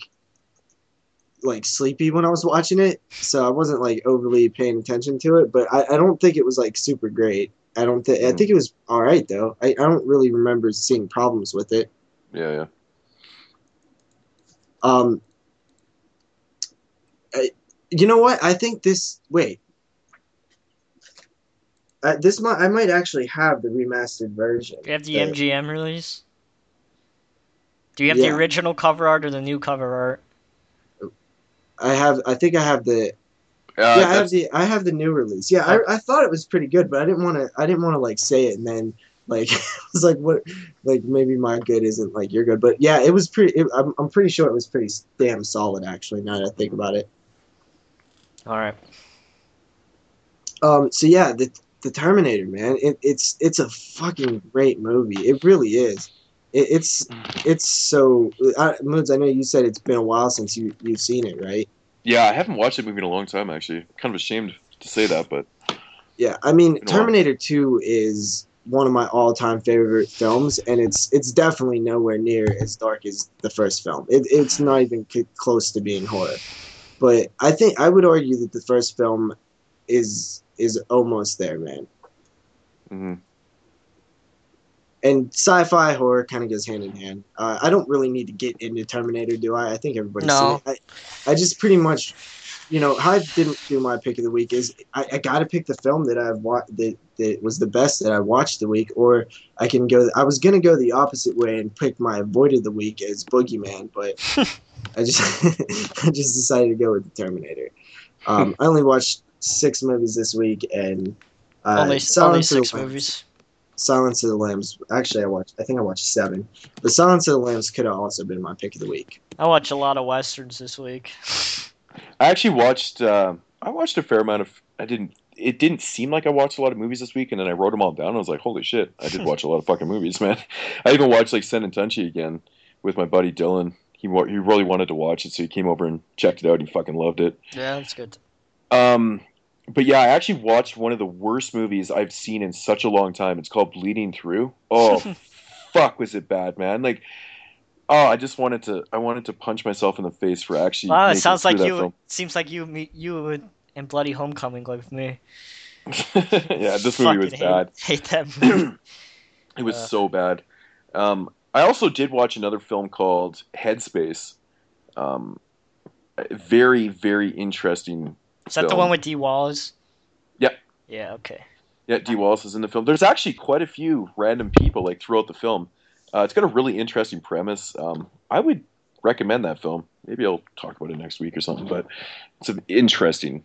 like sleepy when I was watching it, so I wasn't like overly paying attention to it, but I, I don't think it was like super great. I don't think I Mhm. think it was all right though. I, I don't really remember seeing problems with it. yeah, yeah. Um, I, you know what? I think this. Wait, uh, this might. I might actually have the remastered version. Do you have the Uh, M G M release? Do you have Yeah. the original cover art or the new cover art? I have. I think I have the. Uh, yeah, I have that's- the. I have the new release. Yeah, I, I thought it was pretty good, but I didn't want to. I didn't want to like say it and then like it was like what like maybe my good isn't like your good, but yeah, it was pretty. It, I'm I'm pretty sure it was pretty damn solid actually. Now that I think about it. All right. Um, so yeah, the the Terminator, man, it, it's it's a fucking great movie. It really is. It, it's it's so uh, Moods. I know you said it's been a while since you you've seen it, right? Yeah, I haven't watched that movie in a long time, actually. Kind of ashamed to say that, but Yeah, I mean, been a while. Terminator Two is one of my all time favorite films, and it's it's definitely nowhere near as dark as the first film. It, it's not even c- close to being horror. But I think I would argue that the first film is is almost there, man. Mm-hmm. And sci-fi horror kind of goes hand in hand. Uh, I don't really need to get into Terminator, do I? I think everybody's seen No. it. I, I just pretty much, you know, how I didn't do my pick of the week is I, I got to pick the film that I've watched that, that was the best that I watched the week, or I can go. I was gonna go the opposite way and pick my avoided the week as Boogeyman, but I just I just decided to go with the Terminator. Um, I only watched six movies this week, and uh, only only Silence of six the Lambs. movies. Silence of the Lambs. Actually, I watched. I think I watched seven. The Silence of the Lambs could have also been my pick of the week. I watch a lot of westerns this week. I actually watched. Uh, I watched a fair amount of. I didn't. It didn't seem like I watched a lot of movies this week, and then I wrote them all down. I was like, "Holy shit! I did watch a lot of fucking movies, man." I even watched like Sen and Tunchi again with my buddy Dylan. He wa- he really wanted to watch it, so he came over and checked it out. He fucking loved it. Yeah, that's good. Um, but yeah, I actually watched one of the worst movies I've seen in such a long time. It's called Bleeding Through. Oh, fuck, was it bad, man? Like, oh, I just wanted to. I wanted to punch myself in the face for actually. Wow, it making sounds through like that you. film. Seems like you, me, you, and Bloody Homecoming with me. Yeah, this movie was Fucking bad. Hate, hate that movie. It was Uh. so bad. Um, I also did watch another film called Headspace. Um, a very, very interesting. Is that the film. one with Dee Wallace? Yep. Yeah. Okay. Yeah, Dee Wallace is in the film. There's actually quite a few random people like throughout the film. Uh, it's got a really interesting premise. Um, I would recommend that film. Maybe I'll talk about it next week or something. But it's an interesting,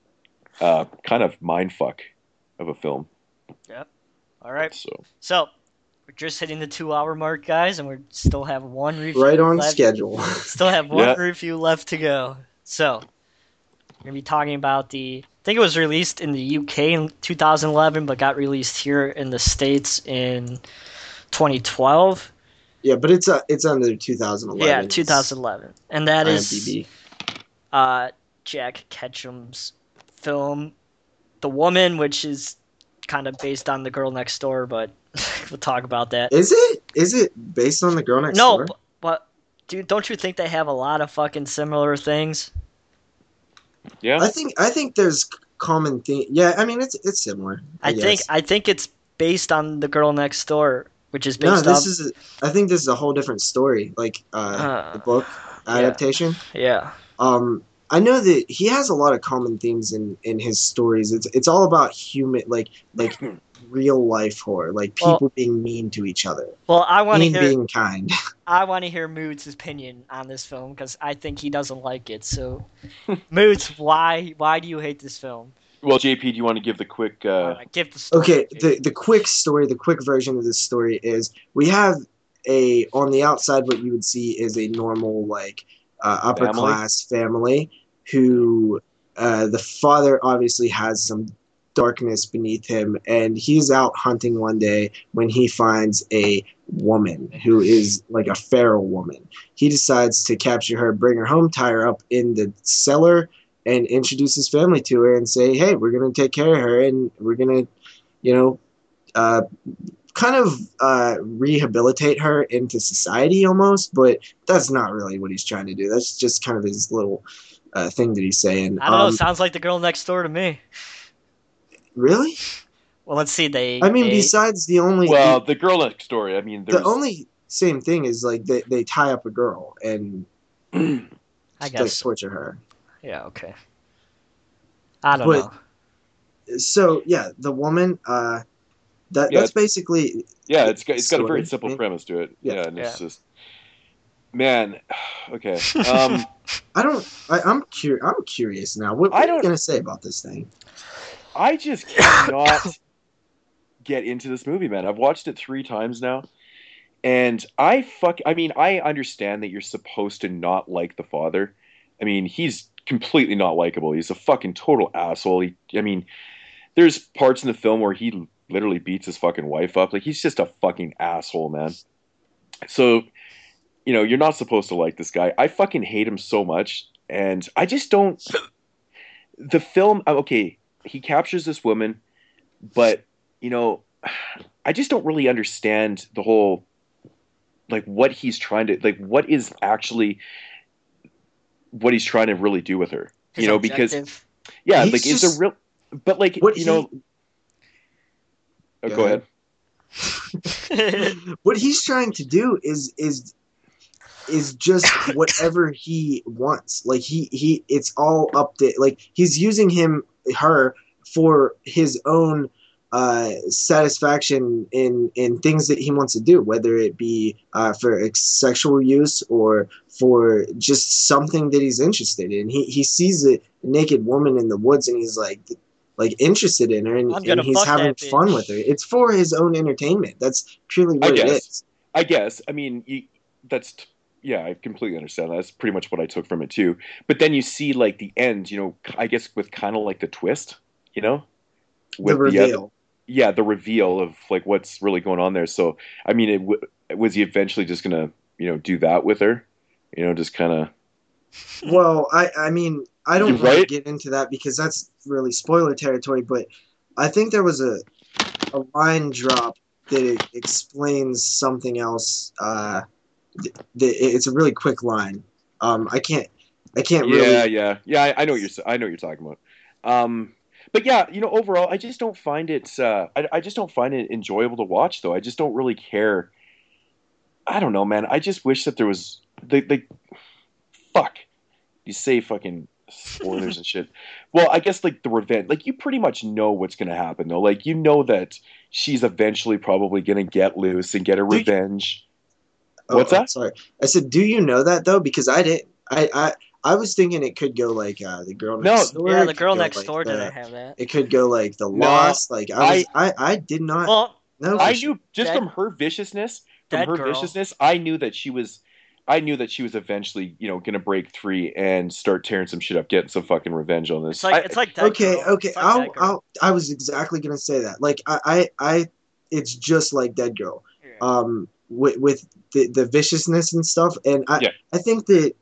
uh, kind of mindfuck of a film. Yep. All right. So, So we're just hitting the two-hour mark, guys, and we still have one review Right on left. schedule. Still have one Yeah. review left to go. So we're gonna be talking about the. I think it was released in the U K in two thousand eleven, but got released here in the States in twenty twelve. Yeah, but it's uh, it's under two thousand eleven. Yeah, two thousand eleven, and that is IMDb. uh, Jack Ketchum's film, The Woman, which is kind of based on The Girl Next Door, but we'll talk about that. Is it? Is it based on the Girl Next No, Door? but, but dude, don't you think they have a lot of fucking similar things? yeah. I think I think there's common theme. Yeah, I mean it's it's similar. I, I, think guess. I think it's based on The Girl Next Door, which is no, based this on is. A, I think this is a whole different story. Like uh, Uh, the book yeah. adaptation. yeah. Um, I know that he has a lot of common themes in, in his stories. It's it's all about human, like like real life horror, like people Well- being mean to each other, Well, I want to mean hear being kind. I want to hear Moods' opinion on this film because I think he doesn't like it. So, Moods, why why do you hate this film? Well, J P, do you want to give the quick? Uh, Alright, give the story. Okay, the the quick story, the quick version of this story is we have a on the outside what you would see is a normal like uh, upper Family? class family who uh, the father obviously has some darkness beneath him, and he's out hunting one day when he finds a woman who is like a feral woman. He decides to capture her, bring her home, tie her up in the cellar, and introduce his family to her and say, hey, we're going to take care of her and we're going to, you know, uh, kind of uh, rehabilitate her into society almost, but that's not really what he's trying to do. That's just kind of his little uh, thing that he's saying. I don't know. Um, Sounds like The Girl Next Door to me. really? Well, let's see. They. I mean, they, besides the only well, the, the girl next door. I mean, there's the only same thing is like they, they tie up a girl and I like guess. torture her. Yeah. Okay. I don't But- know. So yeah, the woman. Uh, that Yeah, that's basically yeah, it's got it's got a very story. simple Yeah. premise to it. Yeah. Yeah, and it's Yeah. just man. Okay. Um, I don't. I, I'm curious. I'm curious now. What, I what are you don't- gonna say about this thing? I just cannot get into this movie, man. I've watched it three times now, and I fuck. I mean, I understand that you're supposed to not like the father. I mean, he's completely not likable. He's a fucking total asshole. He, I mean, there's parts in the film where he literally beats his fucking wife up. Like he's just a fucking asshole, man. So, you know, you're not supposed to like this guy. I fucking hate him so much, and I just don't. The film, okay, he captures this woman, but you know, I just don't really understand the whole, like what he's trying to, like what is actually what he's trying to really do with her. His You know, objective. because yeah, He's like is just- there real, but like What you he- know, oh, Go go ahead. What he's trying to do is is is just whatever he wants. Like he he it's all up to, like he's using him her for his own uh satisfaction in in things that he wants to do, whether it be uh for sexual use or for just something that he's interested in. He he sees a naked woman in the woods and he's like like interested in her, and, I'm gonna and he's fuck having that bitch. fun with her. It's for his own entertainment. That's purely I what it guess. is. I guess. I mean, you, that's yeah. I completely understand that. That's pretty much what I took from it too. But then you see like the end. You know, I guess with kind of like the twist. You know, The with reveal. other, yeah, the reveal of like what's really going on there. So I mean, it w- was he eventually just gonna you know do that with her? You know, just kind of. Well, I I mean, I don't You're want to right. get into that because that's really spoiler territory, but I think there was a a line drop that it explains something else. Uh, th- th- it's a really quick line. Um, I can't I can't Yeah, really. yeah, yeah. I, I know what you're. s- I know what you're talking about. Um, but yeah, you know, overall, I just don't find it. Uh, I, I just don't find it enjoyable to watch, though. I just don't really care. I don't know, man. I just wish that there was. They, they, fuck. You say fucking spoilers and shit. Well, I guess like the revenge. Like you pretty much know what's gonna happen, though. Like you know that she's eventually probably gonna get loose and get her Do you- revenge. Oh, What's oh, that? sorry. I said, do you know that though? Because I didn't. I I I was thinking it could go like uh, the girl No, next door. Yeah, it the could girl go next like door the- didn't have that. It could go like the No, Lost. Like I was. I I did not Well, know. well, I for sure. knew just Dead- from her viciousness, from Dead her girl. viciousness, I knew that she was, I knew that she was eventually, you know, gonna break free and start tearing some shit up, getting some fucking revenge on this. it's like I- it's like Dead Okay, Girl. okay. It's like I'll, Dead Girl. I'll, I was exactly gonna say that. Like, I, I, I it's just like Dead Girl, Yeah. um, with with the, the viciousness and stuff. And I, Yeah. I think that,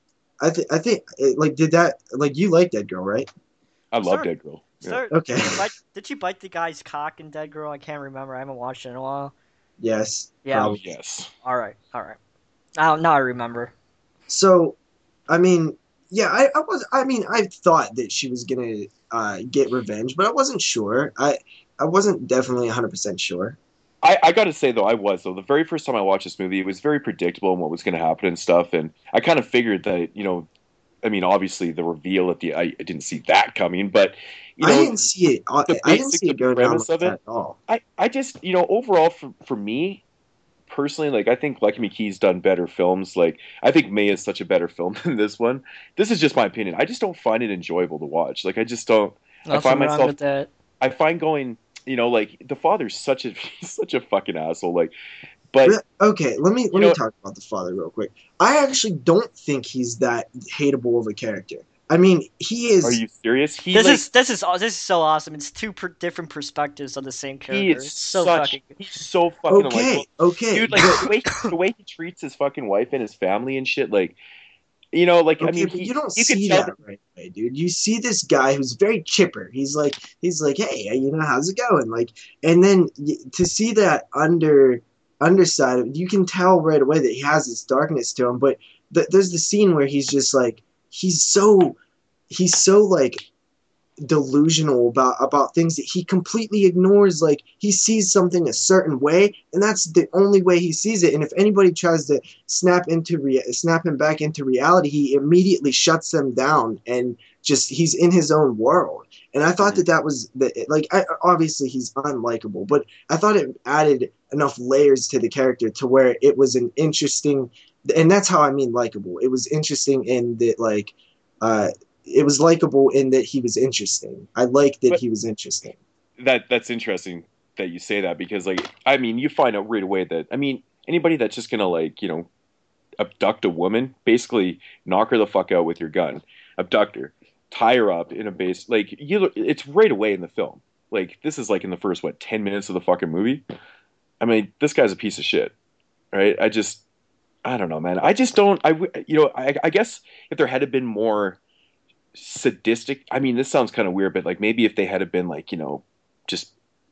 I think, I think, it- like, did that, like, you like Dead Girl, right? I love Sir- Dead Girl. Yeah. Sir, Okay. did, she bite, did she bite the guy's cock in Dead Girl? I can't remember. I haven't watched it in a while. Yes. Yeah. probably. Yes. All right, all right. Now, now I remember. So, I mean, yeah, I, I was, I mean, I thought that she was gonna uh, get revenge, but I wasn't sure. I, I wasn't definitely one hundred percent sure. I, I gotta say though, I was though. The very first time I watched this movie, it was very predictable in what was gonna happen and stuff, and I kind of figured that, you know, I mean, obviously the reveal at the, I, I didn't see that coming, but you know, I didn't see it. I, the I didn't basic- see the it go down premise like of that it- at all. I, I just, you know, overall for, for me personally, like I think Lucky McKee's done better films. Like I think May is such a better film than this one. This is just my opinion. I just don't find it enjoyable to watch. Like I just don't. Nothing find wrong myself- with that. I find going, you know, like the father's such a he's such a fucking asshole. Like, but Re- Okay, let me let you me know- talk about the father real quick. I actually don't think he's that hateable of a character. I mean, he is. are you serious? He This like, is this is aw- this is so awesome. It's two per- different perspectives of the same he character. is It's so such fucking. he's so fucking Okay, unlikable. okay, Dude, like but- the way the way he treats his fucking wife and his family and shit, like, you know, like okay, I mean, but he, you don't you could see tell that right away, dude. You see this guy who's very chipper. He's like, he's like, hey, you know, how's it going? Like, and then y- to see that under underside, of- you can tell right away that he has this darkness to him. But th- there's the scene where he's just like, he's so, he's so like delusional about about things that he completely ignores. Like he sees something a certain way, and that's the only way he sees it. And if anybody tries to snap into rea- snap him back into reality, he immediately shuts them down and just he's in his own world. And I thought that that was the like I, obviously he's unlikable, but I thought it added enough layers to the character to where it was an interesting, and that's how I mean likable. It was interesting in that like. Uh, it was likable in that he was interesting. I like that But- he was interesting. that that's interesting that you say that because like I mean you find out right away that I mean anybody that's just gonna like you know abduct a woman, basically knock her the fuck out with your gun, abduct her, tie her up in a base like you it's right away in the film. like this is like in the first what ten minutes of the fucking movie. I mean, this guy's a piece of shit, right? I just I don't know, man. I just don't. I you know I I guess if there had been more sadistic. I mean, this sounds kind of weird, but like maybe if they had been like you know just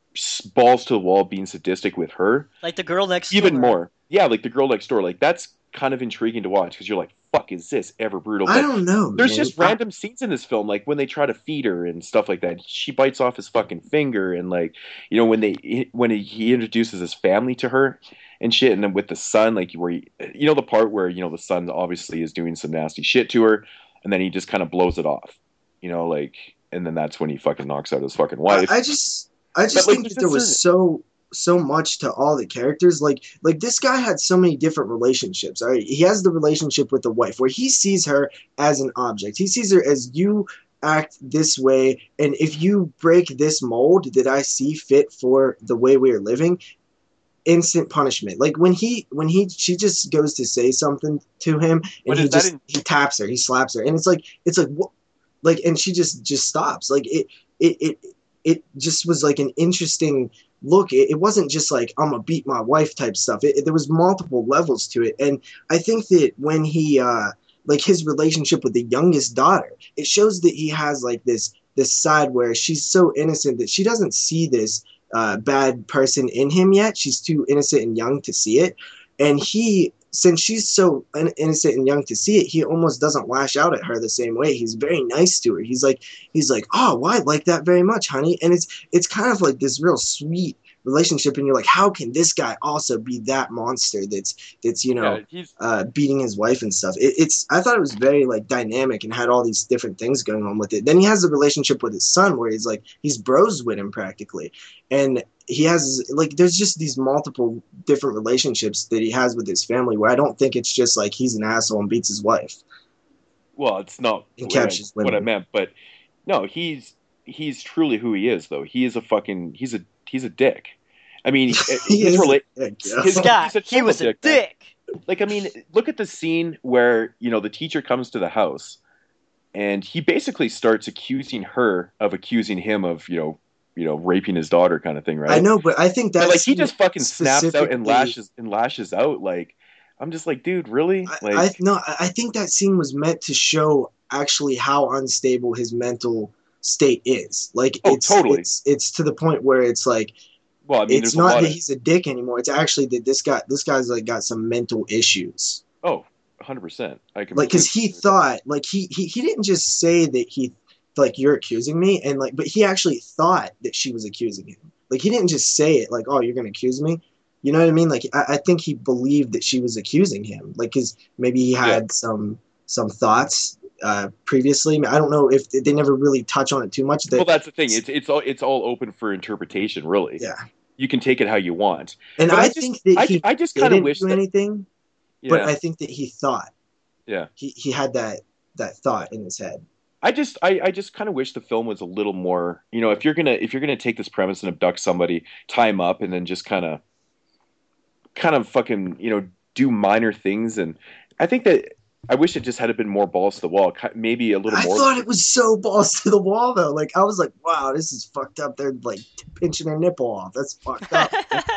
balls to the wall being sadistic with her, like the girl next even door. more. Yeah, like the girl next door. Like that's kind of intriguing to watch because you're like, fuck, is this ever brutal? I But don't know. there's man. just random scenes in this film, like when they try to feed her and stuff like that. She bites off his fucking finger, and like you know when they when he, he introduces his family to her and shit, and then with the son, like where he, you know the part where you know the son obviously is doing some nasty shit to her, and then he just kind of blows it off, you know, like, and then that's when he fucking knocks out his fucking wife. I, I just I just But, like, think that there's there this was so so much to all the characters. Like like this guy had so many different relationships. All right, he has the relationship with the wife where he sees her as an object. He sees her as you act this way, and if you break this mold that I see fit for the way we are living, instant punishment. Like when he when he she just goes to say something to him, and But he is that just in- he taps her, he slaps her, and it's like it's like what, like, and she just just stops. Like it it it it just was like an interesting look. It, it wasn't just like I'm gonna beat my wife type stuff. It, it, there was multiple levels to it, and I think that when he uh like his relationship with the youngest daughter, it shows that he has like this this side where she's so innocent that she doesn't see this uh, bad person in him yet. She's too innocent and young to see it. And he, since she's so in- innocent and young to see it, he almost doesn't lash out at her the same way. He's very nice to her. He's like, he's like, oh, well, I like that very much, honey. And it's it's kind of like this real sweet relationship. And you're like, how can this guy also be that monster that's that's you know yeah, he's uh, beating his wife and stuff? It, it's I thought it was very like dynamic and had all these different things going on with it. Then he has a relationship with his son where he's like he's bros with him practically, and he has like there's just these multiple different relationships that he has with his family where I don't think it's just like he's an asshole and beats his wife well, it's not and what I, captures what women. I meant, but no, he's he's truly who he is, though. He is a fucking he's a he's a dick. I mean, He his is rela- a dick, yeah. his- Scott, he's a he was a total dick, man. dick. Like, I mean, look at the scene where you know the teacher comes to the house, and he basically starts accusing her of accusing him of you know you know raping his daughter, kind of thing, right? I know, but I think But that's like he just fucking snaps out and specifically- lashes and lashes out. Like I'm just like, dude, really? I, Like, I no, I I think that scene was meant to show actually how unstable his mental state is. Like Oh, it's totally. it's it's to the point where it's like well, I mean, it's there's a not lot that of he's a dick anymore. It's actually that this guy this guy's like got some mental issues. oh, one hundred percent. I can Like because he thought like he, he he didn't just say that he like you're accusing me and like but he actually thought that she was accusing him. Like he didn't just say it like, oh, you're gonna accuse me. You know what I mean? Like I, I think he believed that she was accusing him. Like because maybe he had Yeah. some some thoughts uh, previously. I don't know if they never really touch on it too much. That, well, that's the thing. It's it's all it's all open for interpretation, really. yeah. You can take it how you want. And But I, I just- think that I, he I just kind of didn't wish do that. anything, Yeah, but I think that he thought yeah. he, he had that that thought in his head. I just I, I just kind of wish the film was a little more. You know, if you're gonna if you're gonna take this premise and abduct somebody, tie him up, and then just kind of kind of fucking you know do minor things, and I think that I wish it just had been more balls to the wall, ki- maybe a little I more. thought it was so balls to the wall though. Like I was like, wow, this is fucked up. They're like pinching her nipple off. That's fucked up.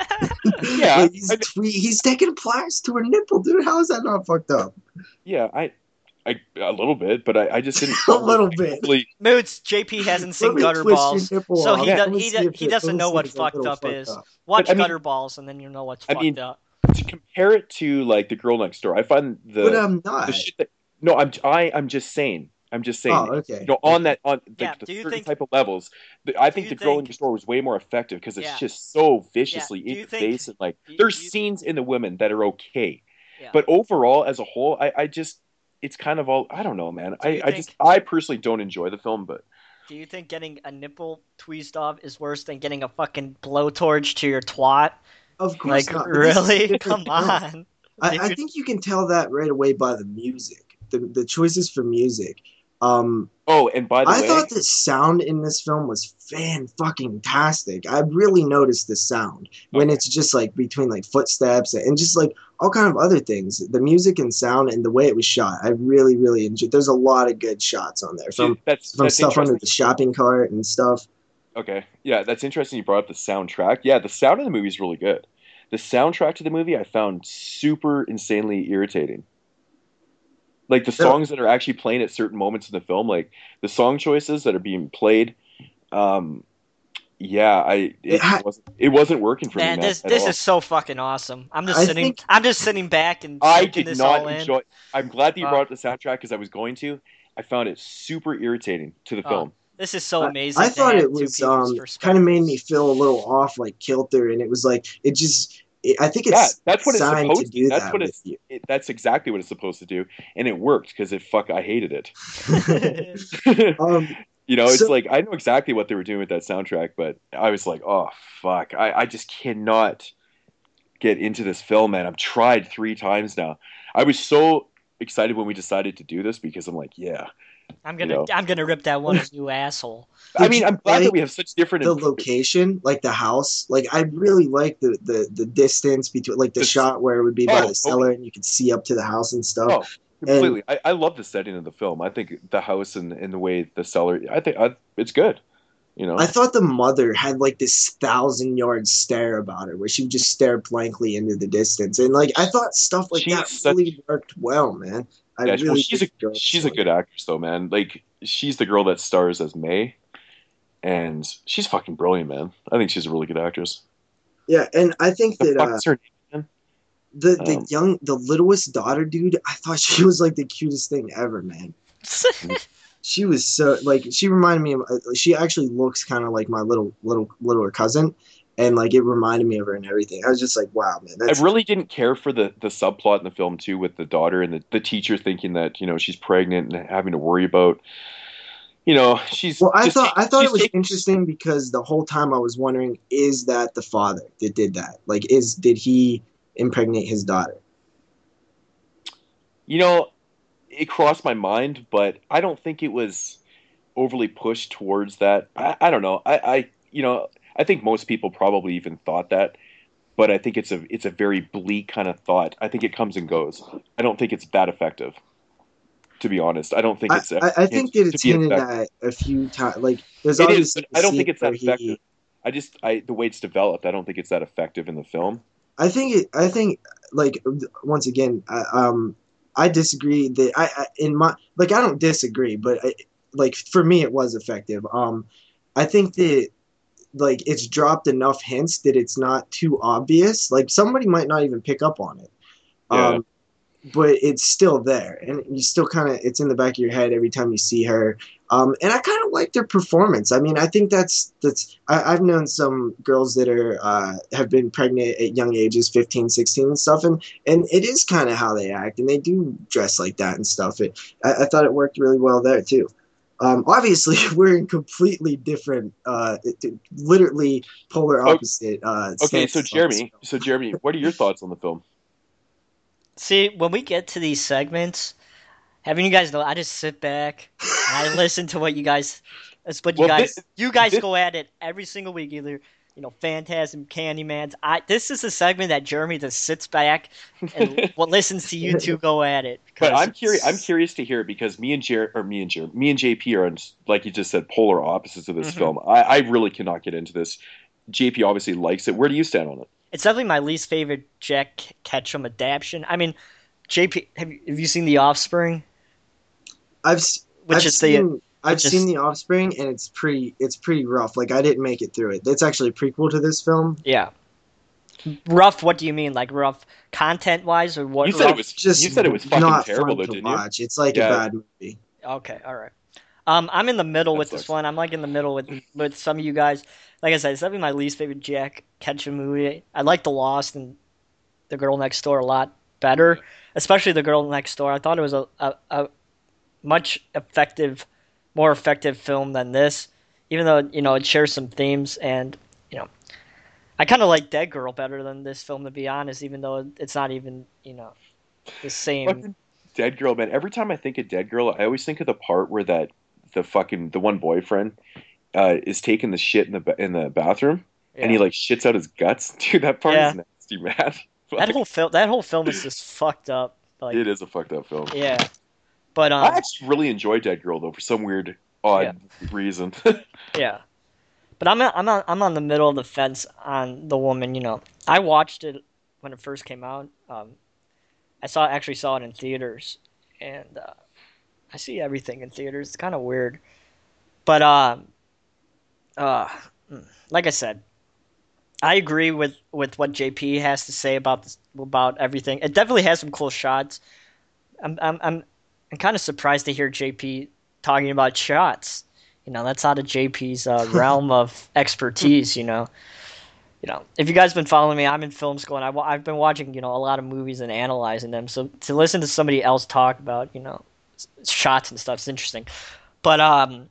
Yeah, like, he's I- twe- he's taking pliers to her nipple, dude. How is that not fucked up? Yeah, I, I a little bit, but I, I just didn't. A little bit. Really, Moods, J P hasn't Let seen me gutter twist balls, your nipple so off. he Yeah. does, Let me he, see does, if he it- doesn't let me know see what if it's a fucked little up fucked is. up. Watch But, I mean- gutter balls, and then you know what's I fucked mean, up. to compare it to like the girl next door, I find the But I'm not. the shit that no, I'm I I'm just saying, I'm just saying, Oh, okay. you know, on that on like Yeah, the do you certain think- type of levels, the, I think you the girl in think- your store was way more effective because it's Yeah. just so viciously Yeah, do in you your think- face and like do you- there's do you- scenes in the women that are okay, Yeah. but overall as a whole, I I just it's kind of all I don't know, man. Do I you I just think- I personally don't enjoy the film, but Do you think getting a nipple tweezed off is worse than getting a fucking blowtorch to your twat? Of course Like, not. but this is a really? different Come film. on. I, I dude. think you can tell that right away by the music, the the choices for music. Um, oh, and by the I way, thought the sound in this film was fan fucking tastic. I really noticed the sound when Okay. it's just like between like footsteps and just like all kind of other things. The music and sound and the way it was shot, I really really enjoyed. There's a lot of good shots on there from that's from that's stuff under interesting. the shopping cart and stuff. Okay, yeah, that's interesting. You brought up the soundtrack. Yeah, the sound of the movie is really good. The soundtrack to the movie I found super insanely irritating. Like the No, songs that are actually playing at certain moments in the film, like the song choices that are being played. Um, yeah, I it it ha- wasn't it wasn't working for me, Man, man, this at this is all. so fucking awesome. I'm just I sitting think I'm just sitting back and I soaking did this not all in. enjoy. I'm glad that you Uh, brought up the soundtrack because I was going to. I found it super irritating to the uh, film. this is so I, I amazing to thought have it two was people's um kind of made me perspectives. feel a little off, like kilter, and it was like it just. It, I think Yeah, it's that's what it's designed to supposed to. do That's that what with it's. you. It, that's exactly what it's supposed to do, and it worked because it fuck. I hated it. um, You know, it's so like I know exactly what they were doing with that soundtrack, but I was like, oh fuck, I, I just cannot get into this film, man. I've tried three times now. I was so excited when we decided to do this because I'm like, yeah, I'm you gonna know. I'm gonna rip that one a new asshole. I did mean, you I'm glad that like we have such different the imp- location, like the house? Like I really like the the the distance between, like the this. shot where it would be by Oh, the cellar totally. and you could see up to the house and stuff. Oh, And completely. I, I love the setting of the film. I think the house and, and the way the cellar. I think I, it's good. You I know, thought the mother had like this thousand yard stare about her, where she would just stare blankly into the distance, and like I thought stuff like she's that such. really worked well, man. I Yeah, well, really she's did a enjoy this she's a one. good actress though, man. Like she's the girl that stars as May, and she's fucking brilliant, man. I think she's a really good actress. Yeah, and I think The that fuck uh, is her name, the man? the Um, young the littlest daughter, dude, I thought she was like the cutest thing ever, man. She was so like she reminded me of. uh, She actually looks kind of like my little little littler cousin, and like it reminded me of her and everything. I was just like, wow, man, I that's really didn't care for the the subplot in the film too, with the daughter and the, the teacher thinking that you know she's pregnant and having to worry about you know she's well. I just thought taking I thought it she's was taking interesting because the whole time I was wondering, is that the father that did that? Like, is did he impregnate his daughter? you know it crossed my mind, but I don't think it was overly pushed towards that. I, I don't know. I, I you know I think most people probably even thought that, but I think it's a it's a very bleak kind of thought. I think it comes and goes. I don't think it's that effective, to be honest. I don't think I, it's ever I, I think hinted that to it's be hinted effective. at a few times. Like, there's It is, obviously but the I don't scene think it's where that effective. he. I just I the way it's developed, I don't think it's that effective in the film. I think it. I think like once again, I, um, I disagree that I, I in my like I don't disagree, but I, like for me it was effective. Um, I think that like it's dropped enough hints that it's not too obvious. Like somebody might not even pick up on it. Yeah. Um, but it's still there, and you still kind of it's in the back of your head every time you see her. Um, and I kind of like their performance. I mean, I think that's that's I, I've known some girls that are uh, have been pregnant at young ages, fifteen, sixteen, and stuff, and and it is kind of how they act, and they do dress like that and stuff. It, I, I thought it worked really well there too. Um, obviously, we're in completely different, uh, literally polar Oh, opposite uh, okay. So stances on this Jeremy, film. so Jeremy, what are your thoughts on the film? See, when we get to these segments, having you guys know, I just sit back and I listen to what you guys. That's what you Well, this, guys. You guys this go at it every single week, either you know, Phantasm, Candyman's. I this is a segment that Jeremy just sits back and what listens to you two go at it but because I'm curious. I'm it's. curious to hear it because me and Jer or me and Jer me and J P are on, like you just said, polar opposites of this Mhm. film. I, I really cannot get into this. J P obviously likes it. Where do you stand on it? It's definitely my least favorite Jack Ketchum adaptation. I mean, J P, have you, have you seen The Offspring? I've Which I've is the seen I've which seen is The Offspring, and it's pretty it's pretty rough. Like I didn't make it through it. It's actually a prequel to this film. yeah. Rough, what do you mean? Like rough content wise, or You what said it rough? was. You Just said it was fucking not terrible, fun though, to didn't you? watch. It's like a Yeah, bad movie. Okay, all right. Um, I'm in the middle that with this sucks. one. I'm like in the middle with with some of you guys. Like I said, it's definitely my least favorite Jack Ketchum movie. I like The Lost and The Girl Next Door a lot better, especially The Girl Next Door. I thought it was a, a, a much effective, more effective film than this, even though you know it shares some themes and you know I kind of like Dead Girl better than this film to be honest, even though it's not even you know the same. Fucking Dead Girl, man. Every time I think of Dead Girl, I always think of the part where that the fucking the one boyfriend uh, is taking the shit in the ba- in the bathroom, and he Yeah, like shits out his guts. Dude, that part is yeah. nasty, man. That whole Like, film, that whole film is just fucked up. Like, it is a fucked up film. yeah, but I um, actually really enjoy Dead Girl though for some weird, yeah, odd reason. yeah. But I'm I'm on, I'm on the middle of the fence on the woman. You know, I watched it when it first came out. Um, I saw actually saw it in theaters, and uh, I see everything in theaters. It's kind of weird, but um, uh, like I said, I agree with, with what J P has to say about this, about everything. It definitely has some cool shots. I'm I'm I'm, I'm kind of surprised to hear J P talking about shots. You know, that's out of J P's uh, realm of expertise. You know, you know, if you guys been following me, I'm in film school and I, I've been watching, you know, a lot of movies and analyzing them. So to listen to somebody else talk about, you know, shots and stuff is interesting. But um,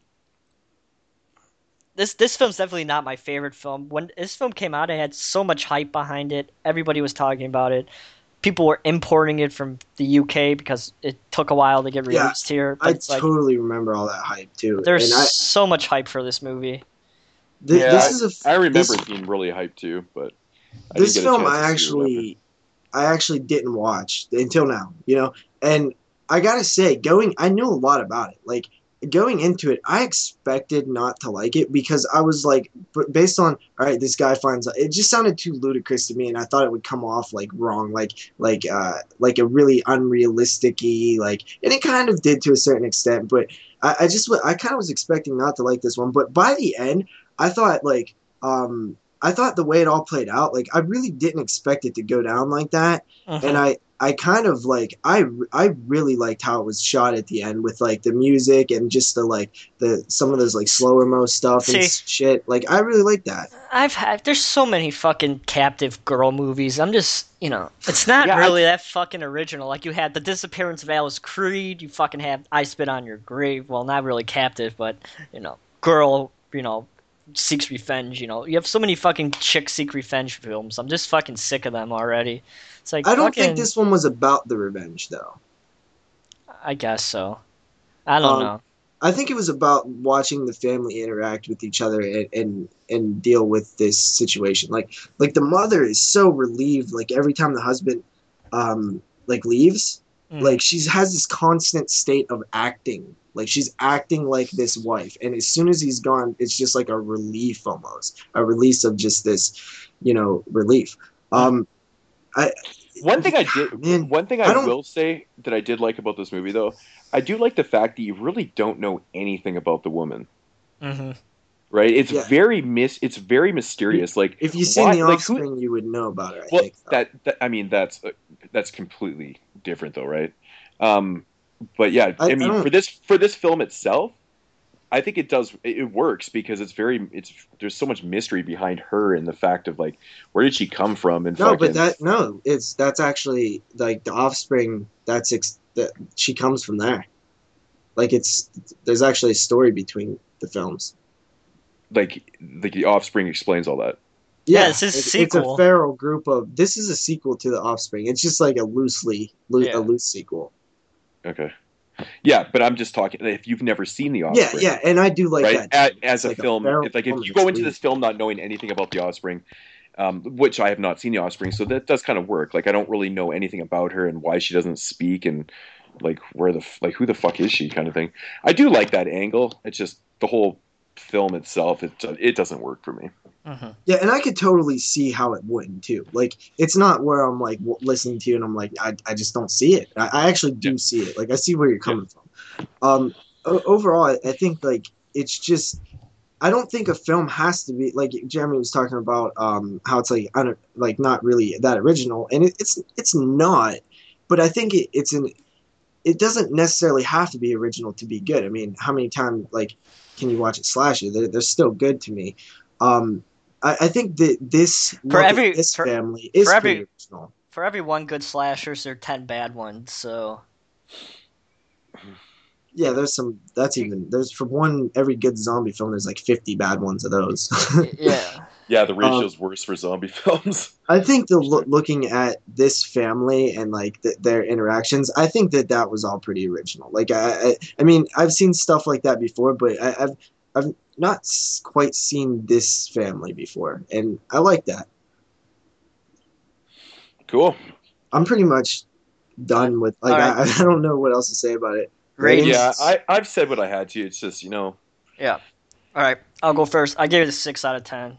this this film's definitely not my favorite film. When this film came out, it had so much hype behind it. Everybody was talking about it. People were importing it from the U K because it took a while to get Yeah, released here. But I it's like totally remember all that hype too. there's And I so much hype for this movie. th- Yeah, this I, is a f- I remember this, it being really hyped too, but I didn't this get a film chance I to see it. actually I actually didn't watch until now, you know. And I gotta say, going I knew a lot about it. Like going into it, I expected not to like it because I was like, but based on all right, this guy finds it just sounded too ludicrous to me, and I thought it would come off like wrong, like like uh like a really unrealistic-y, like, and it kind of did to a certain extent. But I, I just I kind of was expecting not to like this one, but by the end, I thought like um I thought the way it all played out, like I really didn't expect it to go down like that, and Mm-hmm. I I kind of like I I really liked how it was shot at the end with like the music and just the like the some of those like slower mo stuff and See, shit. Like I really like that. I've had there's so many fucking captive girl movies. I'm just, you know, it's not Yeah, I, really that fucking original. Like you had The Disappearance of Alice Creed, you fucking have I Spit on Your Grave. Well, not really captive, but you know, girl, you know, seeks revenge, you know. You have so many fucking chick seek revenge films. I'm just fucking sick of them already. It's like I don't think fucking this one was about the revenge though. I guess so. I don't Um, know. I think it was about watching the family interact with each other and, and and deal with this situation. Like like the mother is so relieved. Like every time the husband um like leaves, Mm. like she has this constant state of acting. Like she's acting like this wife, and as soon as he's gone, it's just like a relief almost, a release of just this, you know, relief. Um, I one thing I did, man, one thing I I don't. will say that I did like about this movie, though, I do like the fact that you really don't know anything about the woman, Mm-hmm. right? It's Yeah, very mis, it's very mysterious. Like if you've seen why, The like who? Offspring, you would know about her. I Well, think so. that, that I mean, that's uh, that's completely different, though, right? Um, but yeah, I, I I mean, for don't. this for this film itself, I think it does it works because it's very it's there's so much mystery behind her and the fact of like where did she come from and No, but fucking that no, it's that's actually like The Offspring. That's ex, that she comes from there. Like it's there's actually a story between the films. like like the Offspring explains all that. Yeah, Yeah, this is it, it's a sequel. feral group of. This is a sequel to The Offspring. It's just like a loosely loo, a Yeah. loose sequel. Okay. Yeah, but I'm just talking if you've never seen The Yeah, Offspring, yeah, and I do like right? that As, too. as It's a like a film, feral it's like if woman. you It's go into weird. this film not knowing anything about The Offspring, um, which I have not seen The Offspring, so that does kind of work. Like I don't really know anything about her and why she doesn't speak and like where the like who the fuck is she kind of thing. I do like that angle. It's just the whole film itself. It it doesn't work for me. Mm-hmm. Yeah, and I could totally see how it wouldn't too. Like, it's not where I'm like w- listening to you and I'm like, I, I just don't see it. I, I actually Yeah, do see it. Like, I see where you're yeah, coming from. Um, o- overall, I, I think like it's just. I don't think a film has to be like Jeremy was talking about um, how it's like un, like not really that original, and it, it's it's not. But I think it, it's an it doesn't necessarily have to be original to be good. I mean, how many times like can you watch it slasher? They're, they're still good to me. Um, I, I think that this For look at every this for family for is pretty every original. for every one good slashers, there are ten bad ones. So you Yeah, know, there's some. That's even there's for one every good zombie film. There's like fifty bad ones of those. yeah. yeah. The um, ratio's worse for zombie films. I think the For loo- sure. looking at this family and like th- their interactions, I think that that was all pretty original. Like I, I, I mean, I've seen stuff like that before, but I, I've, I've not s- quite seen this family before, and I like that. Cool. I'm pretty much Uh, done with all like right. I, I don't know what else to say about it. Ratings. Yeah, Ratings? I I've said what I had to. It's just you know Yeah. All right, I'll go first. I gave it a six out of ten.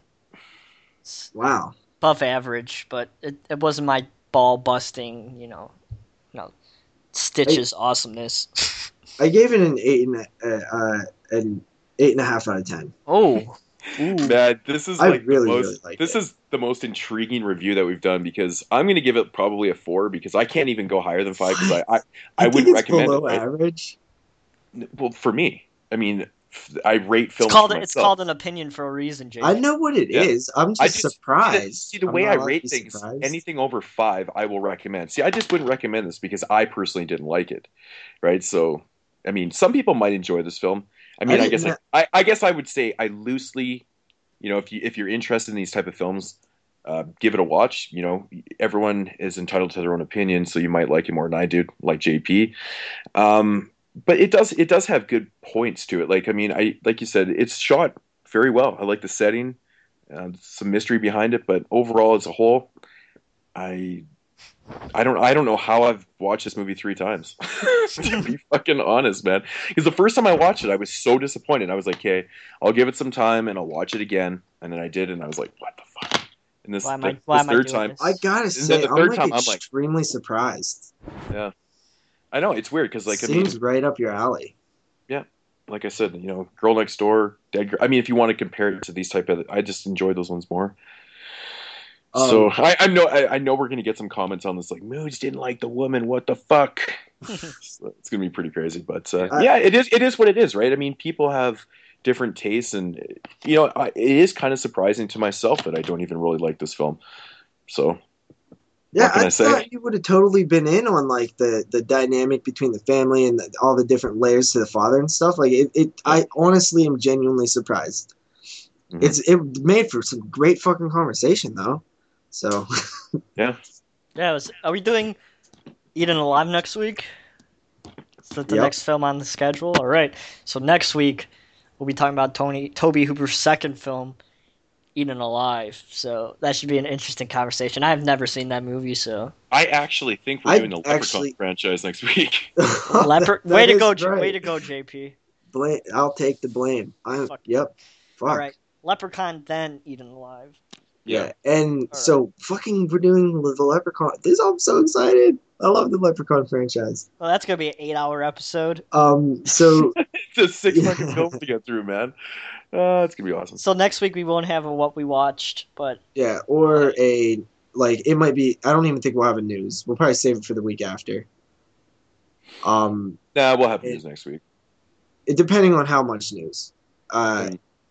Wow. Above average, but it, it wasn't my ball busting, you know, you know, Stitch's I, awesomeness. I gave it an eight and a, uh, an eight and a half out of ten. Oh, Ooh. Man, this is I like really, the most. really like this it. is the most intriguing review that we've done because I'm going to give it probably a four because I can't even go higher than five because I I, I, I wouldn't recommend below it. Right? Average. Well, for me, I mean, I rate films. It's called for it's called an opinion for a reason, Jake. I know what it yeah. is. I'm just, I just surprised. See, the I'm way I rate things, surprised. anything over five, I will recommend. See, I just wouldn't recommend this because I personally didn't like it, right? So, I mean, some people might enjoy this film. I mean, I, I guess I, I, I guess I would say I loosely, you know, if you if you're interested in these type of films, uh, give it a watch. You know, everyone is entitled to their own opinion, so you might like it more than I do, like J P. Um, but it does it does have good points to it. Like I mean, I like you said, it's shot very well. I like the setting. Uh, some mystery behind it, but overall, as a whole, I, I don't, I don't know how I've watched this movie three times. To be fucking honest, man, because the first time I watched it, I was so disappointed. I was like, "Okay, I'll give it some time and I'll watch it again." And then I did, and I was like, "What the fuck?" And this, why am the, I, why this am third I time, this? I gotta say, the I'm third like time, I'm like, extremely surprised. Yeah, I know it's weird because like Seems I mean, right up your alley. Yeah, like I said, you know, Girl Next Door, Dead Girl. I mean, if you want to compare it to these type of, I just enjoy those ones more. So um, I, I know I, I know we're gonna get some comments on this, like Moods didn't like the woman. What the fuck? So it's gonna be pretty crazy, but uh, I, yeah, it is. It is what it is, right? I mean, people have different tastes, and you know, I, it is kind of surprising to myself that I don't even really like this film. So yeah, what can I, I say? thought you would have totally been in on like the the dynamic between the family and the, all the different layers to the father and stuff. Like it, it yeah. I honestly am genuinely surprised. Mm-hmm. It's it made for some great fucking conversation though. So yeah, yeah. Was, are we doing Eaten Alive next week? Is that the yep. next film on the schedule? All right. So next week we'll be talking about Tony Toby Hooper's second film, Eaten Alive. So that should be an interesting conversation. I have never seen that movie, so I actually think we're I doing the Leprechaun actually... franchise next week. Leper- way to go, right. way to go, J P. Blame. I'll take the blame. I'm. Fuck. Yep. Fuck. All right. Leprechaun, then Eaten Alive. Yeah, and All so right. fucking we're doing the Leprechaun. This I'm so excited. I love the Leprechaun franchise. Well, that's gonna be an eight-hour episode. Um, so it's a six yeah. fucking films to get through, man. Uh, it's gonna be awesome. So next week we won't have a what we watched, but yeah, or a like it might be. I don't even think we'll have a news. We'll probably save it for the week after. Um, nah, we'll have it, news next week. It depending on how much news. Uh,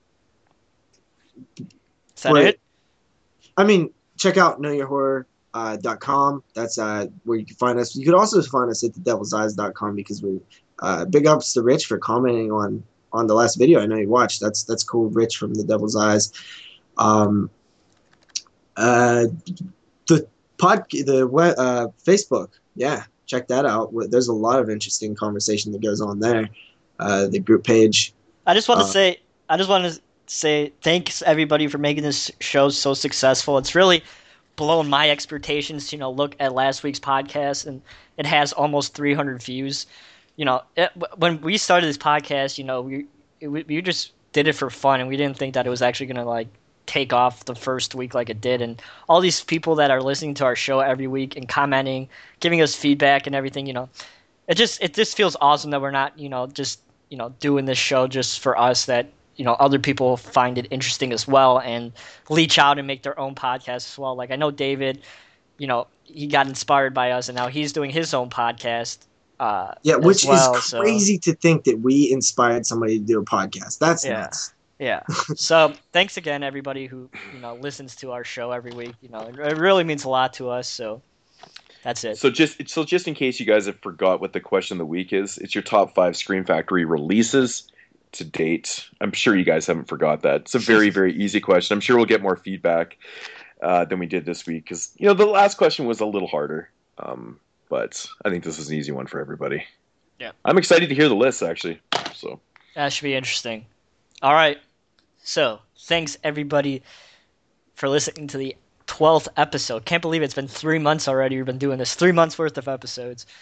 Is that it? I mean, check out know your horror dot com. That's uh, where you can find us. You could also find us at the devils eyes dot com because we uh, big ups to Rich for commenting on on the last video I know you watched. That's that's cool, Rich from the Devil's Eyes. Um, uh, the pod, the uh, Facebook, yeah, check that out. There's a lot of interesting conversation that goes on there. Uh, the group page. I just want to uh, say, I just want to say thanks everybody for making this show so successful. It's really blown my expectations. You know, look at last week's podcast, and it has almost three hundred views. You know, it, when we started this podcast, you know, we it, we just did it for fun, and we didn't think that it was actually gonna like take off the first week like it did. And all these people that are listening to our show every week and commenting, giving us feedback and everything, you know, it just it just feels awesome that we're not, you know, just you know doing this show just for us. That you know other people find it interesting as well and reach out and make their own podcast as well. Like I know David, you know, he got inspired by us, and now he's doing his own podcast. Uh, yeah, which well, is crazy so. to think that we inspired somebody to do a podcast. That's yeah, nuts. Yeah. So thanks again, everybody who you know listens to our show every week. You know, it, it really means a lot to us. So that's it. So just so just in case you guys have forgot what the question of the week is, it's your top five Scream Factory releases to date. I'm sure you guys haven't forgot that. It's a very very easy question. I'm sure we'll get more feedback uh, than we did this week because you know the last question was a little harder. Um, But I think this is an easy one for everybody. Yeah. I'm excited to hear the list, actually. So that should be interesting. All right. So thanks, everybody, for listening to the twelfth episode. Can't believe it's been three months already. We've been doing this. Three months worth of episodes.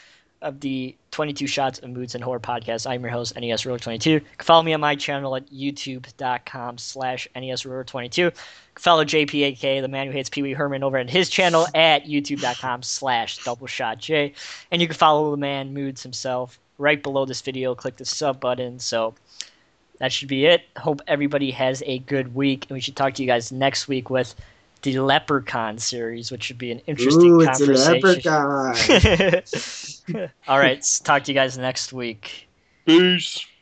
of the twenty-two Shots of Moods and Horror podcast. I'm your host, N E S Ruler twenty-two. You can follow me on my channel at youtube.com slash NES Ruler 22. You can follow J P, aka the man who hates Pee Wee Herman, over at his channel at youtube.com slash double shot J. And you can follow the man Moods himself right below this video. Click the sub button. So that should be it. Hope everybody has a good week, and we should talk to you guys next week with the Leprechaun series, which should be an interesting Ooh, it's conversation. a leprechaun. All right, talk to you guys next week. Peace.